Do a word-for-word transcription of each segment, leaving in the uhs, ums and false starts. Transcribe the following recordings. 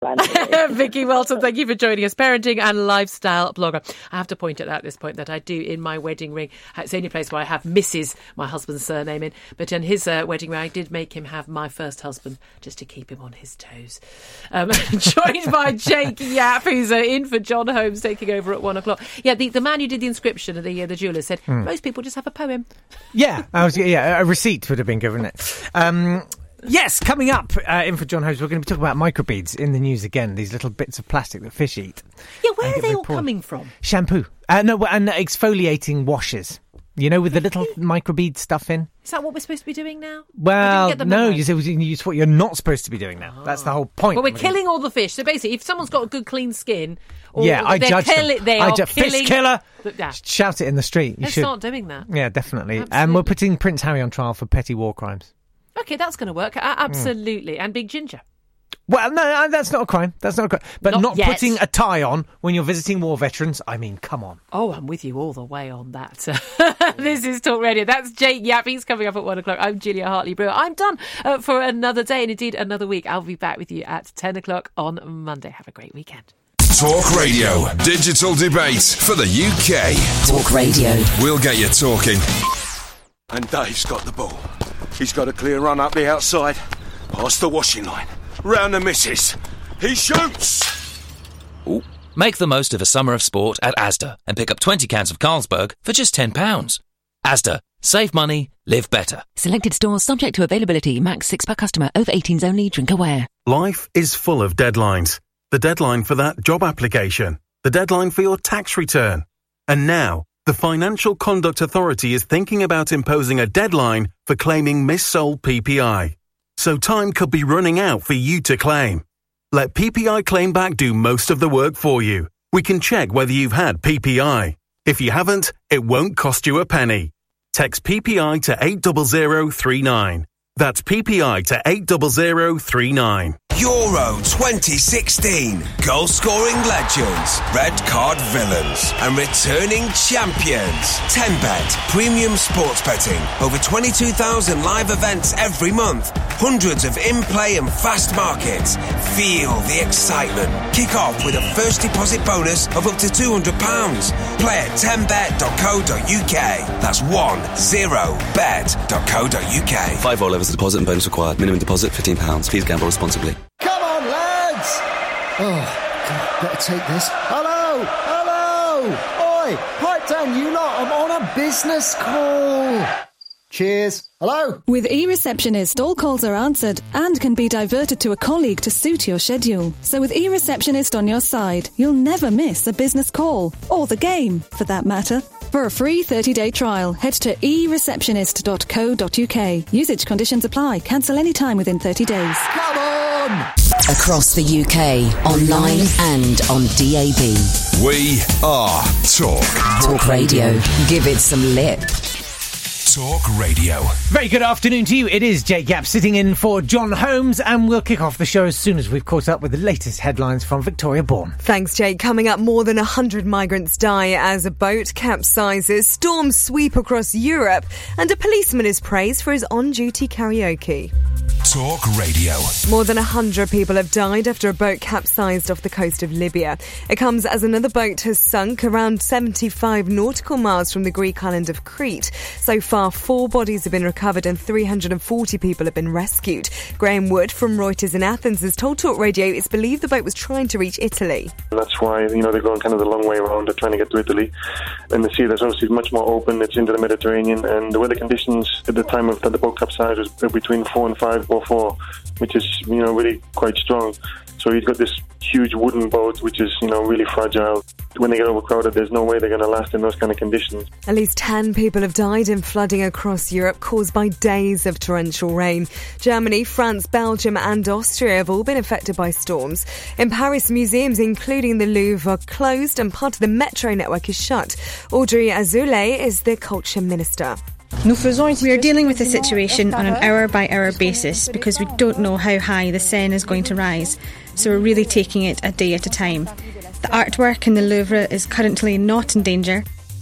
Vicky Welton, thank you for joining us. Parenting and lifestyle blogger. I have to point out at this point that I do in my wedding ring. It's the only place where I have Missus my husband's surname in. But in his uh, wedding ring, I did make him have my first husband just to keep him on his toes. Um, joined by Jake Yapp, who's uh, in for John Holmes, taking over at one o'clock. Yeah, the, the man who did the inscription of the uh, the jeweller said hmm. most people just have a poem. Yeah, I was. Yeah, a receipt would have been given it. Um, Yes, coming up uh, in for John Holmes, we're going to be talking about microbeads in the news again, these little bits of plastic that fish eat. Yeah, where are they all coming from? Shampoo. Uh, no, and exfoliating washes. You know, with the little microbead stuff in. Is that what we're supposed to be doing now? Well, no, you say it's what you're not supposed to be doing now. Oh. That's the whole point. Well, we're killing all the fish. So basically, if someone's got a good, clean skin... Or yeah, I judge kill- them. They I are ju- killing... Fish killer! The, yeah. Shout it in the street. You Let's should. start doing that. Yeah, definitely. Absolutely. And we're putting Prince Harry on trial for petty war crimes. OK, that's going to work. Uh, absolutely. Mm. And Big Ginger. Well, no, that's not a crime. That's not a crime. But not, not yet. putting a tie on when you're visiting war veterans, I mean, come on. Oh, I'm with you all the way on that. This is Talk Radio. That's Jake Yapp. He's coming up at one o'clock. I'm Julia Hartley-Brewer. I'm done uh, for another day and indeed another week. I'll be back with you at ten o'clock on Monday. Have a great weekend. Talk Radio. Digital debate for the U K. Talk Radio. We'll get you talking. And Dave's got the ball. He's got a clear run up the outside, past the washing line, round the missus. He shoots! Ooh. Make the most of a summer of sport at Asda and pick up twenty cans of Carlsberg for just ten pounds. Asda. Save money, live better. Selected stores subject to availability. Max six per customer. Over eighteens only. Drink aware. Life is full of deadlines. The deadline for that job application. The deadline for your tax return. And now, the Financial Conduct Authority is thinking about imposing a deadline for claiming missold P P I. So time could be running out for you to claim. Let P P I Claim Back do most of the work for you. We can check whether you've had P P I. If you haven't, it won't cost you a penny. Text P P I to eight zero zero three nine. That's P P I to eight zero zero three nine. Euro twenty sixteen. Goal-scoring legends, red card villains, and returning champions. ten bet premium sports betting. Over twenty-two thousand live events every month. Hundreds of in-play and fast markets. Feel the excitement. Kick off with a first deposit bonus of up to two hundred pounds. Play at ten bet dot co dot uk. That's one zero bet dot co dot uk. Five roll levels of deposit and bonus required. Minimum deposit fifteen pounds. Please gamble responsibly. Come on, lads! Oh, God, better take this. Hello! Hello! Oi! Pipe down, you lot! I'm on a business call! Cheers. Hello? With eReceptionist, all calls are answered and can be diverted to a colleague to suit your schedule. So with eReceptionist on your side, you'll never miss a business call. Or the game, for that matter. For a free thirty-day trial, head to e receptionist dot co dot uk. Usage conditions apply. Cancel any time within thirty days. Come on! Across the U K, online and on D A B. We are Talk. Talk Radio. Give it some lip. Talk Radio. Very good afternoon to you. It is Jake Yapp sitting in for John Holmes, and we'll kick off the show as soon as we've caught up with the latest headlines from Victoria Bourne. Thanks, Jake. Coming up, more than one hundred migrants die as a boat capsizes, storms sweep across Europe, and a policeman is praised for his on-duty karaoke. Talk Radio. More than one hundred people have died after a boat capsized off the coast of Libya. It comes as another boat has sunk around seventy-five nautical miles from the Greek island of Crete. So far, four bodies have been recovered and three hundred forty people have been rescued. Graham Wood from Reuters in Athens has told Talk Radio it's believed the boat was trying to reach Italy. That's why, you know, they're going kind of the long way around. They're trying to get to Italy. And the sea that's obviously much more open. It's into the Mediterranean. And the weather conditions at the time of that the boat capsized was between four and five or four, which is, you know, really quite strong. So you've got this huge wooden boat, which is, you know, really fragile. When they get overcrowded, there's no way they're going to last in those kind of conditions. At least ten people have died in flooding across Europe caused by days of torrential rain. Germany, France, Belgium and Austria have all been affected by storms. In Paris, museums, including the Louvre, are closed and part of the metro network is shut. Audrey Azoulay is the culture minister. We are dealing with the situation on an hour-by-hour basis because we don't know how high the Seine is going to rise, so we're really taking it a day at a time. The artwork in the Louvre is currently not in danger.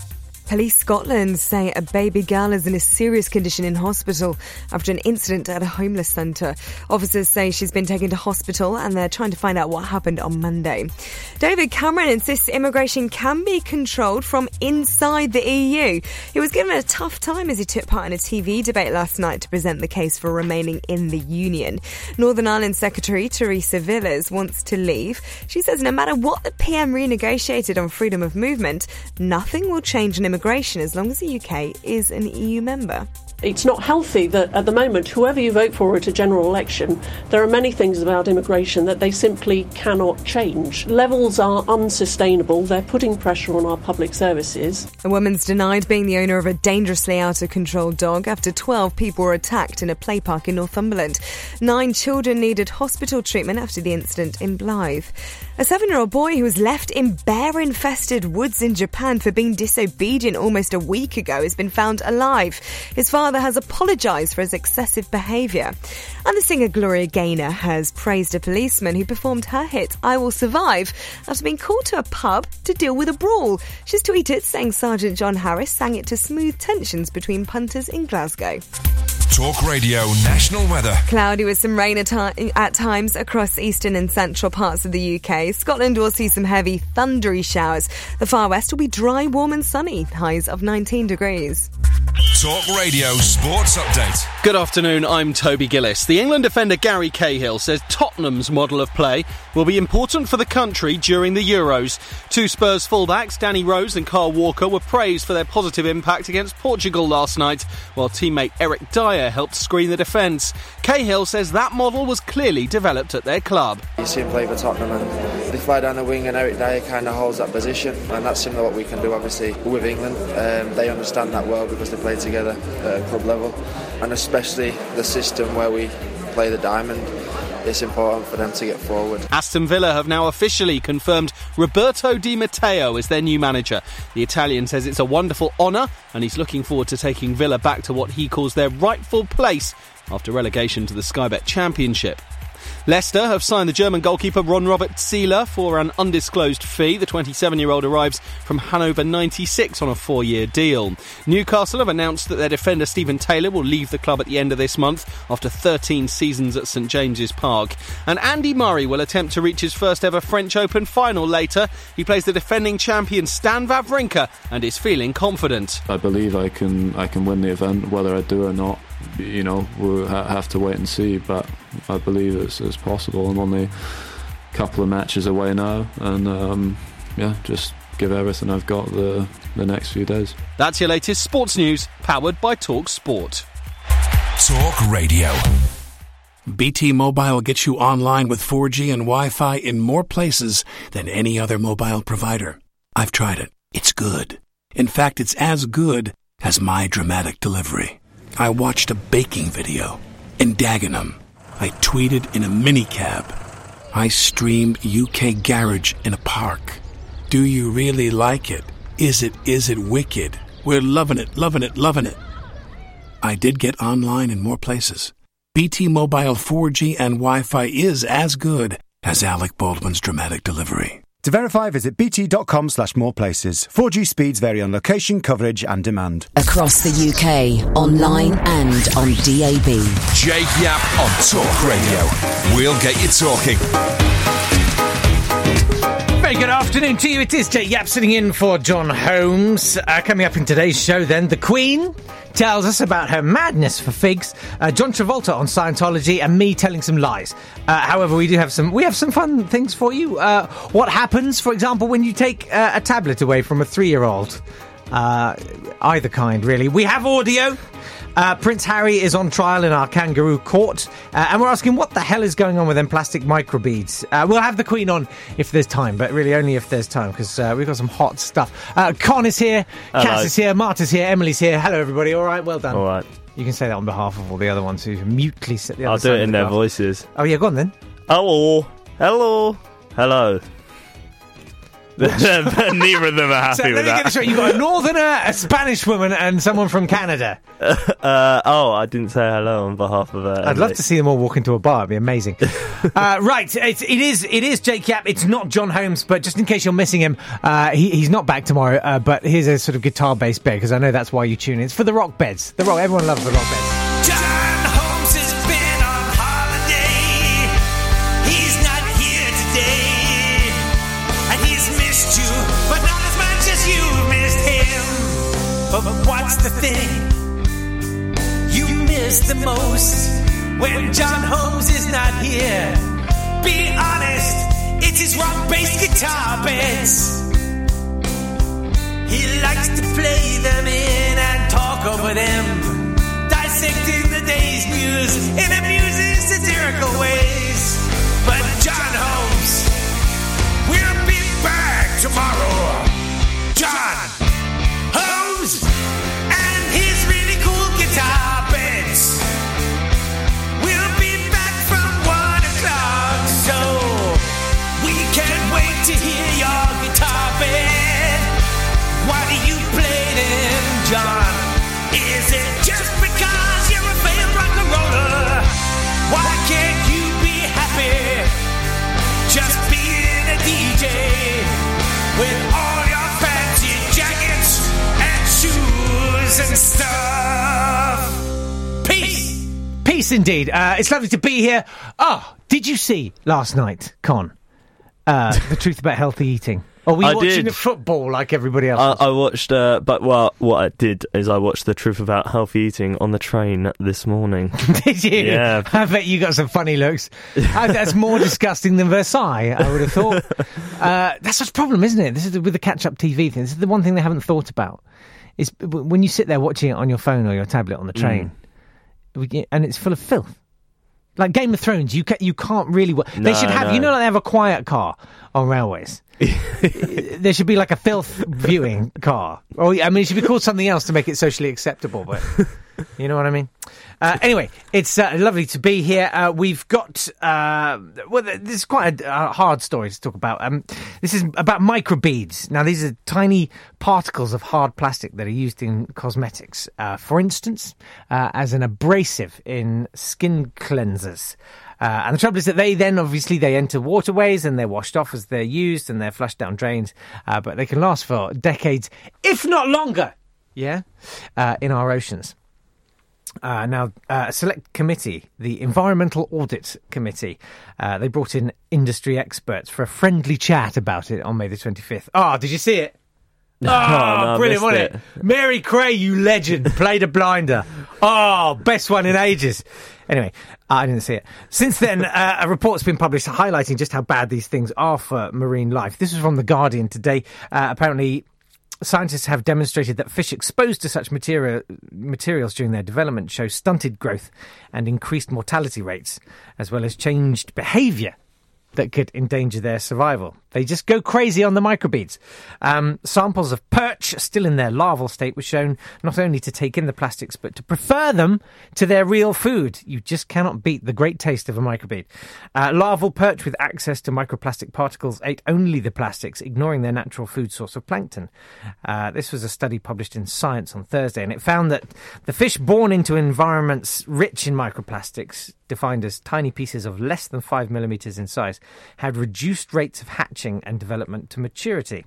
Police Scotland say a baby girl is in a serious condition in hospital after an incident at a homeless centre. Officers say she's been taken to hospital and they're trying to find out what happened on Monday. David Cameron insists immigration can be controlled from inside the E U. He was given a tough time as he took part in a T V debate last night to present the case for remaining in the Union. Northern Ireland Secretary Theresa Villas wants to leave. She says no matter what the P M renegotiated on freedom of movement, nothing will change in immigration as long as the U K is an E U member. It's not healthy that at the moment, whoever you vote for at a general election, there are many things about immigration that they simply cannot change. Levels are unsustainable. They're putting pressure on our public services. A woman's denied being the owner of a dangerously out-of-control dog after twelve people were attacked in a play park in Northumberland. Nine children needed hospital treatment after the incident in Blythe. A seven-year-old boy who was left in bear-infested woods in Japan for being disobedient almost a week ago has been found alive. His father has apologised for his excessive behaviour. And the singer Gloria Gaynor has praised a policeman who performed her hit I Will Survive after being called to a pub to deal with a brawl. She's tweeted saying Sergeant John Harris sang it to smooth tensions between punters in Glasgow. Talk Radio National Weather. Cloudy with some rain at, at times across eastern and central parts of the U K. Scotland will see some heavy, thundery showers. The far west will be dry, warm and sunny. Highs of nineteen degrees. Talk Radio Sports Update. Good afternoon, I'm Toby Gillis. The England defender Gary Cahill says Tottenham's model of play will be important for the country during the Euros. Two Spurs fullbacks, Danny Rose and Kyle Walker, were praised for their positive impact against Portugal last night, while teammate Eric Dyer helped screen the defence. Cahill says that model was clearly developed at their club. You see him play for Tottenham and they fly down the wing and Eric Dyer kind of holds that position, and that's similar to what we can do obviously with England. Um, they understand that well because they play together at club level, and especially the system where we play the diamond. It's important for them to get forward. Aston Villa have now officially confirmed Roberto Di Matteo as their new manager. The Italian says it's a wonderful honour and he's looking forward to taking Villa back to what he calls their rightful place after relegation to the Sky Bet Championship. Leicester have signed the German goalkeeper Ron-Robert Zieler for an undisclosed fee. The twenty-seven-year-old arrives from Hannover ninety-six on a four-year deal. Newcastle have announced that their defender Stephen Taylor will leave the club at the end of this month after thirteen seasons at St James's Park. And Andy Murray will attempt to reach his first ever French Open final later. He plays the defending champion Stan Wawrinka and is feeling confident. I believe I can I can win the event, whether I do or not. You know, we'll ha- have to wait and see, but I believe it's, it's possible. I'm only a couple of matches away now, and um, yeah, just give everything I've got the the next few days. That's your latest sports news, powered by Talk Sport. Talk Radio. B T Mobile gets you online with four G and Wi-Fi in more places than any other mobile provider. I've tried it. It's good. In fact, it's as good as my dramatic delivery. I watched a baking video in Dagenham. I tweeted in a minicab. I streamed U K Garage in a park. Do you really like it? Is it, is it wicked? We're loving it, loving it, loving it. I did get online in more places. B T Mobile four G and Wi-Fi is as good as Alec Baldwin's dramatic delivery. To verify, visit bt.com slash more places. four G speeds vary on location, coverage and demand. Across the U K, online and on D A B. Jake Yapp on Talk Radio. We'll get you talking. Very good afternoon to you. It is Jake Yapp sitting in for John Holmes. Uh, coming up in today's show then, the Queen tells us about her madness for figs, uh, John Travolta on Scientology, and me telling some lies. Uh, however, we do have some we have some fun things for you. Uh, what happens, for example, when you take uh, a tablet away from a three-year-old? Uh, either kind, really. We have audio. Uh, Prince Harry is on trial in our kangaroo court, uh, and we're asking what the hell is going on with them plastic microbeads. Uh, we'll have the Queen on if there's time, but really only if there's time, because uh, we've got some hot stuff. Uh, Con is here, Hello. Cass is here, Marta's here, Emily's here. Hello, everybody. All right, well done. All right. You can say that on behalf of all the other ones who mutely sit the other I'll side do it in of the their glass. voices. Oh, yeah, go on then. Hello. Hello. Hello. Neither of them are happy so with let me that. get this right. You've got a northerner, a Spanish woman, and someone from Canada. Uh, oh, I didn't say hello on behalf of uh, I'd love to see them all walk into a bar. It'd be amazing. uh, right, it's, it is it is Jake Yapp. It's not John Holmes, but just in case you're missing him, uh, he, he's not back tomorrow. Uh, but here's a sort of guitar-based bit, because I know that's why you tune in. It's for the rock beds. The rock. Everyone loves the rock beds. But what's the thing you miss the most when John Holmes is not here? Be honest, it's his rock-based guitar beds. He likes to play them in and talk over them, dissecting the day's news in amusing, satirical ways. But John Holmes, we'll be back tomorrow. John Holmes and his really cool guitar beds. We'll be back from one o'clock, so we can't wait to hear your guitar bed. Why do you play them, John? Is it just because you're a failed rock and roller? Why can't you be happy just being a D J with all your fancy jackets and shoes and stuff? Peace! Peace indeed. Uh, it's lovely to be here. Oh, did you see last night, Con, uh, The Truth About Healthy Eating? Or were you I watching did. the football like everybody else? I, I watched, uh, but well, what I did is I watched The Truth About Healthy Eating on the train this morning. Did you? Yeah. I bet you got some funny looks. Uh, that's more disgusting than Versailles, I would have thought. Uh, that's such a problem, isn't it? This is the, with the catch-up T V thing. This is the one thing they haven't thought about. Is when you sit there watching it on your phone or your tablet on the train, mm. and it's full of filth. Like Game of Thrones, you ca- you can't really... Wa- no, they should have... no. You know, like they have a quiet car on railways. There should be like a filth viewing car. Or I mean, it should be called something else to make it socially acceptable, but... You know what I mean? Uh, anyway, it's uh, lovely to be here. Uh, we've got... Uh, well, this is quite a, a hard story to talk about. Um, this is about microbeads. Now, these are tiny particles of hard plastic that are used in cosmetics. Uh, for instance, uh, as an abrasive in skin cleansers. Uh, and the trouble is that they then, obviously, they enter waterways and they're washed off as they're used and they're flushed down drains. Uh, but they can last for decades, if not longer, yeah, uh, in our oceans. Uh, now, uh, a select committee, the Environmental Audit Committee, uh, they brought in industry experts for a friendly chat about it on May the twenty-fifth. Oh, did you see it? Oh, oh no, brilliant, wasn't it? it? Mary Cray, you legend, played a blinder. Oh, best one in ages. Anyway, I didn't see it. Since then, uh, a report's been published highlighting just how bad these things are for marine life. This was from The Guardian today. Uh, apparently... Scientists have demonstrated that fish exposed to such material, materials during their development show stunted growth and increased mortality rates, as well as changed behaviour that could endanger their survival. They just go crazy on the microbeads. Um, samples of perch, still in their larval state, were shown not only to take in the plastics, but to prefer them to their real food. You just cannot beat the great taste of a microbead. Uh, larval perch with access to microplastic particles ate only the plastics, ignoring their natural food source of plankton. Uh, this was a study published in Science on Thursday, and it found that the fish born into environments rich in microplastics, defined as tiny pieces of less than five millimetres in size, had reduced rates of hatching and development to maturity.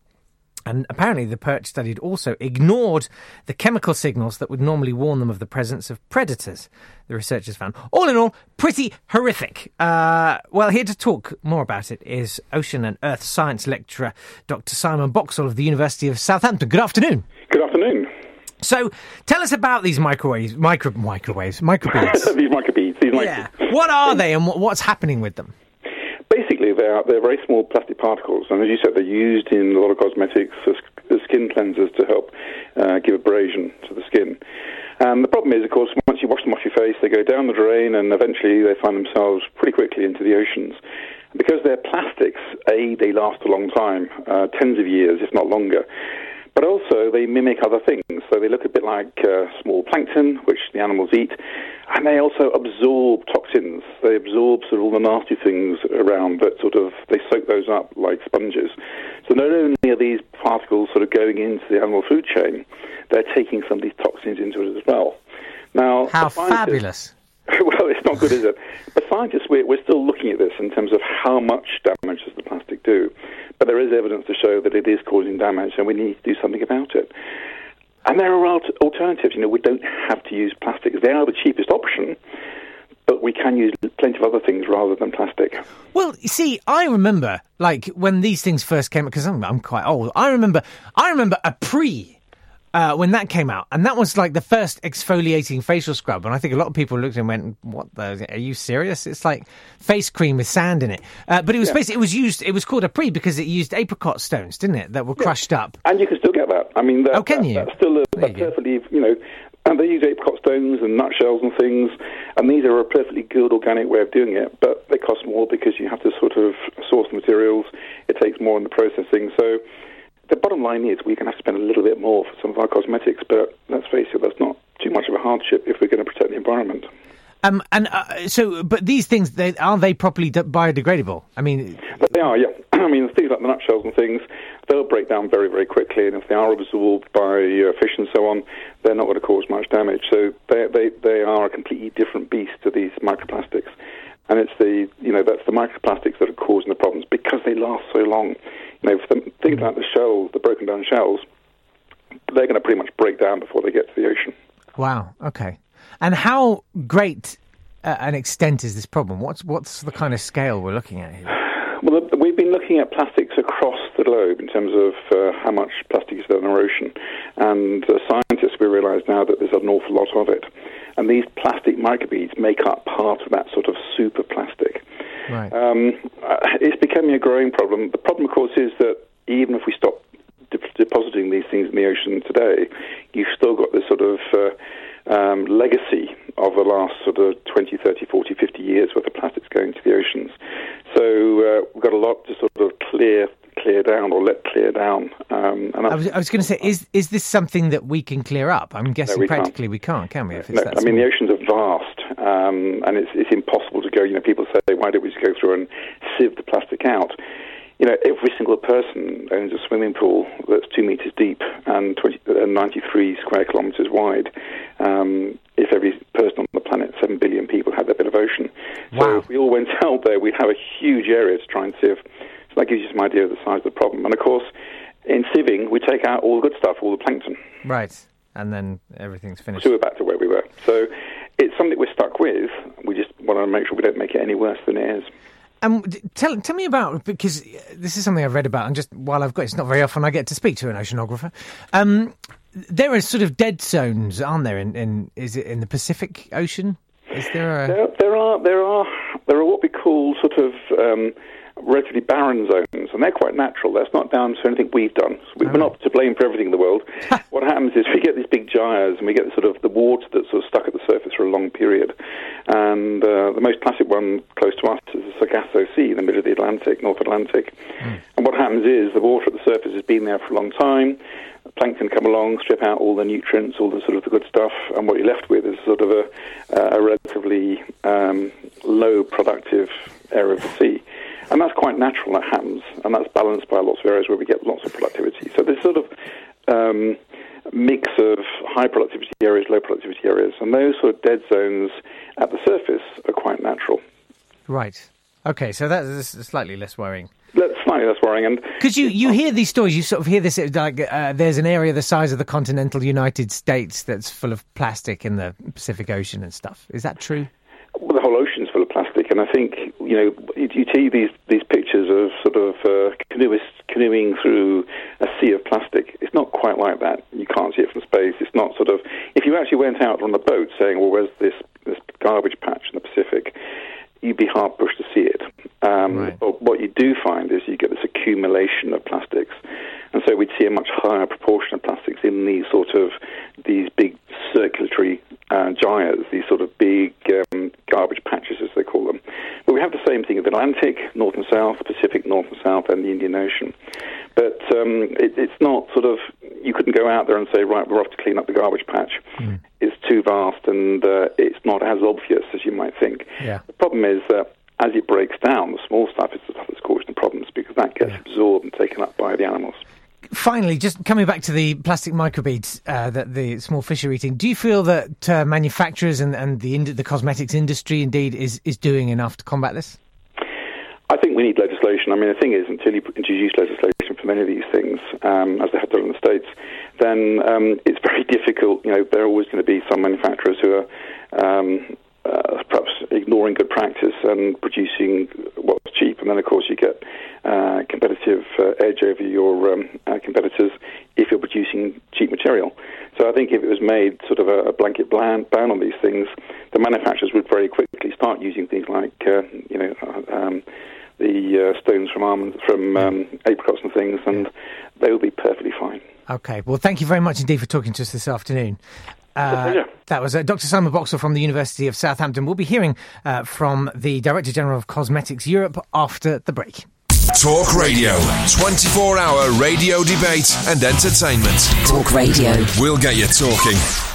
And apparently the perch studied also ignored the chemical signals that would normally warn them of the presence of predators, the researchers found. All in all, pretty horrific. Uh, well, here to talk more about it is Ocean and Earth Science lecturer Doctor Simon Boxall of the University of Southampton. Good afternoon. Good afternoon. So, tell us about these microwaves, micro, microwaves, microbeads. these microbeads. These yeah. Microbeads. What are they and what's happening with them? Basically, they're, they're very small plastic particles, and as you said, they're used in a lot of cosmetics as, as skin cleansers to help uh, give abrasion to the skin. And the problem is, of course, once you wash them off your face, they go down the drain, and eventually they find themselves pretty quickly into the oceans. And because they're plastics, A, they last a long time, uh, tens of years, if not longer. But also, they mimic other things. So they look a bit like uh, small plankton, which the animals eat. And they also absorb toxins. They absorb sort of all the nasty things around that sort of, they soak those up like sponges. So not only are these particles sort of going into the animal food chain, they're taking some of these toxins into it as well. Now, How fabulous. Well, it's not good, is it? But scientists, we're, we're still looking at this in terms of how much damage does the plastic do. But there is evidence to show that it is causing damage, and we need to do something about it. And there are alt- alternatives. You know, we don't have to use plastics. They are the cheapest option, but we can use plenty of other things rather than plastic. Well, you see, I remember, like, when these things first came, because I'm, I'm quite old, I remember, I remember a pre... Uh, when that came out, and that was like the first exfoliating facial scrub, and I think a lot of people looked and went, "What the? Are you serious?" It's like face cream with sand in it. Uh, but it was yeah. basically it was used. It was called a pre because it used apricot stones, didn't it? That were yeah. crushed up. And you can still get that. I mean, that, oh, can that, you? That's still a, a perfectly, you, you know. And they use apricot stones and nutshells and things, and these are a perfectly good organic way of doing it. But they cost more because you have to sort of source the materials. It takes more in the processing. So. The bottom line is we're going to have to spend a little bit more for some of our cosmetics, but let's face it, that's not too much of a hardship if we're going to protect the environment. Um, and uh, so, but these things, they, are they properly de- biodegradable? I mean... But they are, yeah. I mean, things like the nutshells and things, they'll break down very, very quickly, and if they are absorbed by uh, fish and so on, they're not going to cause much damage. So they, they, they are a completely different beast to these microplastics. And it's the, you know, that's the microplastics that are causing the problems because they last so long. You know, for the, things like the shells, the broken down shells, they're going to pretty much break down before they get to the ocean. Wow. Okay. And how great uh, an extent is this problem? What's what's the kind of scale we're looking at here? Well, we've been looking at plastics across the globe in terms of uh, how much plastic is there in our ocean. And uh, scientists, we realise now that there's an awful lot of it. And these plastic microbeads make up part of that sort of super plastic. Right. Um, uh, it's becoming a growing problem. The problem, of course, is that even if we stop de- depositing these things in the ocean today, you've still got this sort of uh, um, legacy of the last sort of twenty, thirty, forty, fifty years worth of plastics going to the oceans. So uh, we've got a lot to sort of clear clear down or let clear down. Um, and I was, I was going to say, is is this something that we can clear up? I'm guessing no, we practically can't. we can't, can we? If it's no, that I mean, small? the oceans are vast, um, and it's, it's impossible to go. You know, people say, why don't we just go through and sieve the plastic out? You know, every single person owns a swimming pool that's two metres deep and, twenty, uh, ninety-three square kilometres wide. Um, if every person on the planet, seven billion people, had that bit of ocean. Wow. So if we all went out there, we'd have a huge area to try and sieve. So that gives you some idea of the size of the problem. And of course, in sieving, we take out all the good stuff, all the plankton. Right. And then everything's finished. So we're back to where we were. So it's something we're stuck with. We just want to make sure we don't make it any worse than it is. Um, tell tell me about, because this is something I've read about, and just while I've got, it's not very often I get to speak to an oceanographer. Um, there are sort of dead zones, aren't there? In, in is it in the Pacific Ocean? Is there a... There, there are there are there are what we call sort of um, relatively barren zones, and they're quite natural. That's not down to anything we've done. We, we're not to blame for everything in the world. What happens is we get these big gyres, and we get sort of the water that's sort of stuck at the surface for a long period. And uh, the most classic one close to us is the Sargasso Sea in the middle of the Atlantic, North Atlantic. Mm. And what happens is the water at the surface has been there for a long time. Plankton come along, strip out all the nutrients, all the sort of the good stuff, and what you're left with is sort of a, uh, a relatively um, low productive area of the sea. And that's quite natural, that happens, and that's balanced by lots of areas where we get lots of productivity. So there's sort of um, mix of high productivity areas, low productivity areas, and those sort of dead zones at the surface are quite natural. Right. Okay, so that's slightly less worrying. That's slightly less worrying. And because you, you hear these stories, you sort of hear this, like uh, there's an area the size of the continental United States that's full of plastic in the Pacific Ocean and stuff. Is that true? Well, the whole ocean's full of plastic, and I think, you know, you, you see these, these pictures of sort of uh, canoeists canoeing through a sea of plastic. It's not quite like that. You can't see it from space. It's not sort of... If you actually went out on a boat saying, well, where's this, this garbage patch in the Pacific, you'd be hard-pushed to see it. Um, right. But what you do find is you get this accumulation of plastics. And so we'd see a much higher proportion of plastics in these sort of, these big circulatory uh, gyres, these sort of big um, garbage patches, as they call them. But we have the same thing in the Atlantic, north and south, the Pacific, north and south, and the Indian Ocean. But um, it, it's not sort of, you couldn't go out there and say, right, we're off to clean up the garbage patch. Mm. It's too vast and uh, it's not as obvious as you might think. Yeah. The problem is that as it breaks down, the small stuff is the stuff that's causing the problems because that gets yeah. absorbed and taken up by the animals. Finally, just coming back to the plastic microbeads uh, that the small fish are eating, do you feel that uh, manufacturers and, and the ind- the cosmetics industry indeed is, is doing enough to combat this? I think we need legislation. I mean, the thing is, until you introduce legislation for many of these things, um, as they have done in the States, then um, it's very difficult. You know, there are always going to be some manufacturers who are um, uh, perhaps ignoring good practice and producing what's cheap, and then, of course, you get uh, competitive uh, edge over your um, uh, competitors if you're producing cheap material. So I think if it was made sort of a, a blanket ban, ban on these things, the manufacturers would very quickly start using things like, uh, you know, uh, um, the uh, stones from almonds, from um, apricots and things, and they will be perfectly fine. OK, well, thank you very much indeed for talking to us this afternoon. Uh, yeah. That was uh, Doctor Simon Boxall from the University of Southampton. We'll be hearing uh, from the Director General of Cosmetics Europe after the break. Talk Radio. twenty-four hour radio debate and entertainment. Talk Radio. We'll get you talking.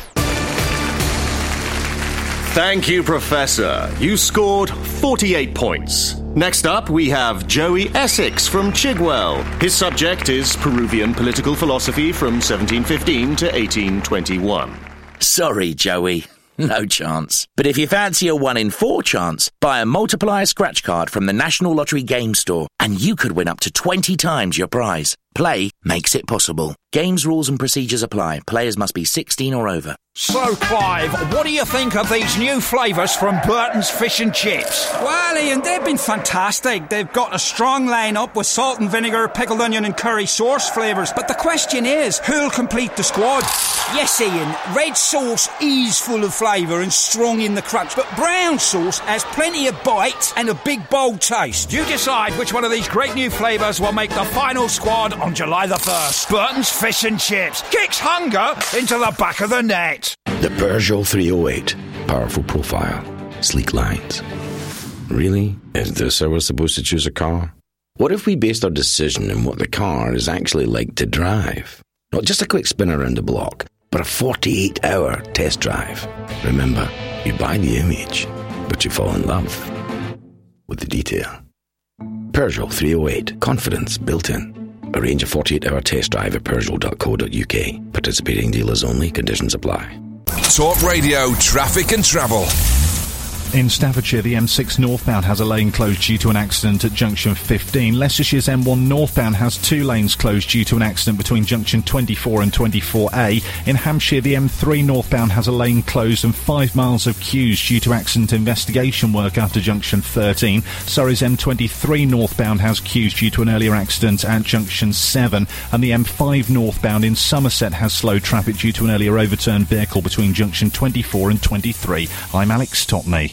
Thank you, Professor. You scored forty-eight points. Next up, we have Joey Essex from Chigwell. His subject is Peruvian political philosophy from seventeen fifteen to eighteen twenty-one. Sorry, Joey. No chance. But if you fancy a one in four chance, buy a multiplier scratch card from the National Lottery Game Store and you could win up to twenty times your prize. Play makes it possible. Games rules and procedures apply. Players must be sixteen or over. So, Clive, what do you think of these new flavours from Burton's Fish and Chips? Well, Ian, they've been fantastic. They've got a strong line-up with salt and vinegar, pickled onion and curry sauce flavours. But the question is, who'll complete the squad? Yes, Ian, red sauce is full of flavour and strong in the crunch, but brown sauce has plenty of bite and a big, bold taste. You decide which one of these great new flavours will make the final squad on July the first. Burton's Fish and Chips kicks hunger into the back of the net. The Peugeot three oh eight. Powerful profile. Sleek lines. Really? Is this how we're supposed to choose a car? What if we based our decision on what the car is actually like to drive? Not just a quick spin around the block, but a forty-eight hour test drive. Remember, you buy the image, but you fall in love with the detail. Peugeot three oh eight. Confidence built in. Arrange a forty-eight hour test drive at Peugeot dot co dot uk. Participating dealers only. Conditions apply. Talk Radio, traffic and travel. In Staffordshire, the M six northbound has a lane closed due to an accident at junction fifteen. Leicestershire's M one northbound has two lanes closed due to an accident between junction twenty-four and twenty-four A. In Hampshire, the M three northbound has a lane closed and five miles of queues due to accident investigation work after junction thirteen. Surrey's M twenty-three northbound has queues due to an earlier accident at junction seven. And the M five northbound in Somerset has slow traffic due to an earlier overturned vehicle between junction twenty-four and twenty-three. I'm Alex Topney.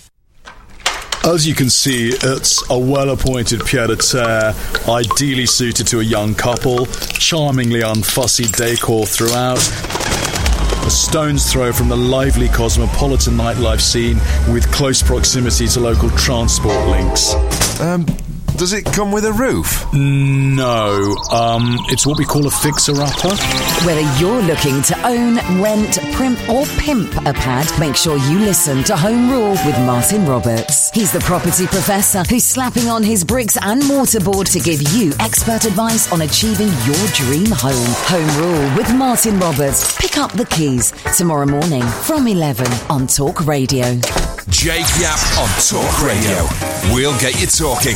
As you can see, it's a well-appointed pied-à-terre, ideally suited to a young couple, charmingly unfussy decor throughout, a stone's throw from the lively cosmopolitan nightlife scene with close proximity to local transport links. Um... Does it come with a roof? No. Um, it's what we call a fixer-upper. Whether you're looking to own, rent, primp or pimp a pad, make sure you listen to Home Rule with Martin Roberts. He's the property professor who's slapping on his bricks and mortar board to give you expert advice on achieving your dream home. Home Rule with Martin Roberts. Pick up the keys tomorrow morning from eleven on Talk Radio. Jake Yapp on Talk Radio. We'll get you talking.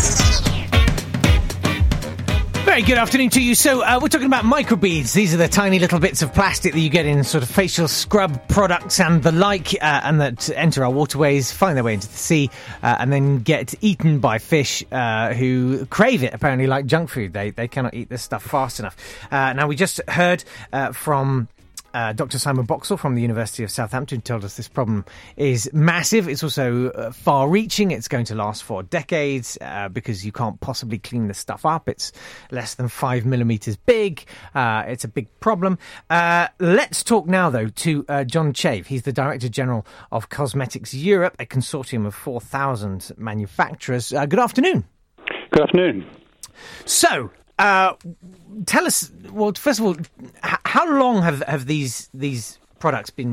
Very good afternoon to you. So uh, we're talking about microbeads. These are the tiny little bits of plastic that you get in sort of facial scrub products and the like, uh, and that enter our waterways, find their way into the sea, uh, and then get eaten by fish uh, who crave it, apparently like junk food. They they cannot eat this stuff fast enough. Uh, now, we just heard uh, from... Uh, Doctor Simon Boxall from the University of Southampton told us this problem is massive. It's also uh, far-reaching. It's going to last for decades uh, because you can't possibly clean this stuff up. It's less than five millimetres big. Uh, it's a big problem. Uh, let's talk now, though, to uh, John Chave. He's the Director General of Cosmetics Europe, a consortium of four thousand manufacturers. Uh, good afternoon. Good afternoon. So... Uh, tell us, well, first of all, h- how long have, have these these products been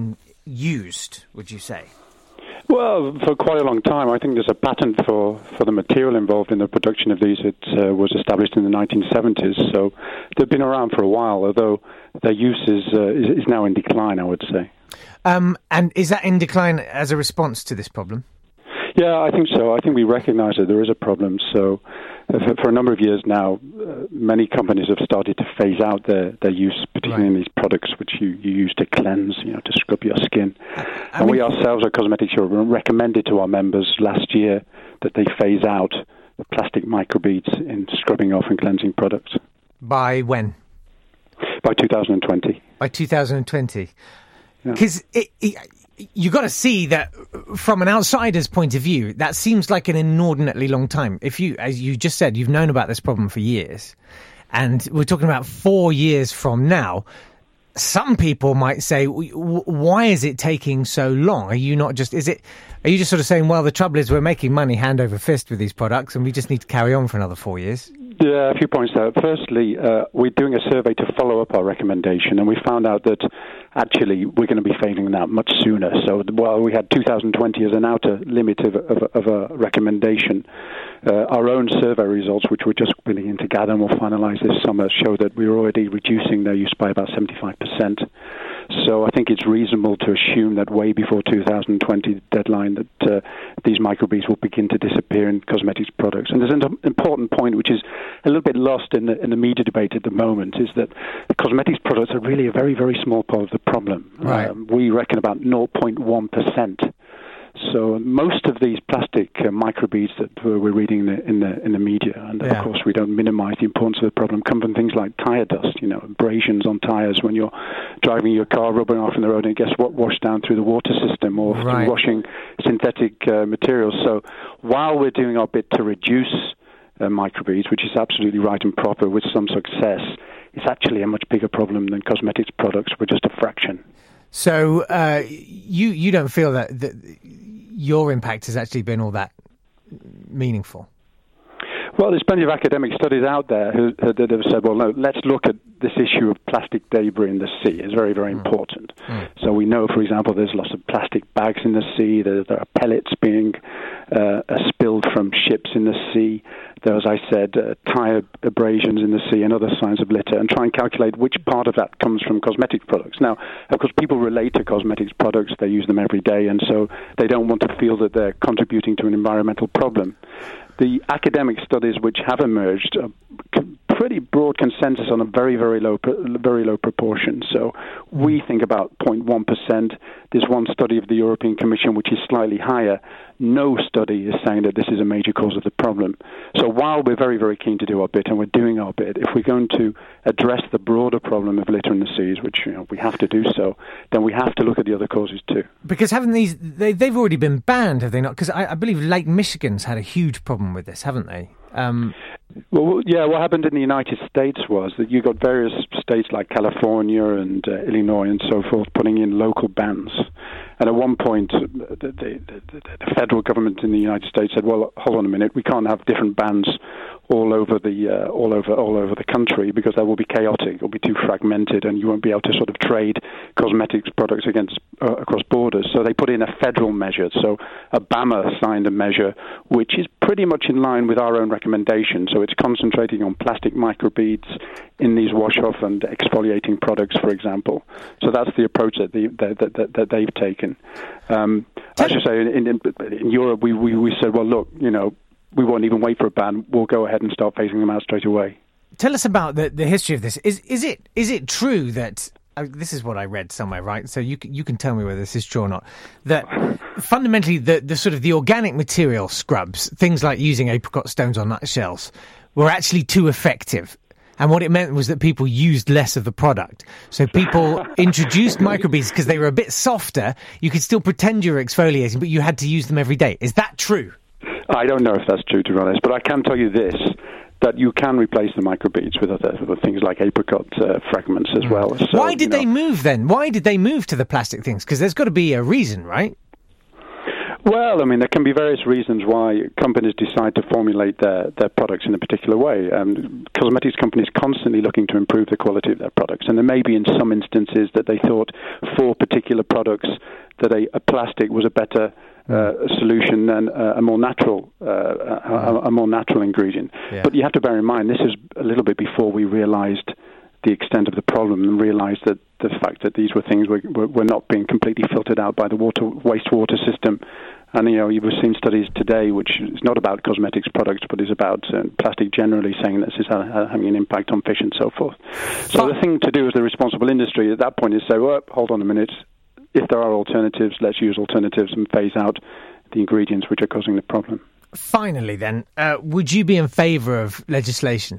used, would you say? Well, for quite a long time. I think there's a patent for, for the material involved in the production of these. It uh, was established in the nineteen seventies, so they've been around for a while, although their use is, uh, is, is now in decline, I would say. Um, and is that in decline as a response to this problem? Yeah, I think so. I think we recognise that there is a problem. So uh, for, for a number of years now, uh, many companies have started to phase out their, their use, particularly in these products which you, you use to cleanse, you know, to scrub your skin. I and mean, we ourselves at Cosmetics Europe recommended to our members last year that they phase out the plastic microbeads in scrubbing off and cleansing products. By when? By two thousand twenty. By two thousand twenty. Because yeah. it... it you got to see that from an outsider's point of view, that seems like an inordinately long time. If you, as you just said, you've known about this problem for years, and we're talking about four years from now, some people might say, why is it taking so long? Are you not just, is it, are you just sort of saying, well, the trouble is we're making money hand over fist with these products and we just need to carry on for another four years? Yeah, a few points there. Firstly, uh, we're doing a survey to follow up our recommendation, and we found out that actually we're going to be failing that much sooner. So while we had two thousand twenty as an outer limit of, of, of a recommendation, uh, our own survey results, which we're just beginning to gather and we'll finalise this summer, show that we're already reducing their use by about seventy-five percent. So I think it's reasonable to assume that way before two thousand twenty deadline that uh, these microbeads will begin to disappear in cosmetics products. And there's an important point which is a little bit lost in the, in the media debate at the moment, is that the cosmetics products are really a very, very small part of the problem. Right. Um, we reckon about zero point one percent. So most of these plastic uh, microbeads that we're reading in the in the, in the media, and Yeah. of course we don't minimise the importance of the problem, come from things like tyre dust, you know, abrasions on tyres when you're driving your car, rubbing off on the road, and it gets wa- washed down through the water system, or through Right. washing synthetic uh, materials. So while we're doing our bit to reduce uh, microbeads, which is absolutely right and proper with some success, it's actually a much bigger problem than cosmetics products. We're just a fraction. So uh, you you don't feel that, that your impact has actually been all that meaningful? Well, there's plenty of academic studies out there who, who that have said, well, no, let's look at this issue of plastic debris in the sea. It's very, very mm. important. Mm. So we know, for example, there's lots of plastic bags in the sea. There, there are pellets being uh, spilled from ships in the sea. There, as I said, uh, tyre abrasions in the sea and other signs of litter, and try and calculate which part of that comes from cosmetic products. Now, of course, people relate to cosmetics products. They use them every day, and so they don't want to feel that they're contributing to an environmental problem. The academic studies which have emerged are pretty broad consensus on a very, very low, very low proportion. So we think about zero point one percent. There's one study of the European Commission which is slightly higher. No study is saying that this is a major cause of the problem. So while we're very, very keen to do our bit, and we're doing our bit, if we're going to address the broader problem of litter in the seas, which, you know, we have to do so, then we have to look at the other causes too. Because haven't these, they, they've already been banned, have they not? Because I, I believe Lake Michigan's had a huge problem with this, haven't they? Um, well, yeah, what happened in the United States was that you got various states like California and uh, Illinois and so forth putting in local bans. And at one point, the, the, the, the federal government in the United States said, "Well, hold on a minute, we can't have different bans all over the uh, all over all over the country because that will be chaotic. It'll be too fragmented, and you won't be able to sort of trade cosmetics products against uh, across borders." So they put in a federal measure. So Obama signed a measure which is pretty much in line with our own recommendation. So it's concentrating on plastic microbeads in these wash-off and exfoliating products, for example. So that's the approach that, the, that, that, that they've taken. Um, I should say, in, in, in Europe, we, we, we said, well, look, you know, we won't even wait for a ban. We'll go ahead and start phasing them out straight away. Tell us about the, the history of this. Is is it is it true that uh, this is what I read somewhere, right? So you can, you can tell me whether this is true or not. That fundamentally, the the sort of the organic material scrubs, things like using apricot stones on nutshells, were actually too effective. And what it meant was that people used less of the product. So people introduced microbeads because they were a bit softer. You could still pretend you were exfoliating, but you had to use them every day. Is that true? I don't know if that's true, to be honest, but I can tell you this, that you can replace the microbeads with other, other things like apricot uh, fragments as well. So, Why did you know, they move then? Why did they move to the plastic things? Because there's got to be a reason, right? Well, I mean, there can be various reasons why companies decide to formulate their, their products in a particular way. Um, cosmetics companies constantly looking to improve the quality of their products, and there may be in some instances that they thought for particular products that a, a plastic was a better uh, solution than uh, a more natural uh, a, a more natural ingredient. Yeah. But you have to bear in mind, this is a little bit before we realized the extent of the problem and realized that the fact that these were things were, were, were not being completely filtered out by the water wastewater system. And, you know, you've seen studies today which is not about cosmetics products, but is about uh, plastic generally, saying that this is ha- having an impact on fish and so forth. So the thing to do as the responsible industry at that point is say, well, hold on a minute. If there are alternatives, let's use alternatives and phase out the ingredients which are causing the problem. Finally, then, uh, would you be in favour of legislation?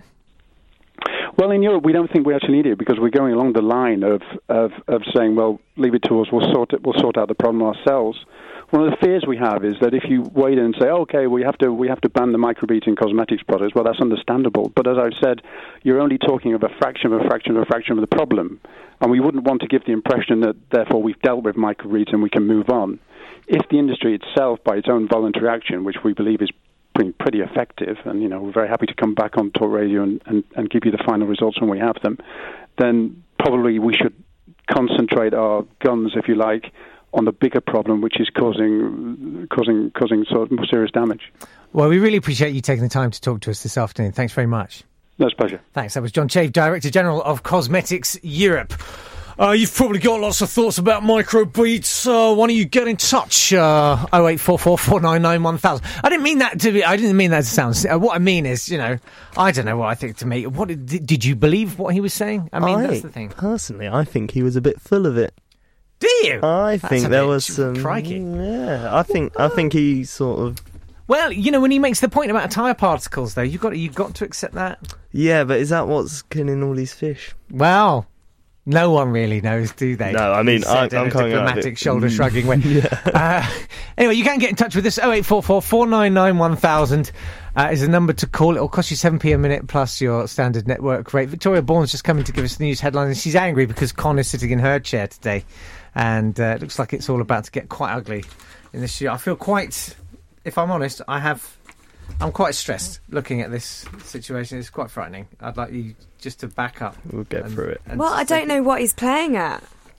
Well, in Europe, we don't think we actually need it because we're going along the line of, of, of saying, well, leave it to us, we'll sort it, we'll sort out the problem ourselves. One of the fears we have is that if you wait and say, okay, we have to we have to ban the microbeads in cosmetics products, well, that's understandable. But as I've said, you're only talking of a fraction of a fraction of a fraction of the problem. And we wouldn't want to give the impression that, therefore, we've dealt with microbeads and we can move on. If the industry itself, by its own voluntary action, which we believe is pretty, pretty effective, and, you know, we're very happy to come back on Talk Radio and, and, and give you the final results when we have them, then probably we should concentrate our guns, if you like, on the bigger problem, which is causing causing causing sort of more serious damage. Well, we really appreciate you taking the time to talk to us this afternoon. Thanks very much. No, it's a pleasure. Thanks. That was John Chave, Director General of Cosmetics Europe. Uh, you've probably got lots of thoughts about microbeads. Uh, why don't you get in touch? Uh, oh eight four four, four nine nine, one thousand. I didn't mean that to be. I didn't mean that to sound. Uh, what I mean is, you know, I don't know what I think to me. What did, did you believe what he was saying? I mean, I, that's the thing. Personally, I think he was a bit full of it. Do you? I That's think a there bit was some. crikey. Yeah, I think I think he sort of. Well, you know, when he makes the point about tyre particles, though, you've got you've got to accept that. Yeah, but is that what's killing all these fish? Well, no one really knows, do they? No, I mean, He said I, I'm in a coming out of diplomatic it. shoulder Mm. shrugging way. Yeah. Uh, anyway, you can get in touch with us. oh eight four four, four nine nine, one thousand uh, is the number to call. It'll cost you seven p a minute plus your standard network rate. Victoria Bourne's just coming to give us the news headlines, and she's angry because Con is sitting in her chair today. And uh, it looks like it's all about to get quite ugly in this year. I feel quite, if I'm honest, I have, I'm quite stressed looking at this situation. It's quite frightening. I'd like you just to back up. We'll get and, through it. and Well, I don't know what he's playing at.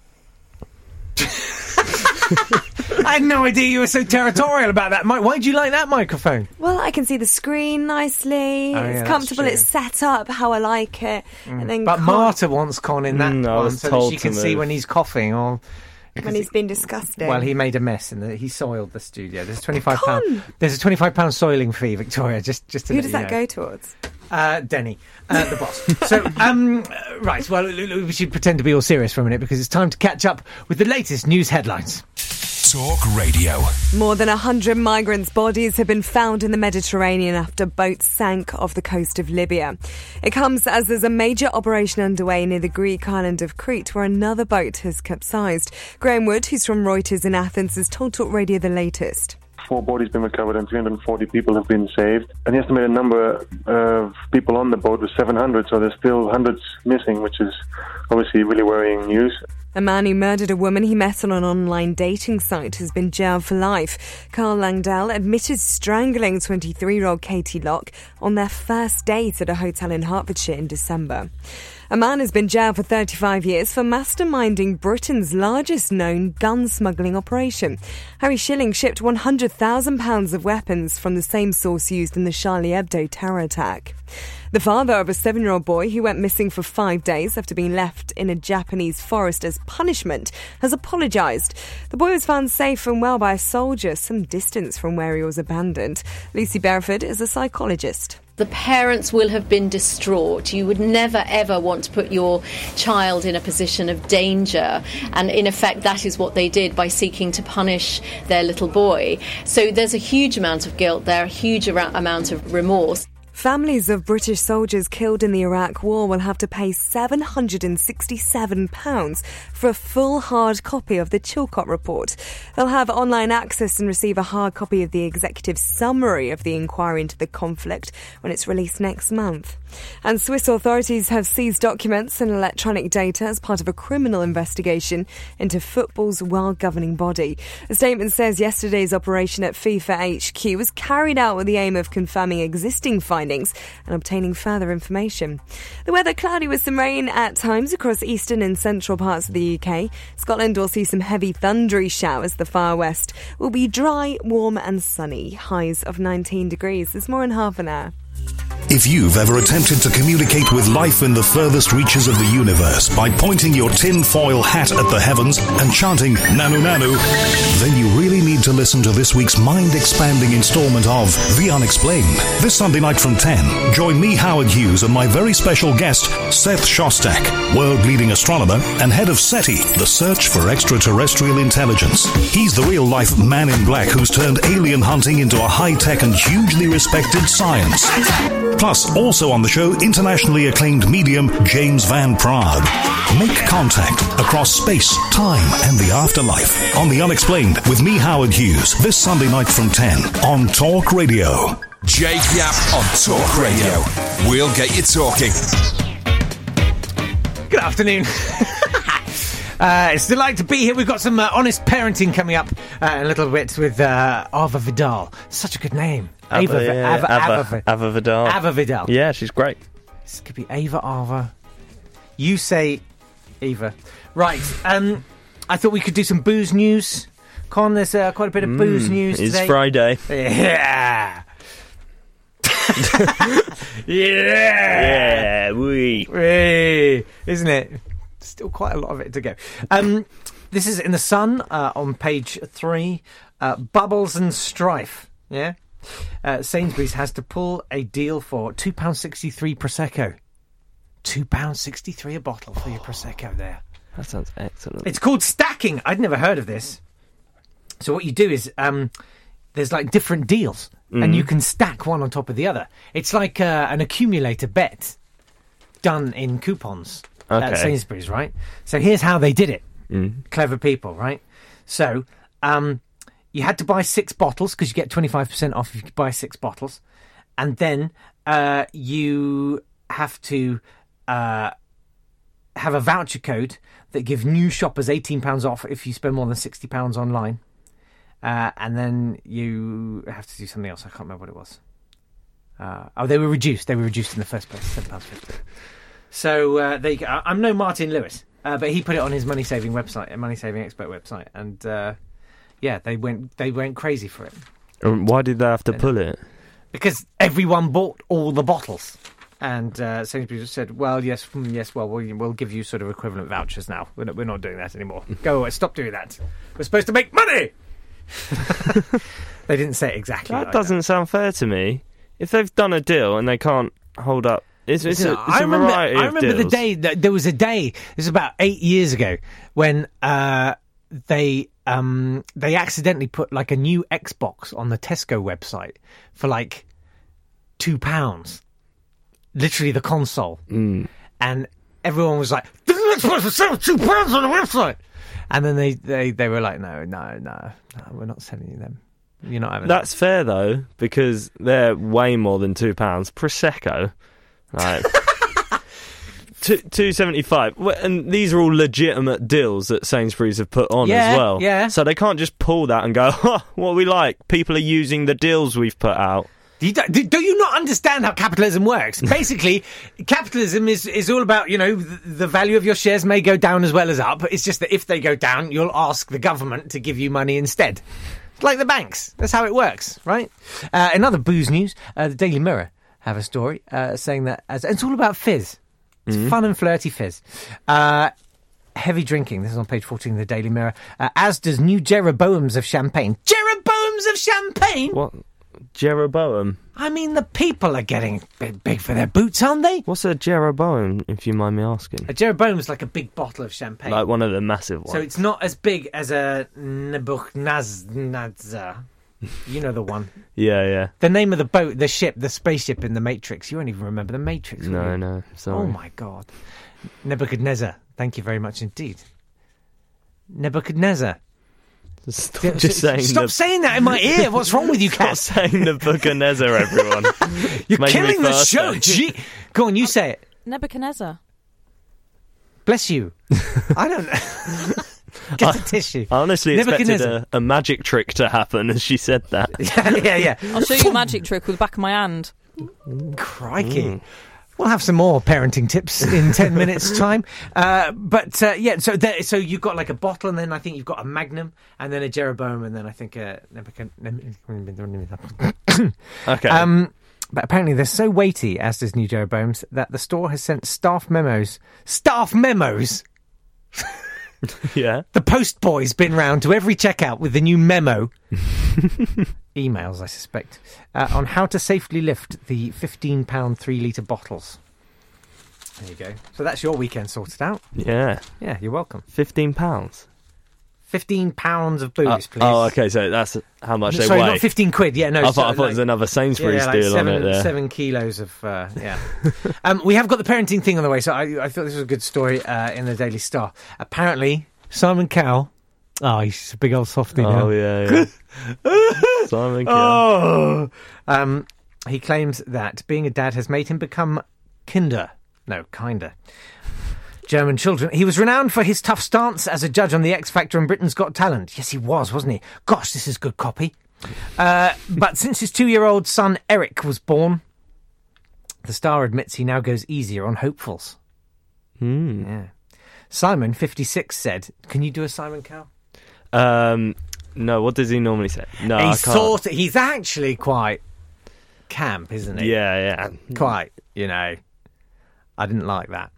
I had no idea you were so territorial about that. Mike, why do you like that microphone? Well, I can see the screen nicely. Oh, yeah, it's that's comfortable. true. It's set up how I like it. And then But Con- Marta wants Con in that Mm, I one was so that told she to can see move. when he's coughing or... when he's been disgusting. Well, he made a mess and the, he soiled the studio. There's a twenty-five Con! pound. There's a twenty-five pound soiling fee, Victoria. Just, just to Who let does you that know. go towards? Uh, Denny, uh, the boss. So, um, uh, right. Well, we should pretend to be all serious for a minute because it's time to catch up with the latest news headlines. Talk Radio. More than one hundred migrants' bodies have been found in the Mediterranean after boats sank off the coast of Libya. It comes as there's a major operation underway near the Greek island of Crete where another boat has capsized. Graham Wood, who's from Reuters in Athens, has told Talk Radio the latest. Four bodies been recovered and three hundred forty people have been saved. And the estimated number of people on the boat was seven hundred, so there's still hundreds missing, which is obviously really worrying news. A man who murdered a woman he met on an online dating site has been jailed for life. Carl Langdell admitted strangling twenty-three-year-old Katie Locke on their first date at a hotel in Hertfordshire in December. A man has been jailed for thirty-five years for masterminding Britain's largest known gun smuggling operation. Harry Schilling shipped one hundred thousand pounds of weapons from the same source used in the Charlie Hebdo terror attack. The father of a seven-year-old boy who went missing for five days after being left in a Japanese forest as punishment has apologised. The boy was found safe and well by a soldier some distance from where he was abandoned. Lucy Bereford is a psychologist. The parents will have been distraught. You would never, ever want to put your child in a position of danger. And in effect, that is what they did by seeking to punish their little boy. So there's a huge amount of guilt there, a huge amount of remorse. Families of British soldiers killed in the Iraq War will have to pay seven hundred sixty-seven pounds for a full hard copy of the Chilcot report. They'll have online access and receive a hard copy of the executive summary of the inquiry into the conflict when it's released next month. And Swiss authorities have seized documents and electronic data as part of a criminal investigation into football's world-governing body. The statement says yesterday's operation at FIFA H Q was carried out with the aim of confirming existing findings and obtaining further information. The weather cloudy with some rain at times across eastern and central parts of the U K. Scotland will see some heavy thundery showers. The far west will be dry, warm and sunny. Highs of nineteen degrees. There's more in half an hour. If you've ever attempted to communicate with life in the furthest reaches of the universe by pointing your tin-foil hat at the heavens and chanting Nanu Nanu, then you really need to listen to this week's mind-expanding installment of The Unexplained. This Sunday night from ten, join me, Howard Hughes, and my very special guest, Seth Shostak, world-leading astronomer and head of SETI, the Search for Extraterrestrial Intelligence. He's the real-life man in black who's turned alien hunting into a high-tech and hugely respected science. Plus, also on the show, internationally acclaimed medium James Van Praagh. Make contact across space, time, and the afterlife on The Unexplained with me, Howard Hughes, this Sunday night from ten on Talk Radio. Jake Yapp on Talk Radio. We'll get you talking. Good afternoon. Uh, it's a delight to be here. We've got some uh, honest parenting coming up uh, in a little bit with uh, Ava Vidal. Such a good name. Ava, Ava, yeah, Ava, Ava, Ava, Ava Vidal. Ava Vidal. Yeah, she's great. This could be Ava Ava. You say Eva. Right. Um, I thought we could do some booze news. Con, there's uh, quite a bit of mm, booze news it's today. It's Friday. Yeah. yeah. Yeah. Wee. Wee. Isn't it? Still quite a lot of it to go. Um, this is in the Sun uh, on page three. Uh, Bubbles and strife. Yeah. Uh, Sainsbury's has to pull a deal for two pounds sixty-three Prosecco. two pounds sixty-three a bottle for your Prosecco there. That sounds excellent. It's called stacking. I'd never heard of this. So what you do is um, there's like different deals mm. and you can stack one on top of the other. It's like uh, an accumulator bet done in coupons okay. at Sainsbury's, right? So here's how they did it. Mm. Clever people, right? So... Um, you had to buy six bottles because you get twenty-five percent off if you buy six bottles. And then uh, you have to uh, have a voucher code that gives new shoppers eighteen pounds off if you spend more than sixty pounds online. Uh, and then you have to do something else. I can't remember what it was. Uh, oh, they were reduced. They were reduced in the first place, seven pounds fifty. So uh, they, I'm no Martin Lewis, uh, but he put it on his money-saving website, a money-saving expert website. And... Uh, Yeah, they went they went crazy for it. Why did they have to pull it? Because everyone bought all the bottles. And uh, Sainsbury's said, well, yes, mm, yes, well, we'll, we'll give you sort of equivalent vouchers now. We're not, we're not doing that anymore. Go away, stop doing that. We're supposed to make money! They didn't say it exactly That like doesn't that. sound fair to me. If they've done a deal and they can't hold up... It's, it's, Listen, a, it's I a remember, variety I remember of the deals. day, that there was a day, this was about eight years ago, when uh, they... Um, they accidentally put like a new Xbox on the Tesco website for like two pounds. Literally the console. Mm. And everyone was like, this is supposed to sell two pounds on the website. And then they, they, they were like, no, no, no, no, we're not selling you them. You're not having That's fair though, because they're way more than two pounds. Prosecco, like two two seventy five, and these are all legitimate deals that Sainsbury's have put on Yeah, as well. yeah. So they can't just pull that and go, huh, what we like. People are using the deals we've put out. Do you, do, do you not understand how capitalism works? Basically, capitalism is, is all about, you know, the, the value of your shares may go down as well as up. It's just that if they go down, you'll ask the government to give you money instead. It's like the banks. That's how it works, right? Uh, in other booze news, uh, the Daily Mirror have a story uh, saying that as, it's all about fizz. It's Mm. fun and flirty fizz. Uh, heavy drinking. This is on page fourteen of the Daily Mirror. Uh, as does new Jeroboams of champagne. Jeroboams of champagne? What? Jeroboam? I mean, the people are getting big, big for their boots, aren't they? What's a Jeroboam, if you mind me asking? A Jeroboam is like a big bottle of champagne. Like one of the massive ones. So it's not as big as a Nebuchadnezzar. You know the one. Yeah, yeah. The name of the boat, the ship, the spaceship in The Matrix. You won't even remember The Matrix, will No, you? no, sorry. Oh, my God. Nebuchadnezzar. Thank you very much indeed. Nebuchadnezzar. Stop D- just saying Stop the- saying that in my ear. What's wrong with you, Kat? Stop saying Nebuchadnezzar, everyone. You're Making me killing the thirsty. show. Gee. Go on, you say it. Nebuchadnezzar. Bless you. I don't know. Get a tissue. I honestly expected Nebuchadnezzar. a, a magic trick to happen as she said that. yeah, yeah, yeah. I'll show you a magic trick with the back of my hand. Crikey. Mm. We'll have some more parenting tips in ten minutes' time. Uh, but, uh, yeah, so there, so you've got like a bottle, and then I think you've got a Magnum, and then a Jeroboam, and then I think a Nebuchadnezzar. Okay. Um, but apparently they're so weighty, as does new Jeroboams, that the store has sent staff memos. Staff memos? Yeah. The post boy's been round to every checkout with the new memo. Emails, I suspect, uh, on how to safely lift the fifteen pound three litre bottles. There you go. So that's your weekend sorted out. Yeah. Yeah, you're welcome. Fifteen pounds. Fifteen pounds of booze, Uh, please. oh, okay. So that's how much they Sorry, weigh. not fifteen quid. Yeah, no. I thought, so, I thought like- it was another Sainsbury's yeah, like deal seven, on it there. Seven kilos of uh, yeah. um, we have got the parenting thing on the way, so I, I thought this was a good story uh, in the Daily Star. Apparently, Simon Cowell. Oh, he's a big old softie now. Oh yeah, yeah. Simon Cowell. Oh, um, he claims that being a dad has made him become kinder. No, kinder. German children. He was renowned for his tough stance as a judge on The X Factor and Britain's Got Talent. Yes, he was, wasn't he? Gosh, this is good copy. Uh, but since his two-year-old son Eric was born, the star admits he now goes easier on hopefuls. Hmm. Yeah. Simon, fifty-six, said, "Can you do a Simon Cowell?" Um, no. What does he normally say? No, I he's can't. sort of, he's actually quite camp, isn't he? Yeah, yeah. Quite, you know. I didn't like that.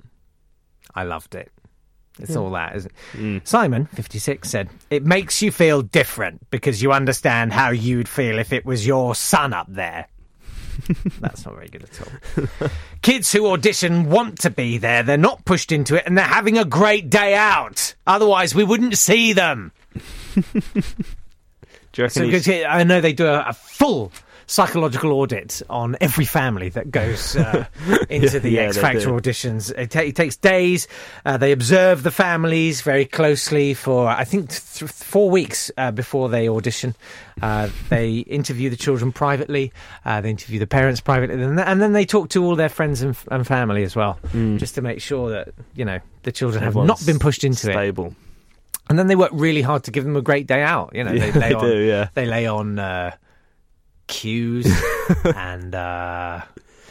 I loved it. It's Yeah. all that, isn't it? Mm. Simon, fifty-six, said, "It makes you feel different because you understand how you'd feel if it was your son up there." That's not very good at all. Kids who audition want to be there. They're not pushed into it, and they're having a great day out. Otherwise, we wouldn't see them. Do you reckon So, he's- because I know they do a, a full psychological audit on every family that goes uh, into Yeah, the yeah, X they Factor do. auditions. It, ta- it takes days. Uh, they observe the families very closely for, I think, th- four weeks uh, before they audition. Uh, they interview the children privately. Uh, they interview the parents privately, and, th- and then they talk to all their friends and, f- and family as well, just to make sure that, you know, the children have Everyone's not been pushed into it. stable. And then they work really hard to give them a great day out. You know, Yeah, they lay they on, do, yeah. They lay on uh, cues and uh,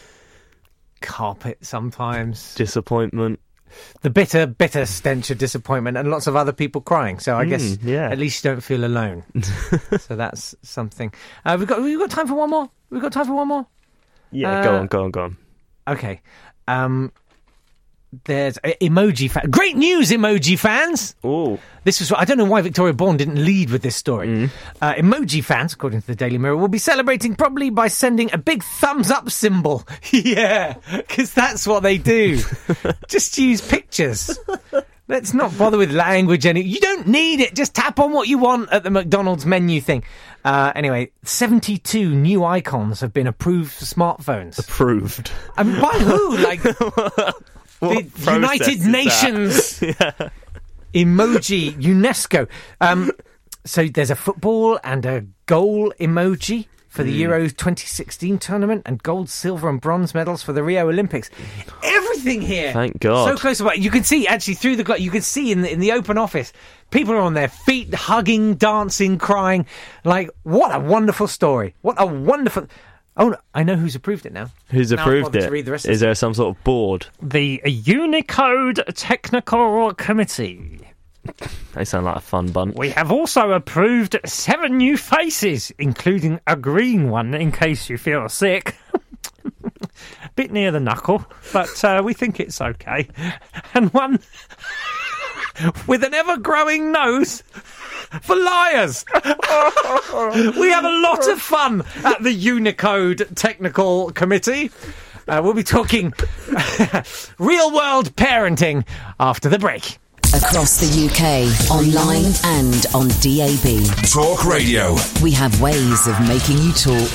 carpet sometimes. Disappointment. The bitter, bitter stench of disappointment, and lots of other people crying. So I Mm, guess yeah. at least you don't feel alone. So that's something. Uh, we've got we've got time for one more. We've got time for one more. Yeah, Uh, go on, go on, go on. Okay. Um, there's uh, emoji fan. Great news, emoji fans! Oh, this was. I don't know why Victoria Bourne didn't lead with this story. Mm. Uh, emoji fans, according to the Daily Mirror, will be celebrating probably by sending a big thumbs up symbol. Yeah, because that's what they do. Just use pictures. Let's not bother with language. Any, you don't need it. Just tap on what you want at the McDonald's menu thing. Uh, anyway, seventy-two new icons have been approved for smartphones. Approved. I mean, by who? Like What the United process is Nations that? emoji, UNESCO. Um, so there's a football and a goal emoji for the Mm. Euro twenty sixteen tournament, and gold, silver, and bronze medals for the Rio Olympics. Everything here. Thank God. So close. You can see actually through the gla- you can see in the in the open office, people are on their feet, hugging, dancing, crying. Like, what a wonderful story! What a wonderful. Oh, no, I know who's approved it now. Who's Now I've approved bothered it? to read the rest of Is it. there some sort of board? The Unicode Technical Committee. They sound like a fun bunch. We have also approved seven new faces, including a green one in case you feel sick. Bit near the knuckle, but uh, we think it's okay. And one with an ever-growing nose for liars. We have a lot of fun at the Unicode Technical Committee. Uh, we'll be talking real-world parenting after the break. Across the U K, online and on D A B. Talk Radio. We have ways of making you talk.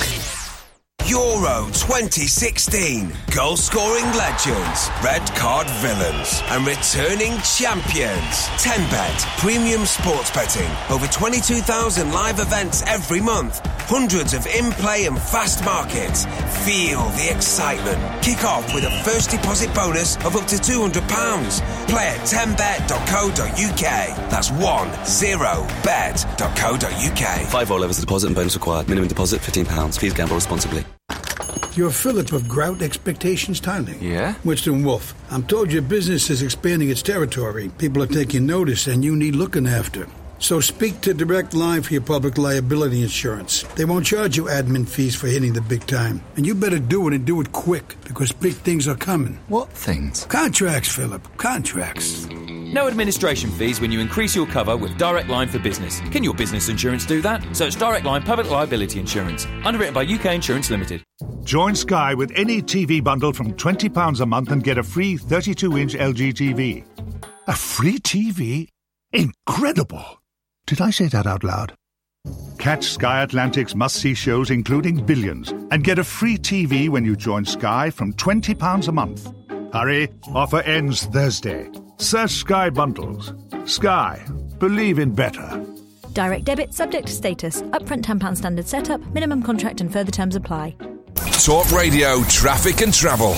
Euro twenty sixteen. Goal-scoring legends, red card villains, and returning champions. ten bet, premium sports betting. Over twenty-two thousand live events every month. Hundreds of in-play and fast markets. Feel the excitement. Kick off with a first deposit bonus of up to two hundred pounds. Play at ten bet dot co dot uk. That's one zero bet dot co dot uk. Five or levels of deposit and bonus required. Minimum deposit fifteen pounds. Please gamble responsibly. You're Philip of Grout Expectations Tiling. Yeah? Winston Wolfe. I'm told your business is expanding its territory. People are taking notice and you need looking after. So speak to Direct Line for your public liability insurance. They won't charge you admin fees for hitting the big time. And you better do it and do it quick, because big things are coming. What things? Contracts, Philip. Contracts. No administration fees when you increase your cover with Direct Line for Business. Can your business insurance do that? Search Direct Line Public Liability Insurance. Underwritten by U K Insurance Limited. Join Sky with any T V bundle from twenty pounds a month and get a free thirty-two inch L G T V. A free T V? Incredible! Did I say that out loud? Catch Sky Atlantic's must-see shows including Billions and get a free T V when you join Sky from twenty pounds a month. Hurry, offer ends Thursday. Search Sky Bundles. Sky. Believe in better. Direct debit subject to status. Upfront ten pounds standard setup. Minimum contract and further terms apply. Talk Radio Traffic and Travel.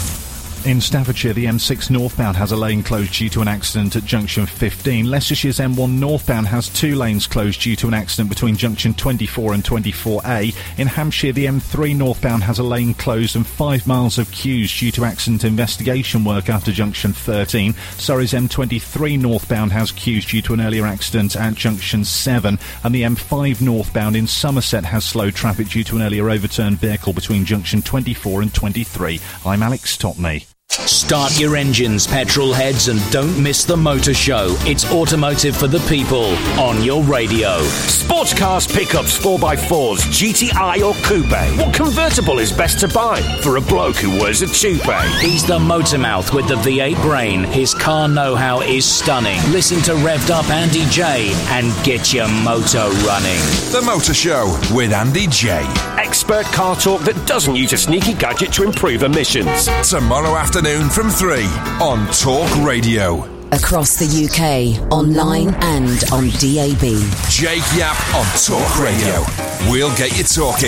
In Staffordshire, the M six northbound has a lane closed due to an accident at junction fifteen. Leicestershire's M one northbound has two lanes closed due to an accident between junction twenty-four and twenty-four A. In Hampshire, the M three northbound has a lane closed and five miles of queues due to accident investigation work after junction thirteen. Surrey's M twenty-three northbound has queues due to an earlier accident at junction seven. And the M five northbound in Somerset has slow traffic due to an earlier overturned vehicle between junction twenty-four and twenty-three. I'm Alex Topney. Start your engines, petrol heads, and don't miss the motor show. It's automotive for the people on your radio. Sports cars, pickups, four by fours, G T I or coupe. What convertible is best to buy for a bloke who wears a toupee? He's the motor mouth with the V eight brain. His car know-how is stunning. Listen to Revved Up Andy J and get your motor running. The Motor Show with Andy J. Expert car talk that doesn't use a sneaky gadget to improve emissions. Tomorrow afternoon from three on Talk Radio. Across the U K, online and on D A B. Jake Yapp on Talk Radio. We'll get you talking.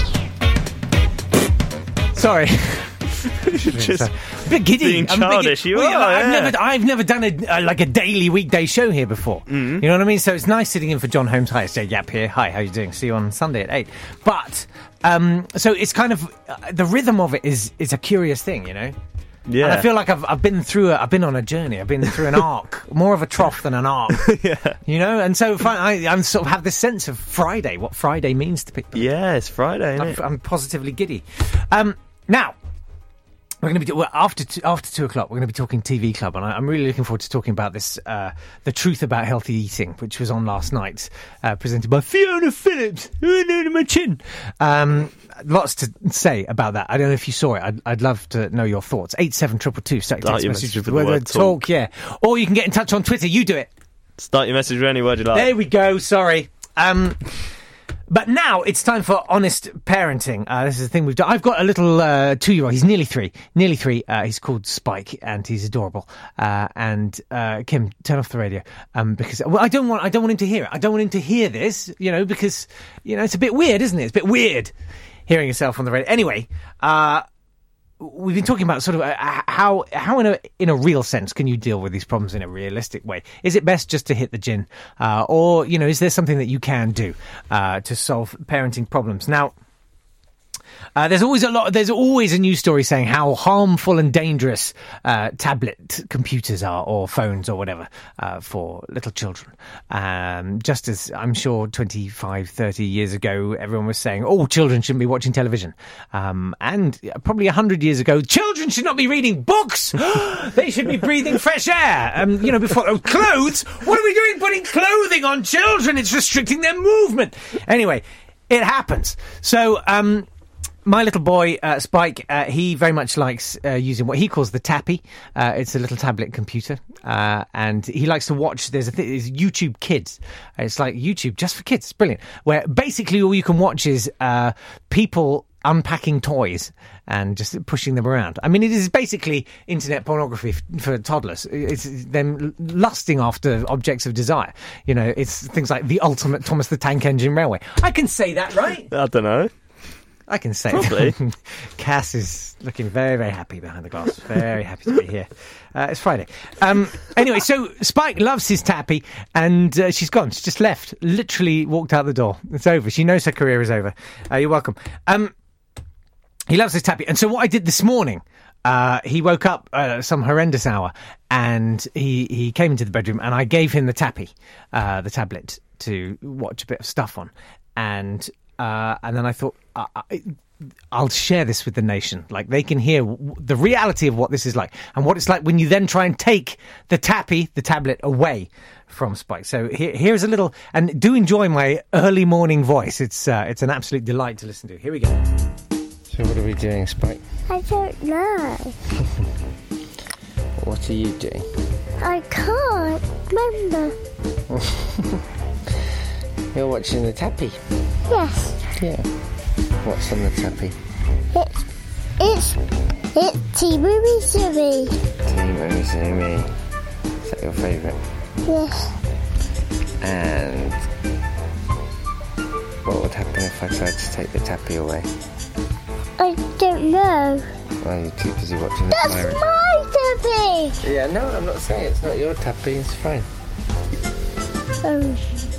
Sorry. Just a bit giddy. Being I'm childish, bit, you well, are, I've yeah. never, I've never done a uh, like a daily weekday show here before. Mm-hmm. You know what I mean? So it's nice sitting in for John Holmes. Hi, it's Jay Yap here. Hi, how you doing? See you on Sunday at eight. But um, so it's kind of uh, the rhythm of it is is a curious thing, you know. Yeah. And I feel like I've I've been through a, I've been on a journey. I've been through an arc, more of a trough than an arc. Yeah. You know, and so if I, I I'm sort of have this sense of Friday, what Friday means to people. Yeah, it's Friday, isn't I'm, it? I'm positively giddy. Um, now. We're going to be well, after two, after two o'clock. We're going to be talking T V Club, and I, I'm really looking forward to talking about this, uh, the truth about healthy eating, which was on last night, uh, presented by Fiona Phillips. My chin. Um, lots to say about that. I don't know if you saw it. I'd, I'd love to know your thoughts. Eight seven triple two. Start Start your your message message with with the word talk. talk. Yeah, or you can get in touch on Twitter. You do it. Start your message with any word you like. There we go. Sorry. Um. But now it's time for honest parenting. Uh, this is the thing we've done. I've got a little uh, two-year-old. He's nearly three. Nearly three. Uh, he's called Spike, and he's adorable. Uh, and uh, Kim, turn off the radio um, because well, I don't want. I don't want him to hear it. I don't want him to hear this. You know, because you know it's a bit weird, isn't it? It's a bit weird hearing yourself on the radio. Anyway, uh, we've been talking about sort of uh, how how in a in a real sense can you deal with these problems in a realistic way? Is it best just to hit the gin, uh, or you know, is there something that you can do uh, to solve parenting problems? Now, uh, there's always a lot. There's always a news story saying how harmful and dangerous uh, tablet computers are, or phones, or whatever, uh, for little children. Um, just as I'm sure twenty-five, thirty years ago, everyone was saying, "Oh, children shouldn't be watching television," um, and probably a hundred years ago, children should not be reading books. They should be breathing fresh air. Um, you know, before oh, clothes. What are we doing putting clothing on children? It's restricting their movement. Anyway, it happens. So. Um, my little boy, uh, Spike, uh, he very much likes uh, using what he calls the Tappy. Uh, it's a little tablet computer, uh, and he likes to watch. There's a thing, it's YouTube Kids. It's like YouTube just for kids. It's brilliant. Where basically all you can watch is uh, people unpacking toys and just pushing them around. I mean, it is basically internet pornography f- for toddlers. It's them lusting after objects of desire. You know, it's things like the ultimate Thomas the Tank Engine Railway. I can say that, right? I don't know. I can say Probably. that. Cass is looking very, very happy behind the glass. Very happy to be here. Uh, it's Friday. Um, anyway, so Spike loves his Tappy, and uh, she's gone. She's just left. Literally walked out the door. It's over. She knows her career is over. Uh, you're welcome. Um, he loves his Tappy. And so what I did this morning, uh, he woke up uh, some horrendous hour, and he, he came into the bedroom, and I gave him the Tappy, uh, the tablet, to watch a bit of stuff on. And... Uh, and then I thought, uh, I'll share this with the nation. Like, they can hear w- the reality of what this is like and what it's like when you then try and take the Tappy, the tablet, away from Spike. So here, here's a little, and do enjoy my early morning voice. It's uh, it's an absolute delight to listen to. Here we go. So what are we doing, Spike? I don't know. What are you doing? I can't remember. You're watching the Tappy? Yes. Yeah. What's on the Tappy? It's it's it's T-Movie Zooey. T-Movie Zooey. Is that your favourite? Yes. And what would happen if I tried to take the Tappy away? I don't know. Well, you're too busy watching the That's pirate. my Tappy. Yeah, no, I'm not saying it's not your Tappy. It's fine. Um.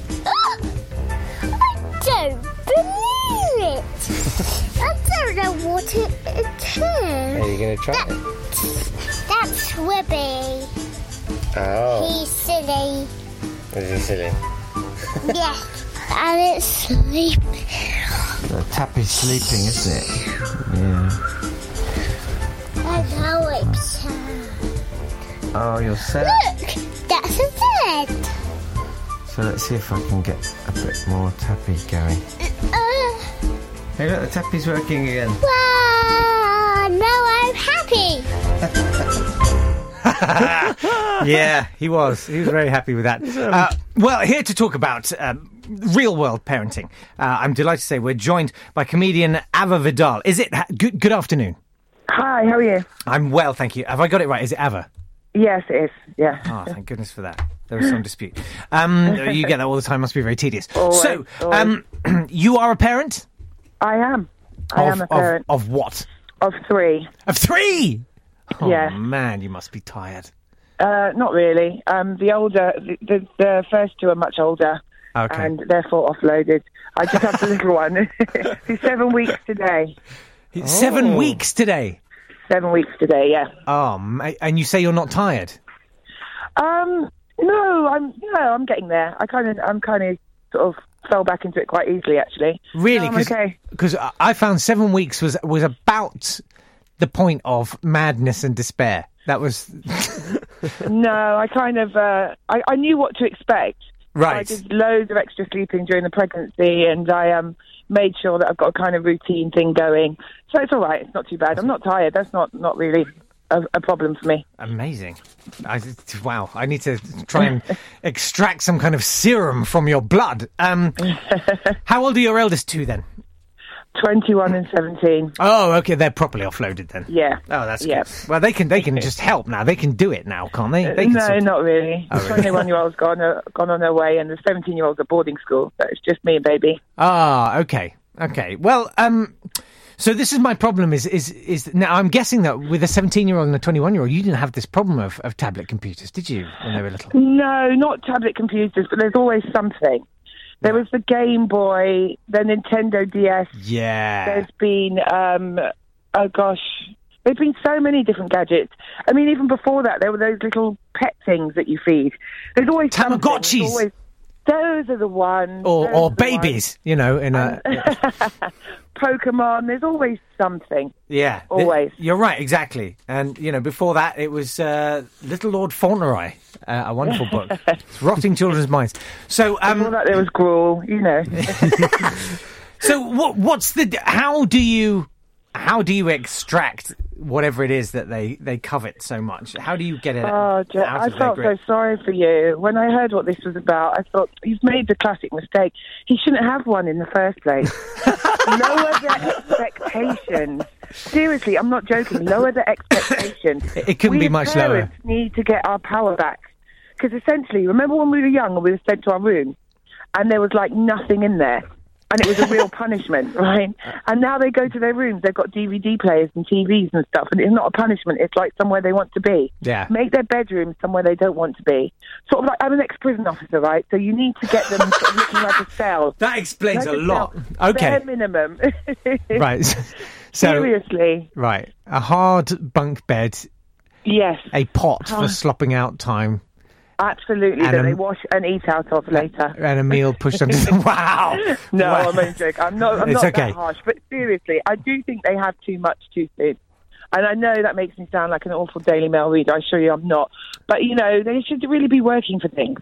I don't believe it. I don't know what it, it is. Are you going to try it? That's Swibby. Oh. He's silly. Is he silly? Yes. And it's sleeping. The Tappy's sleeping, isn't it? Yeah. And now I'm sad. Oh, you're sad. Look, that's a bed. So let's see if I can get a bit more Tappy going. Uh, Hey, look, the Tappy's working again. wow, now I'm happy. Yeah, he was. He was very happy with that. Uh, well, here to talk about um, real-world parenting, uh, I'm delighted to say we're joined by comedian Ava Vidal. Is it... Ha- good, good afternoon. Hi, how are you? I'm well, thank you. Have I got it right? Is it Ava? Yes, it is, yeah. Oh, thank goodness for that. There was some dispute. Um, you get that all the time. Must be very tedious. Always, so, um, you are a parent? I am. I of, am a parent. Of, of what? Of three. Of three? Oh, yeah. man, you must be tired. Uh, not really. Um, the older, the, the, the first two are much older. Okay. And therefore offloaded. I just have the little one. He's seven weeks today. Seven weeks today? Seven weeks today, yeah. Oh, ma- and you say you're not tired? Um, no, I'm no, I'm getting there. I kind of, I'm kind of sort of fell back into it quite easily, actually. Really? No, I'm okay. Because I found seven weeks was was about the point of madness and despair. That was... No, I kind of, uh, I, I knew what to expect. Right. So I did loads of extra sleeping during the pregnancy, and I um, made sure that I've got a kind of routine thing going. So it's all right. It's not too bad. I'm not tired. That's not, not really a, a problem for me. Amazing. I, wow. I need to try and extract some kind of serum from your blood. Um, how old are your eldest two, then? twenty-one and seventeen. Oh, okay. They're properly offloaded, then. Yeah. Oh, that's yeah. good. Well, they can they can just help now. They can do it now, can't they? they can no, sort of- not really. Oh, The really? twenty-one-year-old's gone, uh, gone on her way, and the seventeen-year-old's at boarding school. So it's just me and baby. Ah, okay, okay. Well, um, so this is my problem. Is is is now? I'm guessing that with a seventeen-year-old and a twenty-one-year-old, you didn't have this problem of, of tablet computers, did you, when they were little? No, not tablet computers, but there's always something. There was the Game Boy, the Nintendo D S. Yeah. There's been, um, oh gosh, there's been so many different gadgets. I mean, even before that, there were those little pet things that you feed. There's always something. Tamagotchis. There's always, those are the ones. Or Those or are the babies, you know, in a Pokemon, there's always something. yeah. Always. Th- You're right, exactly. And you know, before that, it was uh, Little Lord Fauntleroy, uh, a wonderful book. It's rotting children's minds. So um, Before that, there was Gruel, you know. So what? What's the? How do you how do you extract whatever it is that they, they covet so much? How do you get it Oh, Jo- out I of their felt grip? so sorry for you. When I heard what this was about, I thought, you've made the classic mistake. He shouldn't have one in the first place. Lower the expectations. Seriously, I'm not joking. Lower the expectations. It, it couldn't we be as much lower. parents need to get our power back. Because essentially, remember when we were young and we were sent to our room and there was like nothing in there? And it was a real punishment, right? And now they go to their rooms, they've got D V D players and T Vs and stuff, and it's not a punishment, it's like somewhere they want to be. Yeah. Make their bedrooms somewhere they don't want to be. Sort of like, I'm an ex-prison officer, right? So you need to get them sort of looking like a cell. That explains Like a lot. cell. Okay. Bare minimum. Right. So, Seriously. right. A hard bunk bed. Yes. A pot Oh. for slopping out time. Absolutely, And that a- they wash and eat out of later. And a meal pushed under the... Wow! No, Wow. I'm only joking. I'm not, I'm It's not okay. that harsh. But seriously, I do think they have too much too soon. And I know that makes me sound like an awful Daily Mail reader. I assure you I'm not. But, you know, they should really be working for things.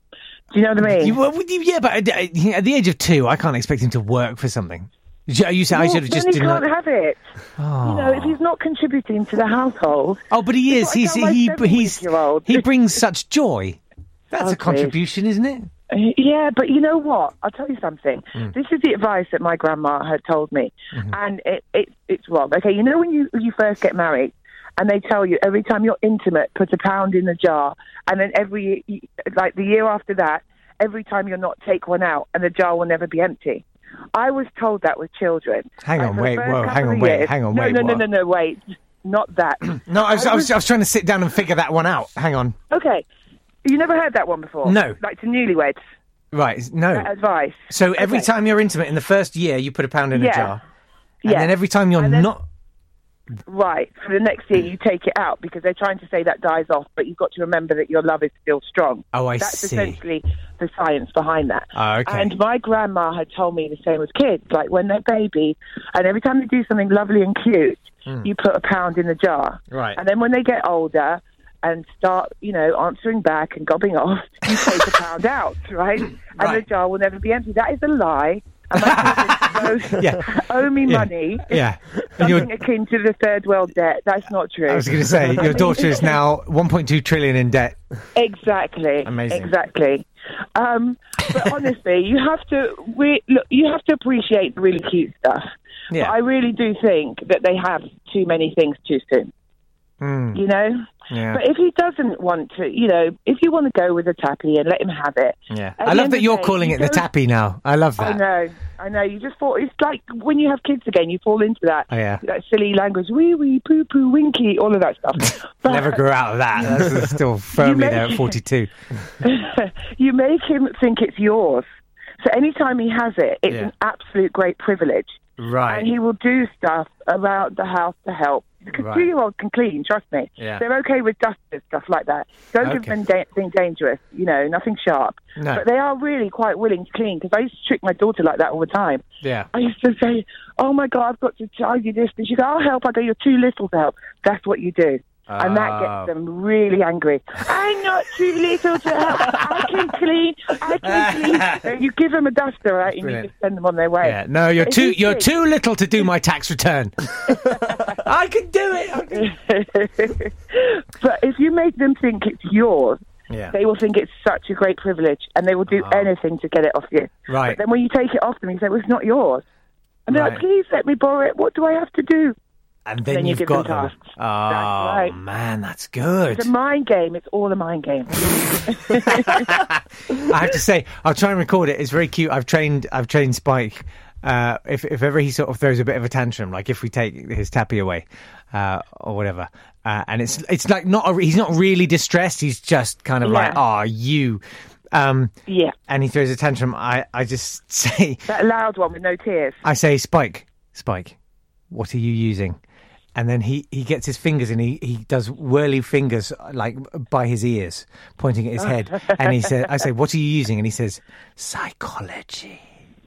Do you know what I mean? You- well, yeah, but at at the age of two, I can't expect him to work for something. You you say I Well, should have then just he didn't. can't know- have it. Oh. You know, if he's not contributing to the household... Oh, but he is. It's He's what I tell my he he's seven-week-year-old. he brings such joy. That's Oh, a contribution, isn't it? Yeah, but you know what? I'll tell you something. Mm. This is the advice that my grandma had told me, Mm-hmm. and it, it, it's wrong. Okay, you know when you you first get married, and they tell you every time you're intimate, put a pound in the jar, and then every like the year after that, every time you're not, take one out, and the jar will never be empty. I was told that with children. Hang Like, on, for the wait, first whoa, couple hang on, of wait, years- hang on, no, wait, No, no, what? no, no, wait, not that. No, I was, I was I was trying to sit down and figure that one out. Hang on. Okay, you never heard that one before? No. Like to newlyweds. Right, no. That advice. So every Okay. time you're intimate in the first year, you put a pound in Yeah. a jar, and Yeah. then every time you're And then- not. Right, for the next year you take it out because they're trying to say that dies off, but you've got to remember that your love is still strong. Oh, I That's see. essentially the science behind that. Oh, okay. And my grandma had told me the same with kids, like when they're baby, and every time they do something lovely and cute, Hmm. you put a pound in the jar. Right. And then when they get older and start, you know, answering back and gobbing off, you take a pound out, right? And Right. the jar will never be empty. That is a lie. And my children Yeah. owe me Yeah. money. Yeah. And your- Something akin to the third world debt. That's not true. I was going to say, your daughter is now one point two trillion in debt. Exactly. Amazing. Exactly. Um, but honestly, you have to re- look. You have to appreciate the really cute stuff. Yeah. But I really do think that they have too many things too soon. Mm. You know. Yeah. But if he doesn't want to, you know, if you want to go with a tappy and let him have it. Yeah. At I the love end that of you're the day, calling you it the don't- tappy now. I love I that. know, I know. You just thought it's like when you have kids again, you fall into that, Oh, yeah. that silly language, wee wee, poo poo, winky, all of that stuff. But Never grew out of that. That's still firmly make- there at forty-two. you make him think it's yours. So anytime he has it, it's Yeah. an absolute great privilege. Right. And he will do stuff around the house to help. Because Right. two-year-olds can clean, trust me. Yeah. They're okay with dusters, stuff like that. Don't give Okay. them da- anything dangerous, you know, nothing sharp. No. But they are really quite willing to clean, because I used to trick my daughter like that all the time. Yeah. I used to say, oh, my God, I've got to tidy this. And she go, I'll help. I go, you're too little to help. That's what you do. And that Oh. gets them really angry. I'm not too little to help. I can clean. I can clean. And you give them a duster, right, and Brilliant. you just send them on their way. Yeah. No, you're But if too you you're think- too little to do my tax return. I can do it. I can- But if you make them think it's yours, Yeah. they will think it's such a great privilege, and they will do anything to get it off you. Right. But then when you take it off them, you say, well, it's not yours. And they're Right. like, please let me borrow it. What do I have to do? And then, Then you you've give got them them. tasks. Oh right. man, that's good. It's a mind game. It's all a mind game. I have to say, I'll try and record it. It's very cute. I've trained. I've trained Spike. Uh, if if ever he sort of throws a bit of a tantrum, like if we take his tappy away, uh, or whatever, uh, and it's it's like not a, he's not really distressed. He's just kind of Yeah. like, oh, you. Um, yeah. And he throws a tantrum. I I just say That loud one with no tears. I say Spike, Spike, what are you using? And then he, he gets his fingers and he, he does whirly fingers like by his ears, pointing at his head. And he said, I say, what are you using? And he says, psychology.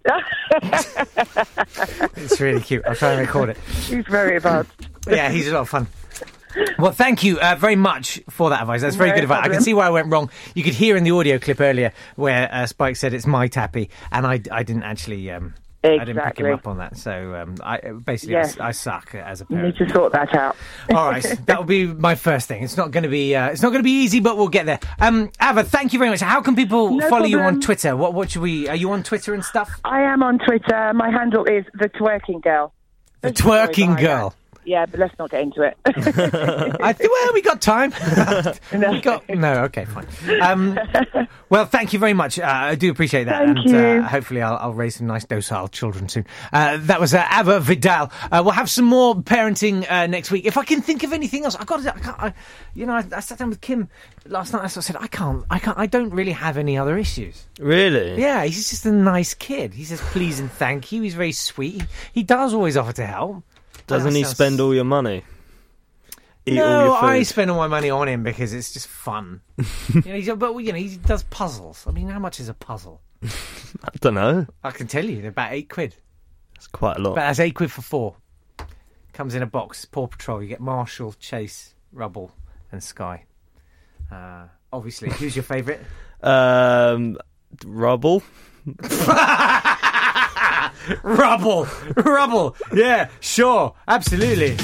It's really cute. I'll try and record it. He's very advanced. Yeah, he's a lot of fun. Well, thank you uh, very much for that advice. That's very No good advice. I problem. can see where I went wrong. You could hear in the audio clip earlier where uh, Spike said it's my tappy, and I, I didn't actually um, I didn't pick Exactly. him up on that. So um, I basically Yes. I, I suck as a You parent. need to sort that out. All right, that will be my first thing. It's not going to be uh, it's not going to be easy, but we'll get there. Um, Ava, thank you very much. How can people No follow you on problem. Twitter? What what should we? Are you on Twitter and stuff? I am on Twitter. My handle is the twerking girl. The There's a story twerking behind girl. that. Yeah, but let's not get into it. I th- well, we got time. we got no. Okay, fine. Um, well, thank you very much. Uh, I do appreciate that, Thank and you. Uh, hopefully, I'll, I'll raise some nice docile children soon. Uh, that was uh, Ava Vidal. Uh, we'll have some more parenting uh, next week. If I can think of anything else, I've got to. I can't, I, you know, I, I sat down with Kim last night. I said, I can't. I can't. I don't really have any other issues. Really? Yeah, he's just a nice kid. He says please and thank you. He's very sweet. He, he does always offer to help. Doesn't That he sounds- spend all your money? Eat all no, your food? I spend all my money on him because it's just fun. you know, he's, but you know, he does puzzles. I mean, how much is a puzzle? I don't know. I can tell you, they're about eight quid. It's quite a lot. But that's eight quid for four. Comes in a box. Paw Patrol. You get Marshall, Chase, Rubble, and Sky. Uh, obviously, who's your favourite? Um, Rubble. Rubble, Rubble. Yeah, sure, absolutely.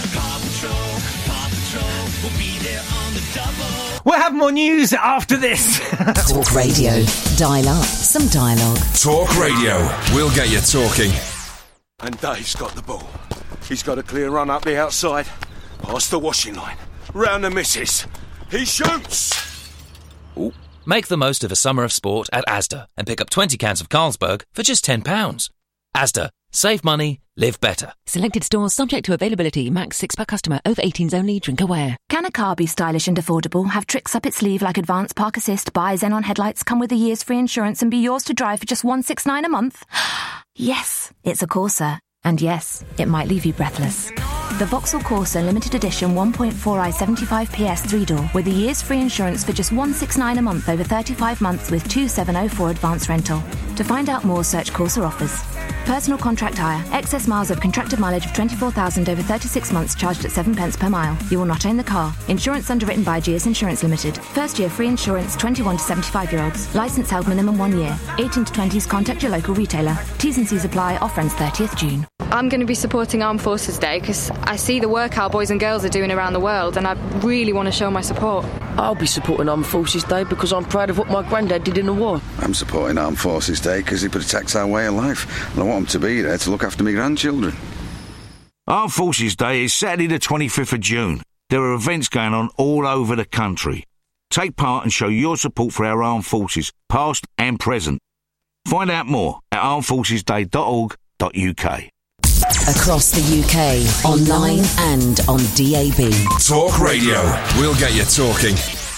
We'll have more news after this. Talk Radio. Dial up some dialogue. Talk Radio. We'll get you talking. And Dave's got the ball. He's got a clear run up the outside, past the washing line, round the missus. He shoots! Ooh. Make the most of a summer of sport at Asda and pick up twenty cans of Carlsberg for just ten pounds. Asda. Save money, live better. Selected stores subject to availability. Max six per customer. Over eighteens only. Drink aware. Can a car be stylish and affordable, have tricks up its sleeve like advanced park assist, buy Xenon headlights, come with a year's free insurance and be yours to drive for just one hundred sixty-nine pounds a month? Yes, it's a Corsa. And yes, it might leave you breathless. The Vauxhall Corsa Limited Edition one point four i seventy-five P S three-door with a year's free insurance for just one hundred sixty-nine pounds a month over thirty-five months with two seven oh four advance rental. To find out more, search Corsa offers. Personal contract hire. Excess miles of contracted mileage of twenty-four thousand over thirty-six months charged at seven pence per mile. You will not own the car. Insurance underwritten by G S Insurance Limited. First year free insurance twenty-one to seventy-five-year-olds. Licence held minimum one year. eighteen to twenties contact your local retailer. T's and C's apply. Offer ends thirtieth June. I'm going to be supporting Armed Forces Day because I see the work our boys and girls are doing around the world and I really want to show my support. I'll be supporting Armed Forces Day because I'm proud of what my granddad did in the war. I'm supporting Armed Forces Day because it protects our way of life, and I want them to be there to look after my grandchildren. Armed Forces Day is Saturday the twenty-fifth of June. There are events going on all over the country. Take part and show your support for our armed forces, past and present. Find out more at armed forces day dot org dot U K. Across the U K, online and on D A B. Talk Radio. We'll get you talking.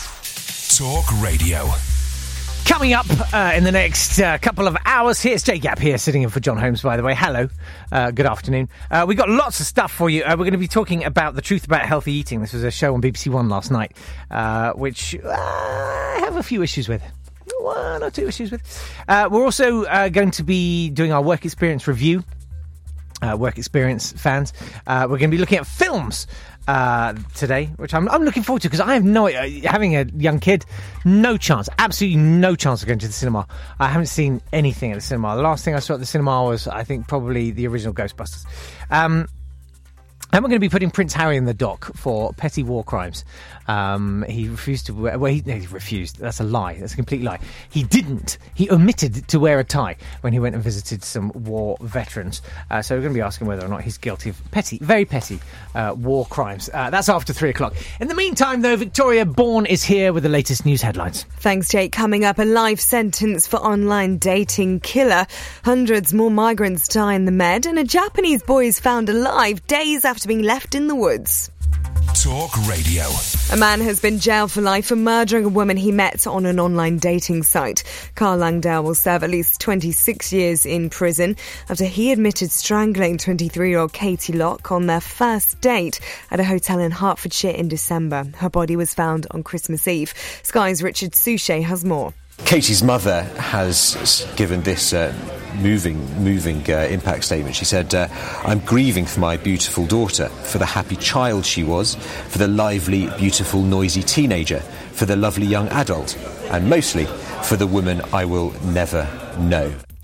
Talk Radio. Coming up uh, in the next uh, couple of hours, here's Jay Gap here, sitting in for John Holmes, by the way. Hello. Uh, good afternoon. Uh, we've got lots of stuff for you. Uh, we're going to be talking about The Truth About Healthy Eating. This was a show on B B C One last night, uh, which uh, I have a few issues with. One or two issues with. Uh, we're also uh, going to be doing our work experience review. Uh, work experience fans. Uh, we're going to be looking at films uh, today, which I'm, I'm looking forward to because I have no, uh, having a young kid, no chance, absolutely no chance of going to the cinema. I haven't seen anything at the cinema. The last thing I saw at the cinema was, I think, probably the original Ghostbusters. Um, and we're going to be putting Prince Harry in the dock for petty war crimes. Um, he refused to wear... Well, he, no, he refused. That's a lie. That's a complete lie. He didn't. He omitted to wear a tie when he went and visited some war veterans. Uh, so we're going to be asking whether or not he's guilty of petty, very petty uh, war crimes. Uh, that's after three o'clock. In the meantime, though, Victoria Bourne is here with the latest news headlines. Thanks, Jake. Coming up, a life sentence for online dating killer. Hundreds more migrants die in the Med, and a Japanese boy is found alive days after being left in the woods. Talk Radio. A man has been jailed for life for murdering a woman he met on an online dating site. Carl Langdale will serve at least twenty-six years in prison after he admitted strangling twenty-three-year-old Katie Locke on their first date at a hotel in Hertfordshire in December. Her body was found on Christmas Eve. Sky's Richard Suchet has more. Katie's mother has given this uh, moving, moving uh, impact statement. She said, uh, I'm grieving for my beautiful daughter, for the happy child she was, for the lively, beautiful, noisy teenager, for the lovely young adult, and mostly for the woman I will never know.